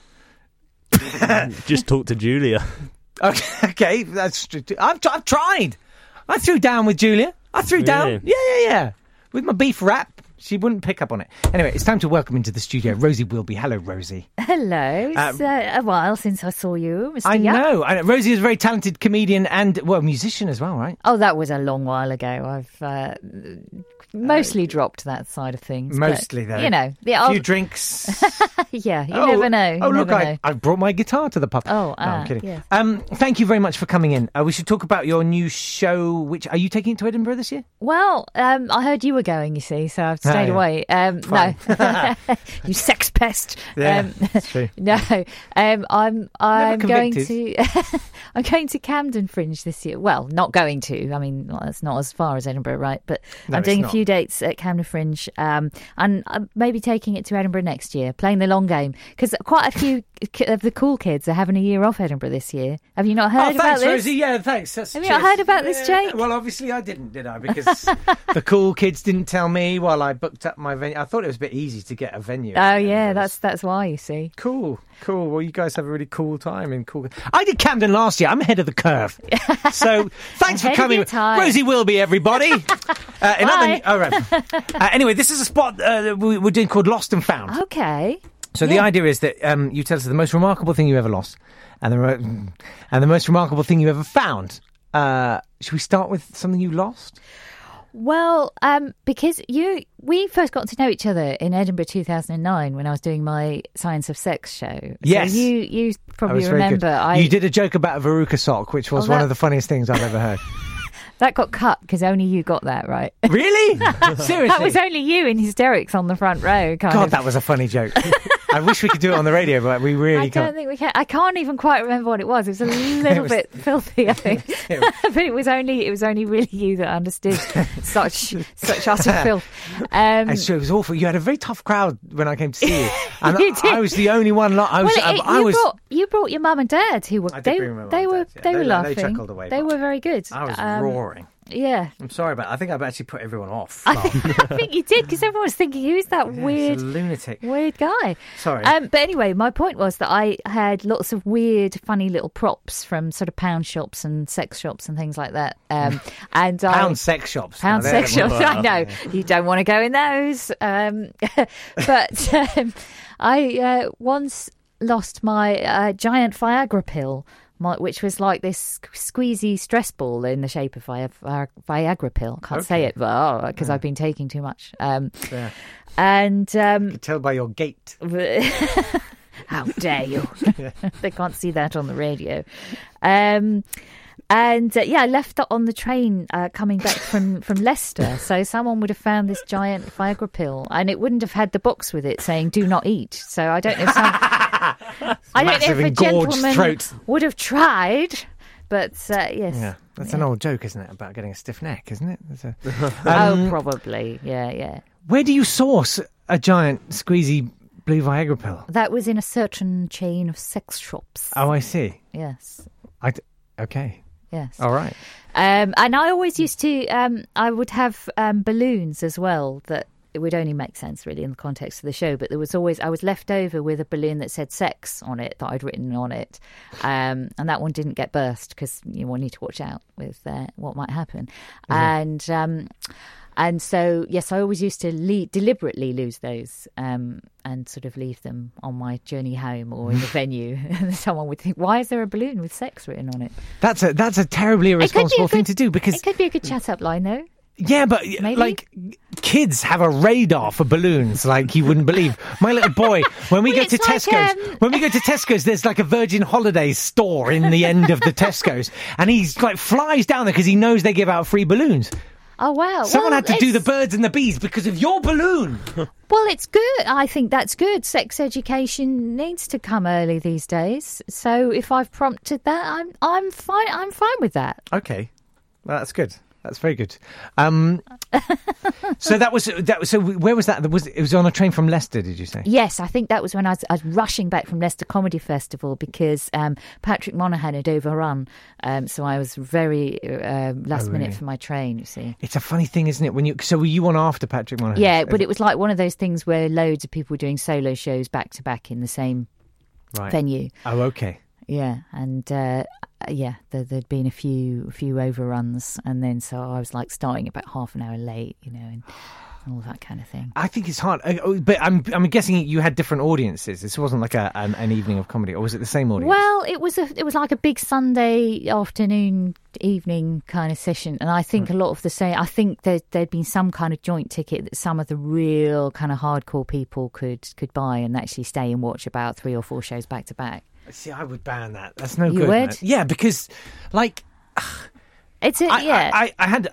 Just talk to Julia. Okay, okay, that's true. I've, t- I've tried. I threw down with Julia. I threw down. Really? Yeah, yeah, yeah. With my beef rap. She wouldn't pick up on it. Anyway, it's time to welcome into the studio Rosie Wilby. Hello, Rosie. Hello. It's Um, uh, a while since I saw you, Mister I Yapp. know. I know. Rosie is a very talented comedian and, well, musician as well, right? Oh, that was a long while ago. I've uh, mostly uh, dropped that side of things. Mostly, but, though. You know. The, a few I'll... drinks. Yeah, you oh, never know. You oh, look, never I, know. I brought my guitar to the pub. Oh, no, ah, I'm kidding. yes. Um, thank you very much for coming in. Uh, we should talk about your new show, which, are you taking it to Edinburgh this year? Well, um, I heard you were going, you see, so I've stayed away. Um, no, you sex pest. Yeah, um, that's true. No, um, I'm I'm Never going convicted. to I'm going to Camden Fringe this year. Well, not going to. I mean, well, it's not as far as Edinburgh, right? But No, I'm it's doing a not. few dates at Camden Fringe, um, and I'm maybe taking it to Edinburgh next year, playing the long game because quite a few ki- of the cool kids are having a year off Edinburgh this year. Have you not heard Oh, about thanks, this? Rosie. Yeah, thanks. That's Have you not heard about this, Yeah, Jake? Well, obviously I didn't, did I? Because the cool kids didn't tell me while I booked up my venue. I thought it was a bit easy to get a venue. Oh yeah, that's that's why you see. Cool, cool. Well, you guys have a really cool time in cool. I did Camden last year. I'm ahead of the curve. So thanks for Ahead of coming, your time. Rosie Wilby, everybody. uh, in Bye. other, all right. Uh, anyway, this is a spot uh, that we, we're doing called Lost and Found. Okay. So the Yeah. idea is that um, you tell us the most remarkable thing you ever lost, and the re- and the most remarkable thing you ever found. Uh, should we start with something you lost? Well, um, because you, we first got to know each other in Edinburgh two thousand nine when I was doing my Science of Sex show. Yes. So you, you That probably was very good. remember. I, You did a joke about a Veruca sock, which was Oh, one that- of the funniest things I've ever heard. That got cut because only you got that right. Really? Seriously? That was only you in hysterics on the front row. Kind God, of. that was a funny joke. I wish we could do it on the radio, but we really I can't. don't think we can. I can't even quite remember what it was. It was a little was- bit filthy, I think. But it was only it was only really you that understood such such utter filth. Um, It's true, it was awful. You had a very tough crowd when I came to see you, and You I, did. I was the only one. Lo- I was. well, I, it, I you was. brought you brought your mum and dad who were I did they bring my mum they and were dad, yeah. they They- were they laughing. chuckled away, They but were very good. I was Um, roaring. Yeah. I'm sorry, but I think I've actually put everyone off. I think you did because everyone was thinking, who's that Yeah, weird, it's a lunatic. weird guy? Sorry. Um, but anyway, my point was that I had lots of weird, funny little props from sort of pound shops and sex shops and things like that. Um, and Pound I, sex shops. Pound Now, they're sex the shops. ones- I know you don't want to go in those. Um, but um, I uh, once lost my uh, giant Viagra pill. My, which was like this squeezy stress ball in the shape of Vi- Vi- Viagra pill. I can't Okay. say it, but oh, because Yeah. I've been taking too much. Um, Yeah. and um, I could tell by your gait. how dare you? They can't see that on the radio. Um, and uh, yeah, I left that on the train uh, coming back from, from Leicester. So someone would have found this giant Viagra pill, and it wouldn't have had the box with it saying "Do not eat." So I don't know if some. I don't know Massive if a engorged gentleman throat. would have tried, but uh, yes. Yeah, that's an old joke, isn't it, about getting a stiff neck, isn't it? There's a- oh, Um, probably. Yeah, yeah. Where do you source a giant squeezy blue Viagra pill? That was in a certain chain of sex shops. Oh, I see. Yes. I d- okay. Yes. All right. Um, and I always used to, um, I would have um, balloons as well that it would only make sense really in the context of the show. But there was always, I was left over with a balloon that said sex on it that I'd written on it. Um, and that one didn't get burst because you need to watch out with uh, what might happen. Yeah. And um, and so, yes, I always used to le- deliberately lose those um, and sort of leave them on my journey home or in the venue. And someone would think, why is there a balloon with sex written on it? That's a that's a terribly It could be a irresponsible thing good- to do because It could be a good chat-up line, though. yeah, but Maybe. like kids have a radar for balloons like you wouldn't believe. My little boy, when we Well, go to it's like, Tesco's, um, when we go to Tesco's, there's like a Virgin Holidays store in the end of the Tesco's, and he's like flies down there because he knows they give out free balloons. Oh, wow. Someone well, had to do the it's- birds and the bees because of your balloon. Well, it's good. I think that's good. Sex education needs to come early these days. So if I've prompted that, I'm I'm fine. I'm fine with that. Okay, well, that's good. That's very good. Um, so that was that. Was, so where was that? Was it was on a train from Leicester? Did you say? Yes, I think that was when I was, I was rushing back from Leicester Comedy Festival because um, Patrick Monaghan had overrun. Um, so I was very uh, last Oh, minute really? for my train, you see. It's a funny thing, isn't it? When you so were you on after Patrick Monaghan? Yeah, but it was like one of those things where loads of people were doing solo shows back to back in the same Right. venue. Oh, okay. Yeah, and uh, yeah, there, there'd been a few few overruns, and then so I was like starting about half an hour late, you know, and all that kind of thing. I think it's hard, Uh, oh, but I'm I'm guessing you had different audiences. This wasn't like a an, an evening of comedy, or was it the same audience? Well, it was a it was like a big Sunday afternoon, evening kind of session, and I think a lot of the same. I think there there'd been some kind of joint ticket that some of the real kind of hardcore people could could buy and actually stay and watch about three or four shows back to back. See, I would ban that. That's no You good. would? man. Yeah, because like It's a, I, yeah. I, I, I had I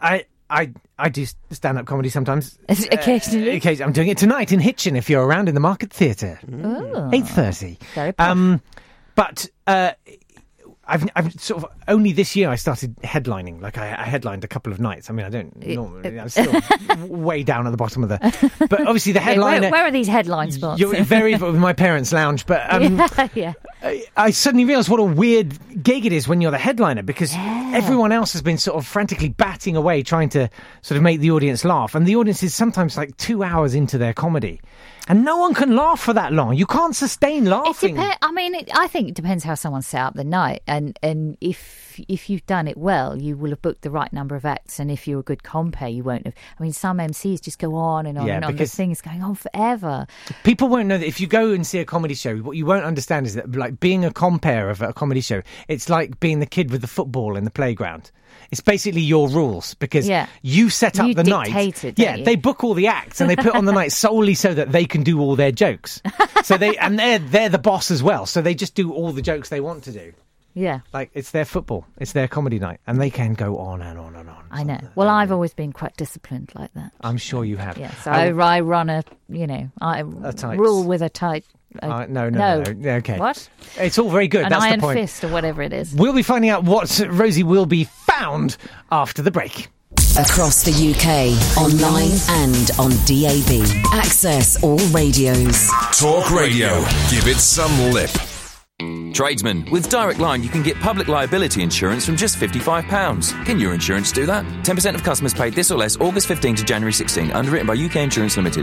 I I do stand-up comedy sometimes. Occasionally? Uh, occasionally. I'm doing it tonight in Hitchin, if you're around, in the Market Theatre. Oh. eight thirty. Very Um, but uh, I've, I've sort of, only this year I started headlining. Like, I, I headlined a couple of nights. I mean, I don't normally, I'm still way down at the bottom of the... But obviously the Hey, headliner... where, where are these headline spots? You're very with my parents' lounge, but um, yeah, yeah. I, I suddenly realised what a weird gig it is when you're the headliner, because yeah. everyone else has been sort of frantically batting away trying to sort of make the audience laugh, and the audience is sometimes like two hours into their comedy, and no one can laugh for that long. You can't sustain laughing. It dep- I mean, it, I think it depends how someone set up the night, and and if if you've done it well, you will have booked the right number of acts, and if you're a good compere, you won't have. I mean, some M Cs just go on and on yeah, and on. This thing is going on forever. People won't know that if you go and see a comedy show, what you won't understand is that, like, being a compere of a comedy show, it's like being the kid with the football in the playground. It's basically your rules, because yeah. you set up you the night. It, yeah, you? They book all the acts and they put on the night solely so that they can do all their jokes. So they and they're they're the boss as well. So they just do all the jokes they want to do. Yeah, like it's their football, it's their comedy night, and they can go on and on and on. I know. Well, I've always been quite disciplined like that. I'm sure you have. Yeah, so I, I run a, you know, I a tight, rule with a tight. A, uh, no, no, no, no. Okay. What? It's all very good. An That's iron the point. fist or whatever it is. We'll be finding out what Rosie will be found after the break. Across the U K, online and on D A B. Access all radios. Talk Radio. Give it some lip. Tradesman, with Direct Line you can get public liability insurance from just fifty-five pounds. Can your insurance do that? ten percent of customers paid this or less August fifteenth to January sixteenth. Underwritten by U K Insurance Limited.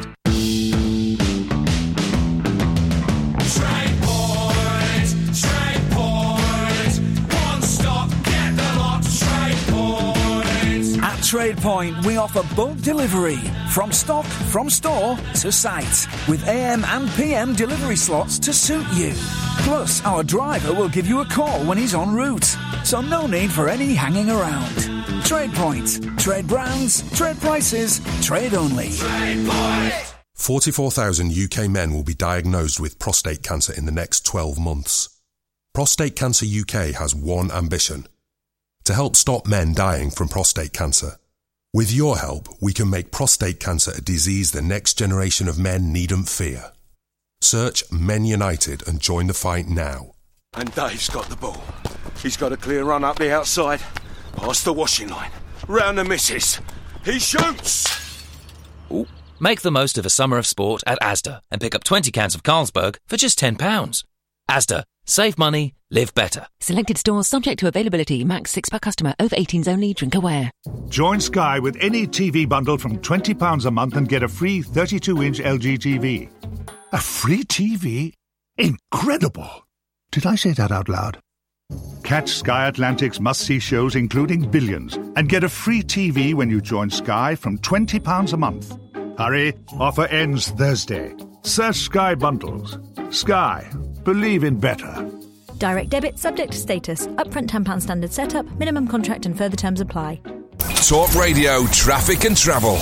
TradePoint, we offer bulk delivery from stock, from store to site, with A M and P M delivery slots to suit you. Plus, our driver will give you a call when he's en route, so no need for any hanging around. TradePoint, trade brands, trade prices, trade only. TradePoint. forty-four thousand U K men will be diagnosed with prostate cancer in the next twelve months. Prostate Cancer U K has one ambition: to help stop men dying from prostate cancer. With your help, we can make prostate cancer a disease the next generation of men needn't fear. Search Men United and join the fight now. And Dave's got the ball. He's got a clear run up the outside, past the washing line, round the missus. He shoots! Ooh. Make the most of a summer of sport at Asda and pick up twenty cans of Carlsberg for just ten pounds. Asda. Save money, live better. Selected stores subject to availability. Max six per customer. Over eighteens only. Drink aware. Join Sky with any T V bundle from twenty pounds a month and get a free thirty-two inch L G T V. A free T V? Incredible! Did I say that out loud? Catch Sky Atlantic's must-see shows including Billions and get a free T V when you join Sky from twenty pounds a month. Hurry, offer ends Thursday. Search Sky Bundles. Sky. Believe in better. Direct debit subject to status. Upfront ten pounds standard setup. Minimum contract and further terms apply. Talk Radio traffic and travel.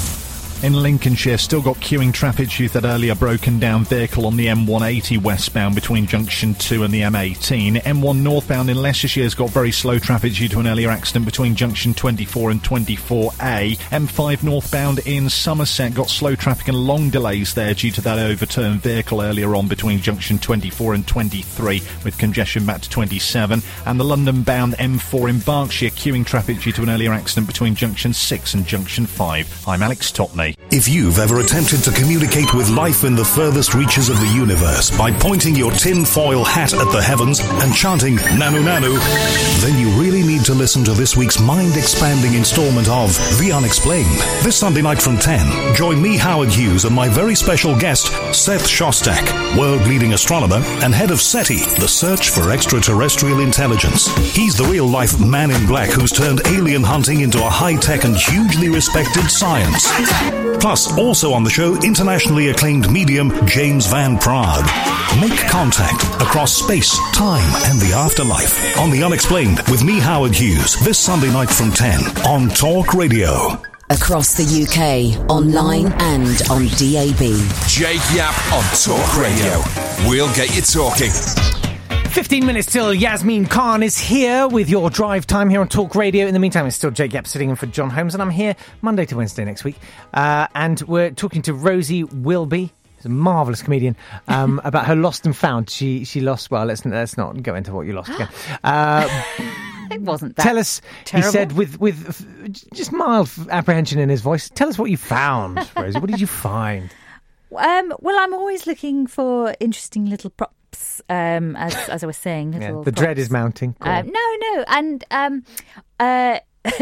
In Lincolnshire, still got queuing traffic due to that earlier broken down vehicle on the M one eighty westbound between Junction two and the M eighteen. M one northbound in Leicestershire's got very slow traffic due to an earlier accident between Junction twenty-four and twenty-four A. M five northbound in Somerset got slow traffic and long delays there due to that overturned vehicle earlier on between Junction twenty-four and twenty-three, with congestion back to twenty-seven. And the London-bound M four in Berkshire queuing traffic due to an earlier accident between Junction six and Junction five. I'm Alex Topney. If you've ever attempted to communicate with life in the furthest reaches of the universe by pointing your tin-foil hat at the heavens and chanting Nanu Nanu, then you really need to listen to this week's mind-expanding installment of The Unexplained. This Sunday night from ten, join me, Howard Hughes, and my very special guest, Seth Shostak, world-leading astronomer and head of SETI, the search for extraterrestrial intelligence. He's the real-life man in black who's turned alien hunting into a high-tech and hugely respected science. Plus, also on the show, internationally acclaimed medium James Van Praagh. Make contact across space, time, and the afterlife on The Unexplained with me, Howard Hughes, this Sunday night from ten on Talk Radio. Across the U K, online and on D A B. Jake Yapp on Talk Radio. We'll get you talking. fifteen minutes till Yasmin Khan is here with your drive time here on Talk Radio. In the meantime, it's still Jake Yapp sitting in for John Holmes, and I'm here Monday to Wednesday next week. Uh, and we're talking to Rosie Wilby, who's a marvellous comedian, um, about her lost and found. She she lost, well, let's, let's not go into what you lost again. Uh, it wasn't that Tell us, terrible. He said with, with just mild apprehension in his voice, tell us what you found, Rosie. What did you find? Um, well, I'm always looking for interesting little props, um, as as I was saying. Yeah, Little the props. dread is mounting. Go Uh, on. no, no, and um, uh,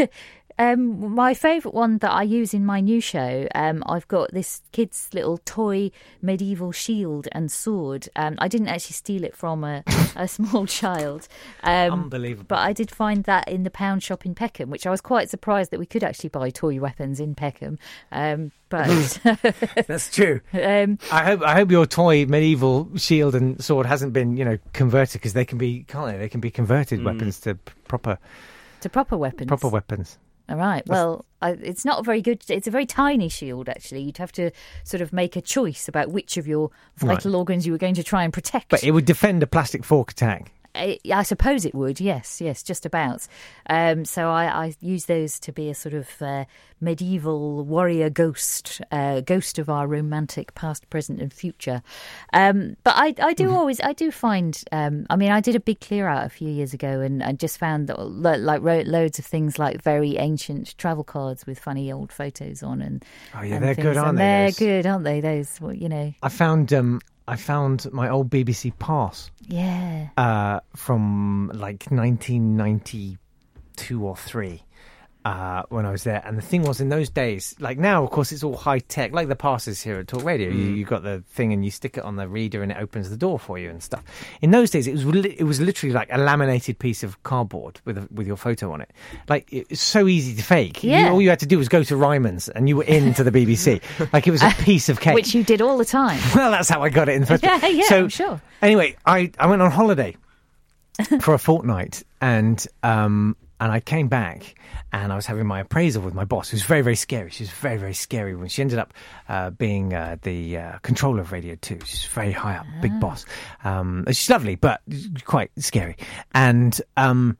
um, my favourite one that I use in my new show. Um, I've got this kid's little toy medieval shield and sword. Um, I didn't actually steal it from a, a small child. Um, Unbelievable. But I did find that in the pound shop in Peckham, which I was quite surprised that we could actually buy toy weapons in Peckham. Um, but That's true. Um, I hope I hope your toy medieval shield and sword hasn't been, you know, converted, because they can be, can't they? They can be converted Mm. weapons to p- proper to proper weapons. proper weapons. All right. Well, I, it's not a very good. It's a very tiny shield, actually. You'd have to sort of make a choice about which of your vital Right. organs you were going to try and protect. But it would defend a plastic fork attack. I, I suppose it would, yes, yes, just about. Um, so I, I use those to be a sort of uh, medieval warrior ghost, uh, ghost of our romantic past, present, and future. Um, but I, I do always, I do find. Um, I mean, I did a big clear out a few years ago, and I just found that, lo- like wrote loads of things like very ancient travel cards with funny old photos on, and Oh yeah, and they're things. good, aren't and they? They're those? good, aren't they? Those, well, you know, I found um I found my old B B C pass. yeah. Uh, from like nineteen ninety-two or three. Uh, when I was there, and the thing was, in those days, like now, of course, it's all high tech, like the passes here at Talk Radio. You, Mm. you got the thing, and you stick it on the reader, and it opens the door for you and stuff. In those days, it was li- it was literally like a laminated piece of cardboard with a, with your photo on it. Like it's so easy to fake. You- Yeah. all you had to do was go to Ryman's, and you were into the B B C. Like it was a piece of cake. Which you did all the time. Well, that's how I got it in the first Yeah, place. yeah, so, I'm sure. Anyway, I, I went on holiday for a fortnight, and um and I came back, and I was having my appraisal with my boss, who's very, very scary. She was very, very scary when she ended up uh, being uh, the uh, controller of Radio two. She's very high up, big boss. Um, she's lovely, but quite scary. And um,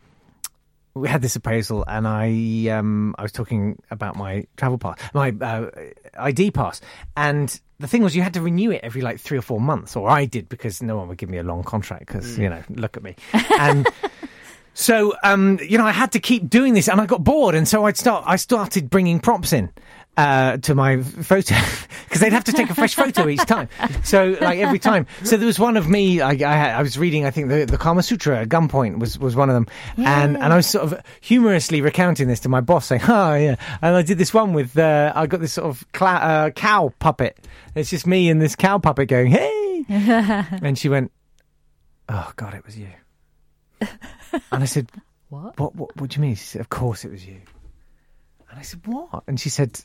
we had this appraisal, and I um, I was talking about my travel pass, my uh, I D pass, and the thing was, you had to renew it every like three or four months, or I did, because no one would give me a long contract, because you know, look at me. And so um, you know, I had to keep doing this, and I got bored, and so I'd start. I started bringing props in uh, to my photo, because they'd have to take a fresh photo each time. So like every time. So there was one of me. I, I, had, I was reading. I think the, the Kama Sutra at gunpoint was, was one of them, and and I was sort of humorously recounting this to my boss, saying, "Oh yeah," and I did this one with. Uh, I got this sort of cla- uh, cow puppet. It's just me and this cow puppet going, "Hey," and she went, "Oh God, it was you." And I said, What? What, what? What do you mean? She said, "Of course it was you." And I said, "What?" And she said,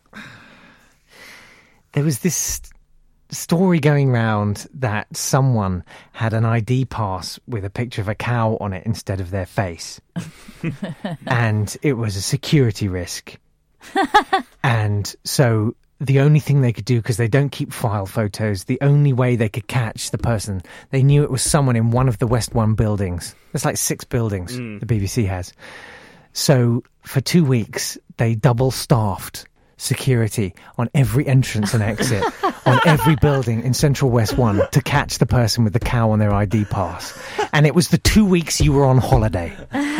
"There was this story going round that someone had an I D pass with a picture of a cow on it instead of their face, and it was a security risk. And so the only thing they could do, because they don't keep file photos, the only way they could catch the person, they knew it was someone in one of the West One buildings. There's like six buildings Mm. the B B C has. So for two weeks, they double-staffed security on every entrance and exit on every building in Central West One to catch the person with the cow on their I D pass. And it was the two weeks you were on holiday.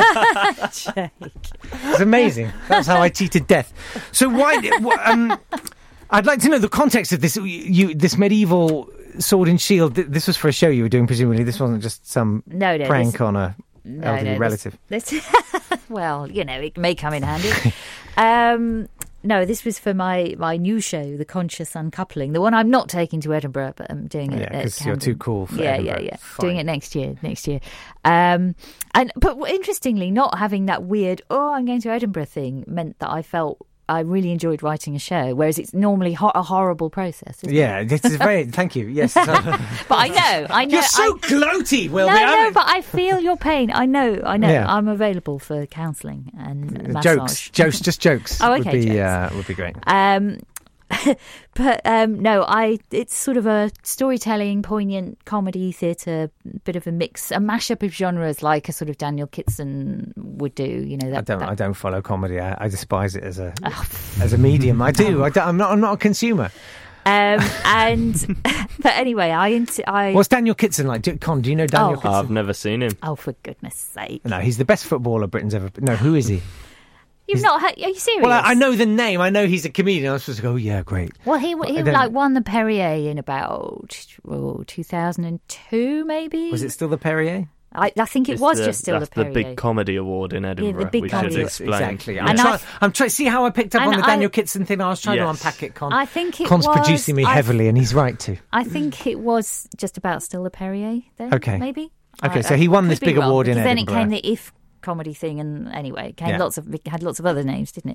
It's amazing. That's how I cheated death. So why... wh- Um, I'd like to know the context of this. You, you, this medieval sword and shield. th- This was for a show you were doing, presumably. This wasn't just some No, no, prank this- on a No, elderly no, this- relative. This, well, you know, it may come in handy. um, no, this was for my, my new show, The Conscious Uncoupling, the one I'm not taking to Edinburgh, but I'm doing it. Yeah, at 'cause you're Camden. too cool for yeah, Edinburgh. Yeah, yeah, Fine. Doing it next year, next year. Um, and but interestingly, not having that weird "oh, I'm going to Edinburgh" thing meant that I felt I really enjoyed writing a show, whereas it's normally ho- a horrible process. Isn't Yeah, it? this is very. Thank you. Yes, but I know, I know. You're so I, gloaty, Wilby. No, I no, mean- but I feel your pain. I know, I know. Yeah. I'm available for counselling and massage. jokes, jokes, just jokes. Oh, would okay, be jokes. Uh, would be great. Um, but um, no, I. It's sort of a storytelling, poignant comedy theatre, bit of a mix, a mashup of genres, like a sort of Daniel Kitson would do. You know, that, I don't. that... I don't follow comedy. I, I despise it as a as a medium. I do. I don't, I'm not. I'm not a consumer. Um, and but anyway, I, int- I What's Daniel Kitson like? Do, Con, do you know Daniel Oh. Kitson? I've never seen him. Oh, for goodness sake! No, he's the best footballer Britain's ever. No, who is he? You've not heard, are you serious? Well, I, I know the name. I know he's a comedian. I was supposed to go, oh, yeah, great. Well, he I he don't- like won the Perrier in about oh, two thousand two, maybe. Was it still the Perrier? I, I think it It's was the- just still that's the Perrier. the big comedy award in Edinburgh. big we comedy should award. explain. Exactly. I'm And trying. I- I'm trying. See how I picked up and on the I- Daniel Kitson thing. I was trying to Yes. unpack it. Con. I think it Con's was, producing me I- heavily, and he's right to. I think it was just about still the Perrier. Then, Okay. maybe. Okay, I- so I he won could this be big wrong, award in because then Edinburgh. it came the If comedy thing, and anyway, it came Yeah. lots of it had lots of other names, didn't it?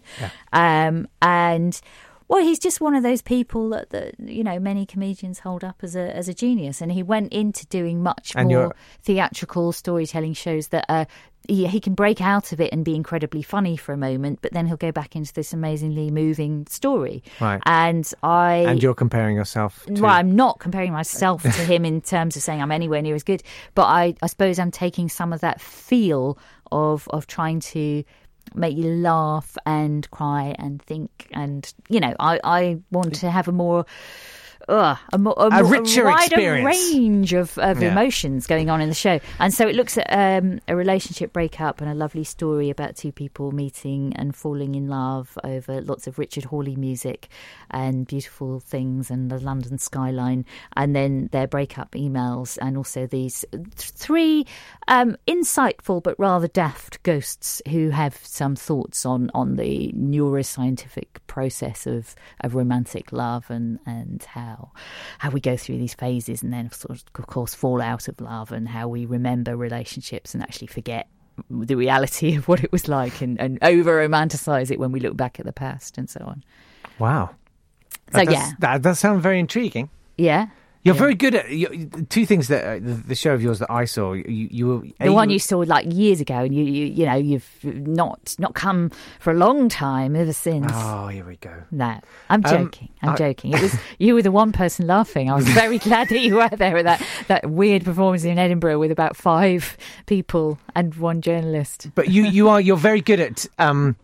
Um, and well, he's just one of those people that, that you know many comedians hold up as a as a genius, and he went into doing much And more you're- theatrical storytelling shows that are. He, he can break out of it and be incredibly funny for a moment, but then he'll go back into this amazingly moving story. Right. And I And you're comparing yourself to. well, I'm not comparing myself to him in terms of saying I'm anywhere near as good, but I, I suppose I'm taking some of that feel of of trying to make you laugh and cry and think, and you know, I, I want to have a more. Ugh, a, more, a, A more- richer a wider experience. range of, of Yeah. emotions going on in the show. And so it looks at um, a relationship breakup and a lovely story about two people meeting and falling in love over lots of Richard Hawley music and beautiful things and the London skyline, and then their breakup emails, and also these th- three um, insightful but rather daft ghosts who have some thoughts on, on the neuroscientific process of, of romantic love and, and how how we go through these phases and then sort of, of course fall out of love, and how we remember relationships and actually forget the reality of what it was like, and, and over romanticize it when we look back at the past and so on. Wow. So, That does- yeah. that does sound very intriguing. Yeah. You're very good at you, two things that uh, the, the show of yours that I saw. You, you were The one you saw like years ago, and you, you you know you've not not come for a long time ever since. Oh, here we go. No, I'm Um, joking. I'm I- joking. It was you were the one person laughing. I was very glad that you were there at that that weird performance in Edinburgh with about five people and one journalist. But you, you are you're very good at um,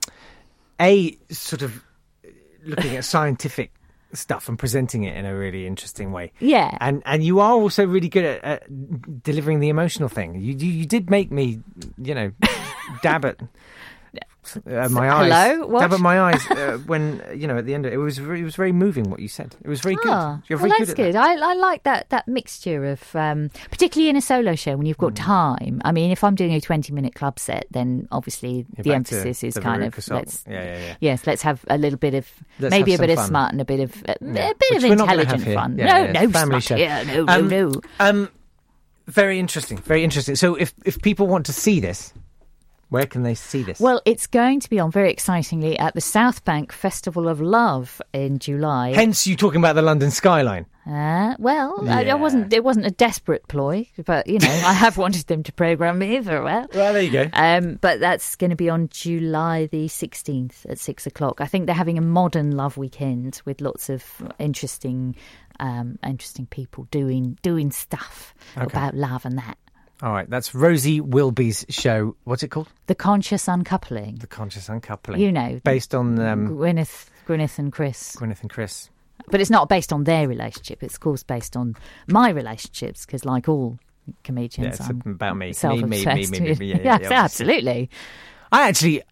a sort of looking at scientific stuff and presenting it in a really interesting way. Yeah. And and you are also really good at, at delivering the emotional thing. You, you you did make me, you know, dab at uh, my eyes. Hello? What? Dab at my eyes uh, when you know at the end of it. It was very- it was very moving what you said. It was very good. Ah, You're well, very that's good. good. At that. I, I like that that mixture of, um, particularly in a solo show when you've got Mm. time. I mean, if I'm doing a twenty minute club set, then obviously You're the back to emphasis is the kind Veruca of Salt. let's Yeah, yeah, yeah. yes, let's have a little bit of Let's maybe a have bit some of fun. smart and a bit of a, Yeah. a bit Which of we're not gonna intelligent have here. fun. Yeah, no, yeah, no, family smart. show. Yeah, no, Um, no, no. Um, very interesting. Very interesting. So if if people want to see this, where can they see this? Well, it's going to be on very excitingly at the South Bank Festival of Love in July. Hence, you talking about the London skyline. Uh, well, I, I Yeah. wasn't. It wasn't a desperate ploy, but you know, I have wanted them to programme me for a while. Well, there you go. Um, but that's going to be on July the sixteenth at six o'clock. I think they're having a modern love weekend with lots of interesting, um, interesting people doing doing stuff Okay. about love and that. All right, that's Rosie Wilby's show. What's it called? The Conscious Uncoupling. The Conscious Uncoupling. You know, based on um, Gwyneth, Gwyneth and Chris. Gwyneth and Chris. But it's not based on their relationship. It's, of course, based on my relationships, because like all comedians, Yeah, it's I'm about me. Me, me, me, self-obsessed. me, me, me. Yeah, yeah, Yes, yeah, obviously. absolutely. I actually,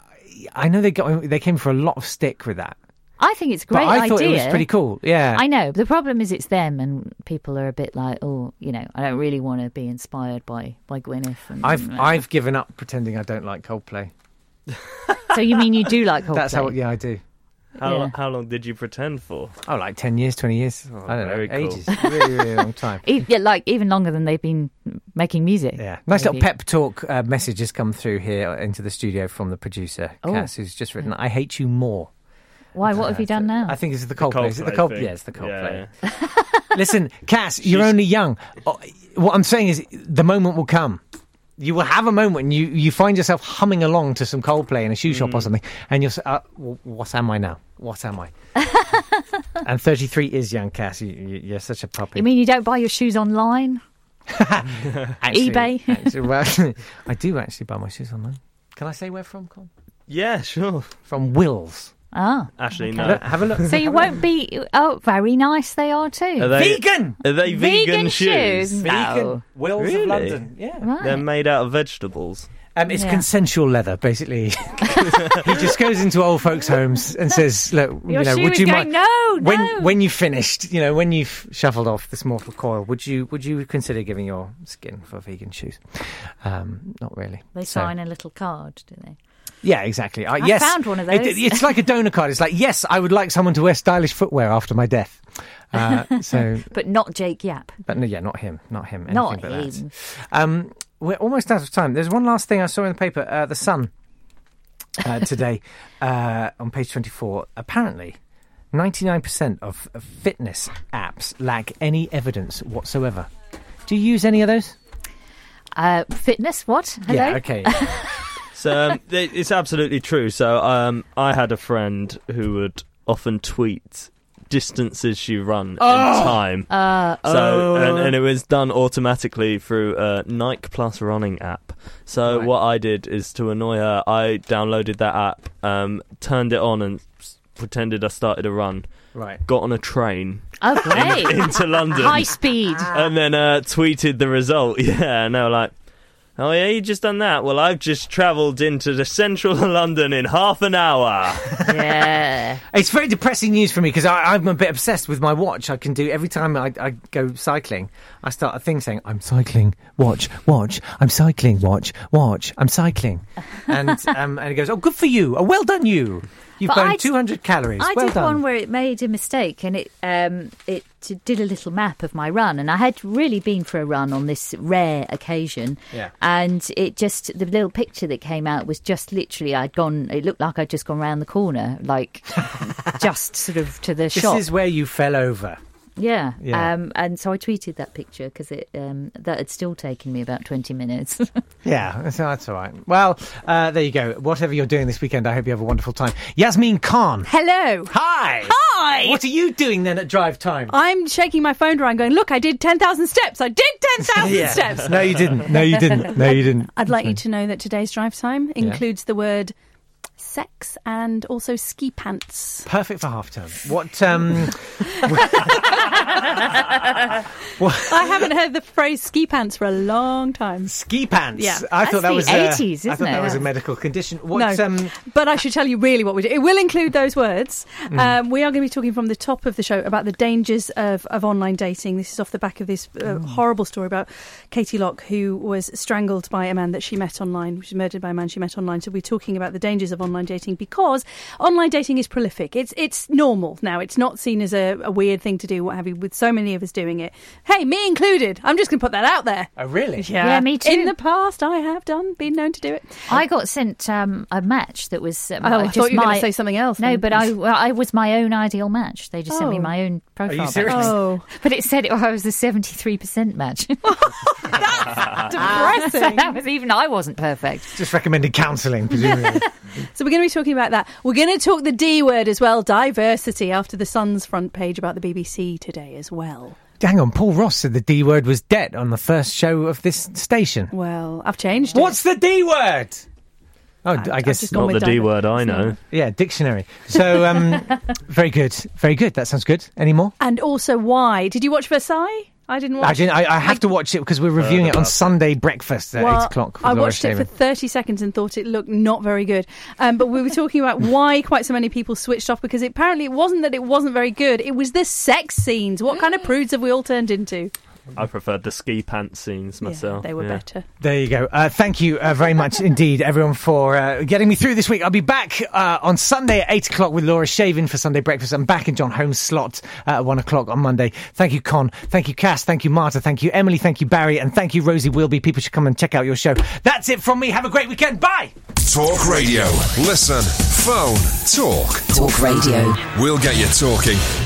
I know they got they came for a lot of stick with that. I think it's a great But I idea. thought it was pretty cool. Yeah, I know. The problem is it's them, and people are a bit like, oh, you know, I don't really want to be inspired by, by Gwyneth. And, I've and, I've given up pretending I don't like Coldplay. So you mean you do like Coldplay? That's how. Yeah, I do. How Yeah. how long did you pretend for? Oh, like ten years, twenty years. I don't know, very cool. ages, really, really long time. E- yeah, like even longer than they've been making music. Yeah, nice maybe. little pep talk uh, message has come through here into the studio from the producer, Oh. Cass, who's just written, "I hate you more." Why? What have you done now? I think it's the Coldplay. Is it the Coldplay Coldplay? thing. Yeah, it's the Coldplay. Yeah, Listen, Cass, you're only young. Oh, what I'm saying is, the moment will come. You will have a moment and you, you find yourself humming along to some Coldplay in a shoe shop or something, and you'll say, uh, w- what am I now? What am I? And thirty-three is young, Cass. You, you, you're such a puppy. You mean you don't buy your shoes online? Actually, eBay? actually, well, I do actually buy my shoes online. Can I say where from, Con? Yeah, sure. From Wills. Ah. Actually, Okay. no. Have a look- have a look. So you won't be... Oh, very nice they are too. Are they, Vegan! Are they vegan, Vegan shoes? shoes? No. Vegan. Wills Really? of London. Yeah. Right. They're made out of vegetables. Um, it's Yeah. consensual leather, basically. He just goes into old folks' homes and says, "Look, Your you know, shoe would is you going, mind no, when no." when you finished, you know, when you've shuffled off this mortal coil, would you would you consider giving your skin for vegan shoes?" Um, not really. They So- sign a little card, do they? Yeah, exactly. I, I yes, found one of It- those. it's like a donor card. It's like, yes, I would like someone to wear stylish footwear after my death. Uh, so, But not Jake Yap. but no, yeah, not him, not him. Anything Not but him. that. Um, we're almost out of time. There's one last thing I saw in the paper. Uh, the Sun uh, today uh, on page twenty-four. Apparently, ninety-nine percent of of fitness apps lack any evidence whatsoever. Do you use any of those? Uh, fitness, what? Hello? Yeah, okay. So um, it- it's absolutely true. So um, I had a friend who would often tweet distances she run Oh! in time. Uh, so oh. and, and it was done automatically through a Nike Plus running app. So Right. what I did is to annoy her, I downloaded that app, um, turned it on, and s- pretended I started a run. Right. Got on a train. Oh, great. into London. High speed. And then uh, tweeted the result. Yeah, and they were like, "Oh yeah, you just done that? Well, I've just travelled into the central of London in half an hour." Yeah. It's very depressing news for me because I'm a bit obsessed with my watch. I can do every time I, I go cycling, I start a thing saying, "I'm cycling, watch, watch, I'm cycling, watch, watch, I'm cycling," and um, and it goes, "Oh, good for you! Oh, well done, you! You've But burned I- two hundred calories. I well did done." one where it made a mistake and it um, it t- did a little map of my run, and I had really been for a run on this rare occasion. Yeah. And it just the little picture that came out was just literally I'd gone. It looked like I'd just gone round the corner, like just sort of to the This shop. is where you fell over. Yeah. Yeah. Um, and so I tweeted that picture because it um, that had still taken me about twenty minutes. Yeah, that's, that's all right. Well, uh, there you go. Whatever you're doing this weekend, I hope you have a wonderful time. Yasmin Khan. Hello. Hi. Hi. What are you doing then at drive time? I'm shaking my phone around going, look, I did ten thousand steps. I did ten thousand Yeah. steps. No, you didn't. No, you didn't. No, you didn't. I'd like you to know that today's drive time Yeah. includes the word sex and also ski pants. Perfect for half term. What? Um, I haven't heard the phrase ski pants for a long time. Ski pants. Yeah. I thought that was uh, eighties, I isn't thought that it? was a medical condition. What? No, Um, but I should tell you really what we do. It will include those words. Mm. Um, we are going to be talking from the top of the show about the dangers of, of online dating. This is off the back of this uh, horrible story about Katie Locke, who was strangled by a man that she met online. She was murdered by a man she met online. So we're talking about the dangers of online dating because online dating is prolific. It's it's normal now. It's not seen as a, a weird thing to do, what have you, with so many of us doing it. Hey, me included. I'm just going to put that out there. Oh, really? Yeah. Yeah, me too. In the past, I have done, been known to do it. I got sent um, a match that was. Um, Oh, I just thought you were my, going to say something else. No, then. but I, well, I was my own ideal match. They just sent me Oh. my own profile. you back. serious? Oh. But it said it, I was a seventy-three percent match. Depressing. So that was even I wasn't perfect. just recommended counselling, presumably. So we're going to be talking about that. We're going to talk the D word as well, diversity, after the Sun's front page about the B B C today as well. Hang on, Paul Ross said the D word was debt on the first show of this station. Well, I've changed it. What's the D word? Oh, I've- I I've guess just gone Not with the D diver- word I it's not. know. Yeah, dictionary. So, um, very good, very good. That sounds good. Any more? And also why? Did you watch Versailles? I didn't watch I, didn't, I, I have to watch it because we're reviewing it on Sunday breakfast at Well, eight o'clock. with I Laura watched it for Shaven. thirty seconds and thought it looked not very good. Um, but we were talking about why quite so many people switched off because apparently it wasn't that it wasn't very good. It was the sex scenes. What kind of prudes have we all turned into? I preferred the ski pants scenes myself. Yeah, they were yeah. better. There you go. Uh, thank you uh, very much indeed, everyone, for uh, getting me through this week. I'll be back uh, on Sunday at eight o'clock with Laura Shaven for Sunday Breakfast. I'm back in John Holmes' slot uh, at one o'clock on Monday. Thank you, Con. Thank you, Cass. Thank you, Marta. Thank you, Emily. Thank you, Barry. And thank you, Rosie Wilby. People should come and check out your show. That's it from me. Have a great weekend. Bye! Talk Radio. Listen, phone, talk. Talk Radio. We'll get you talking.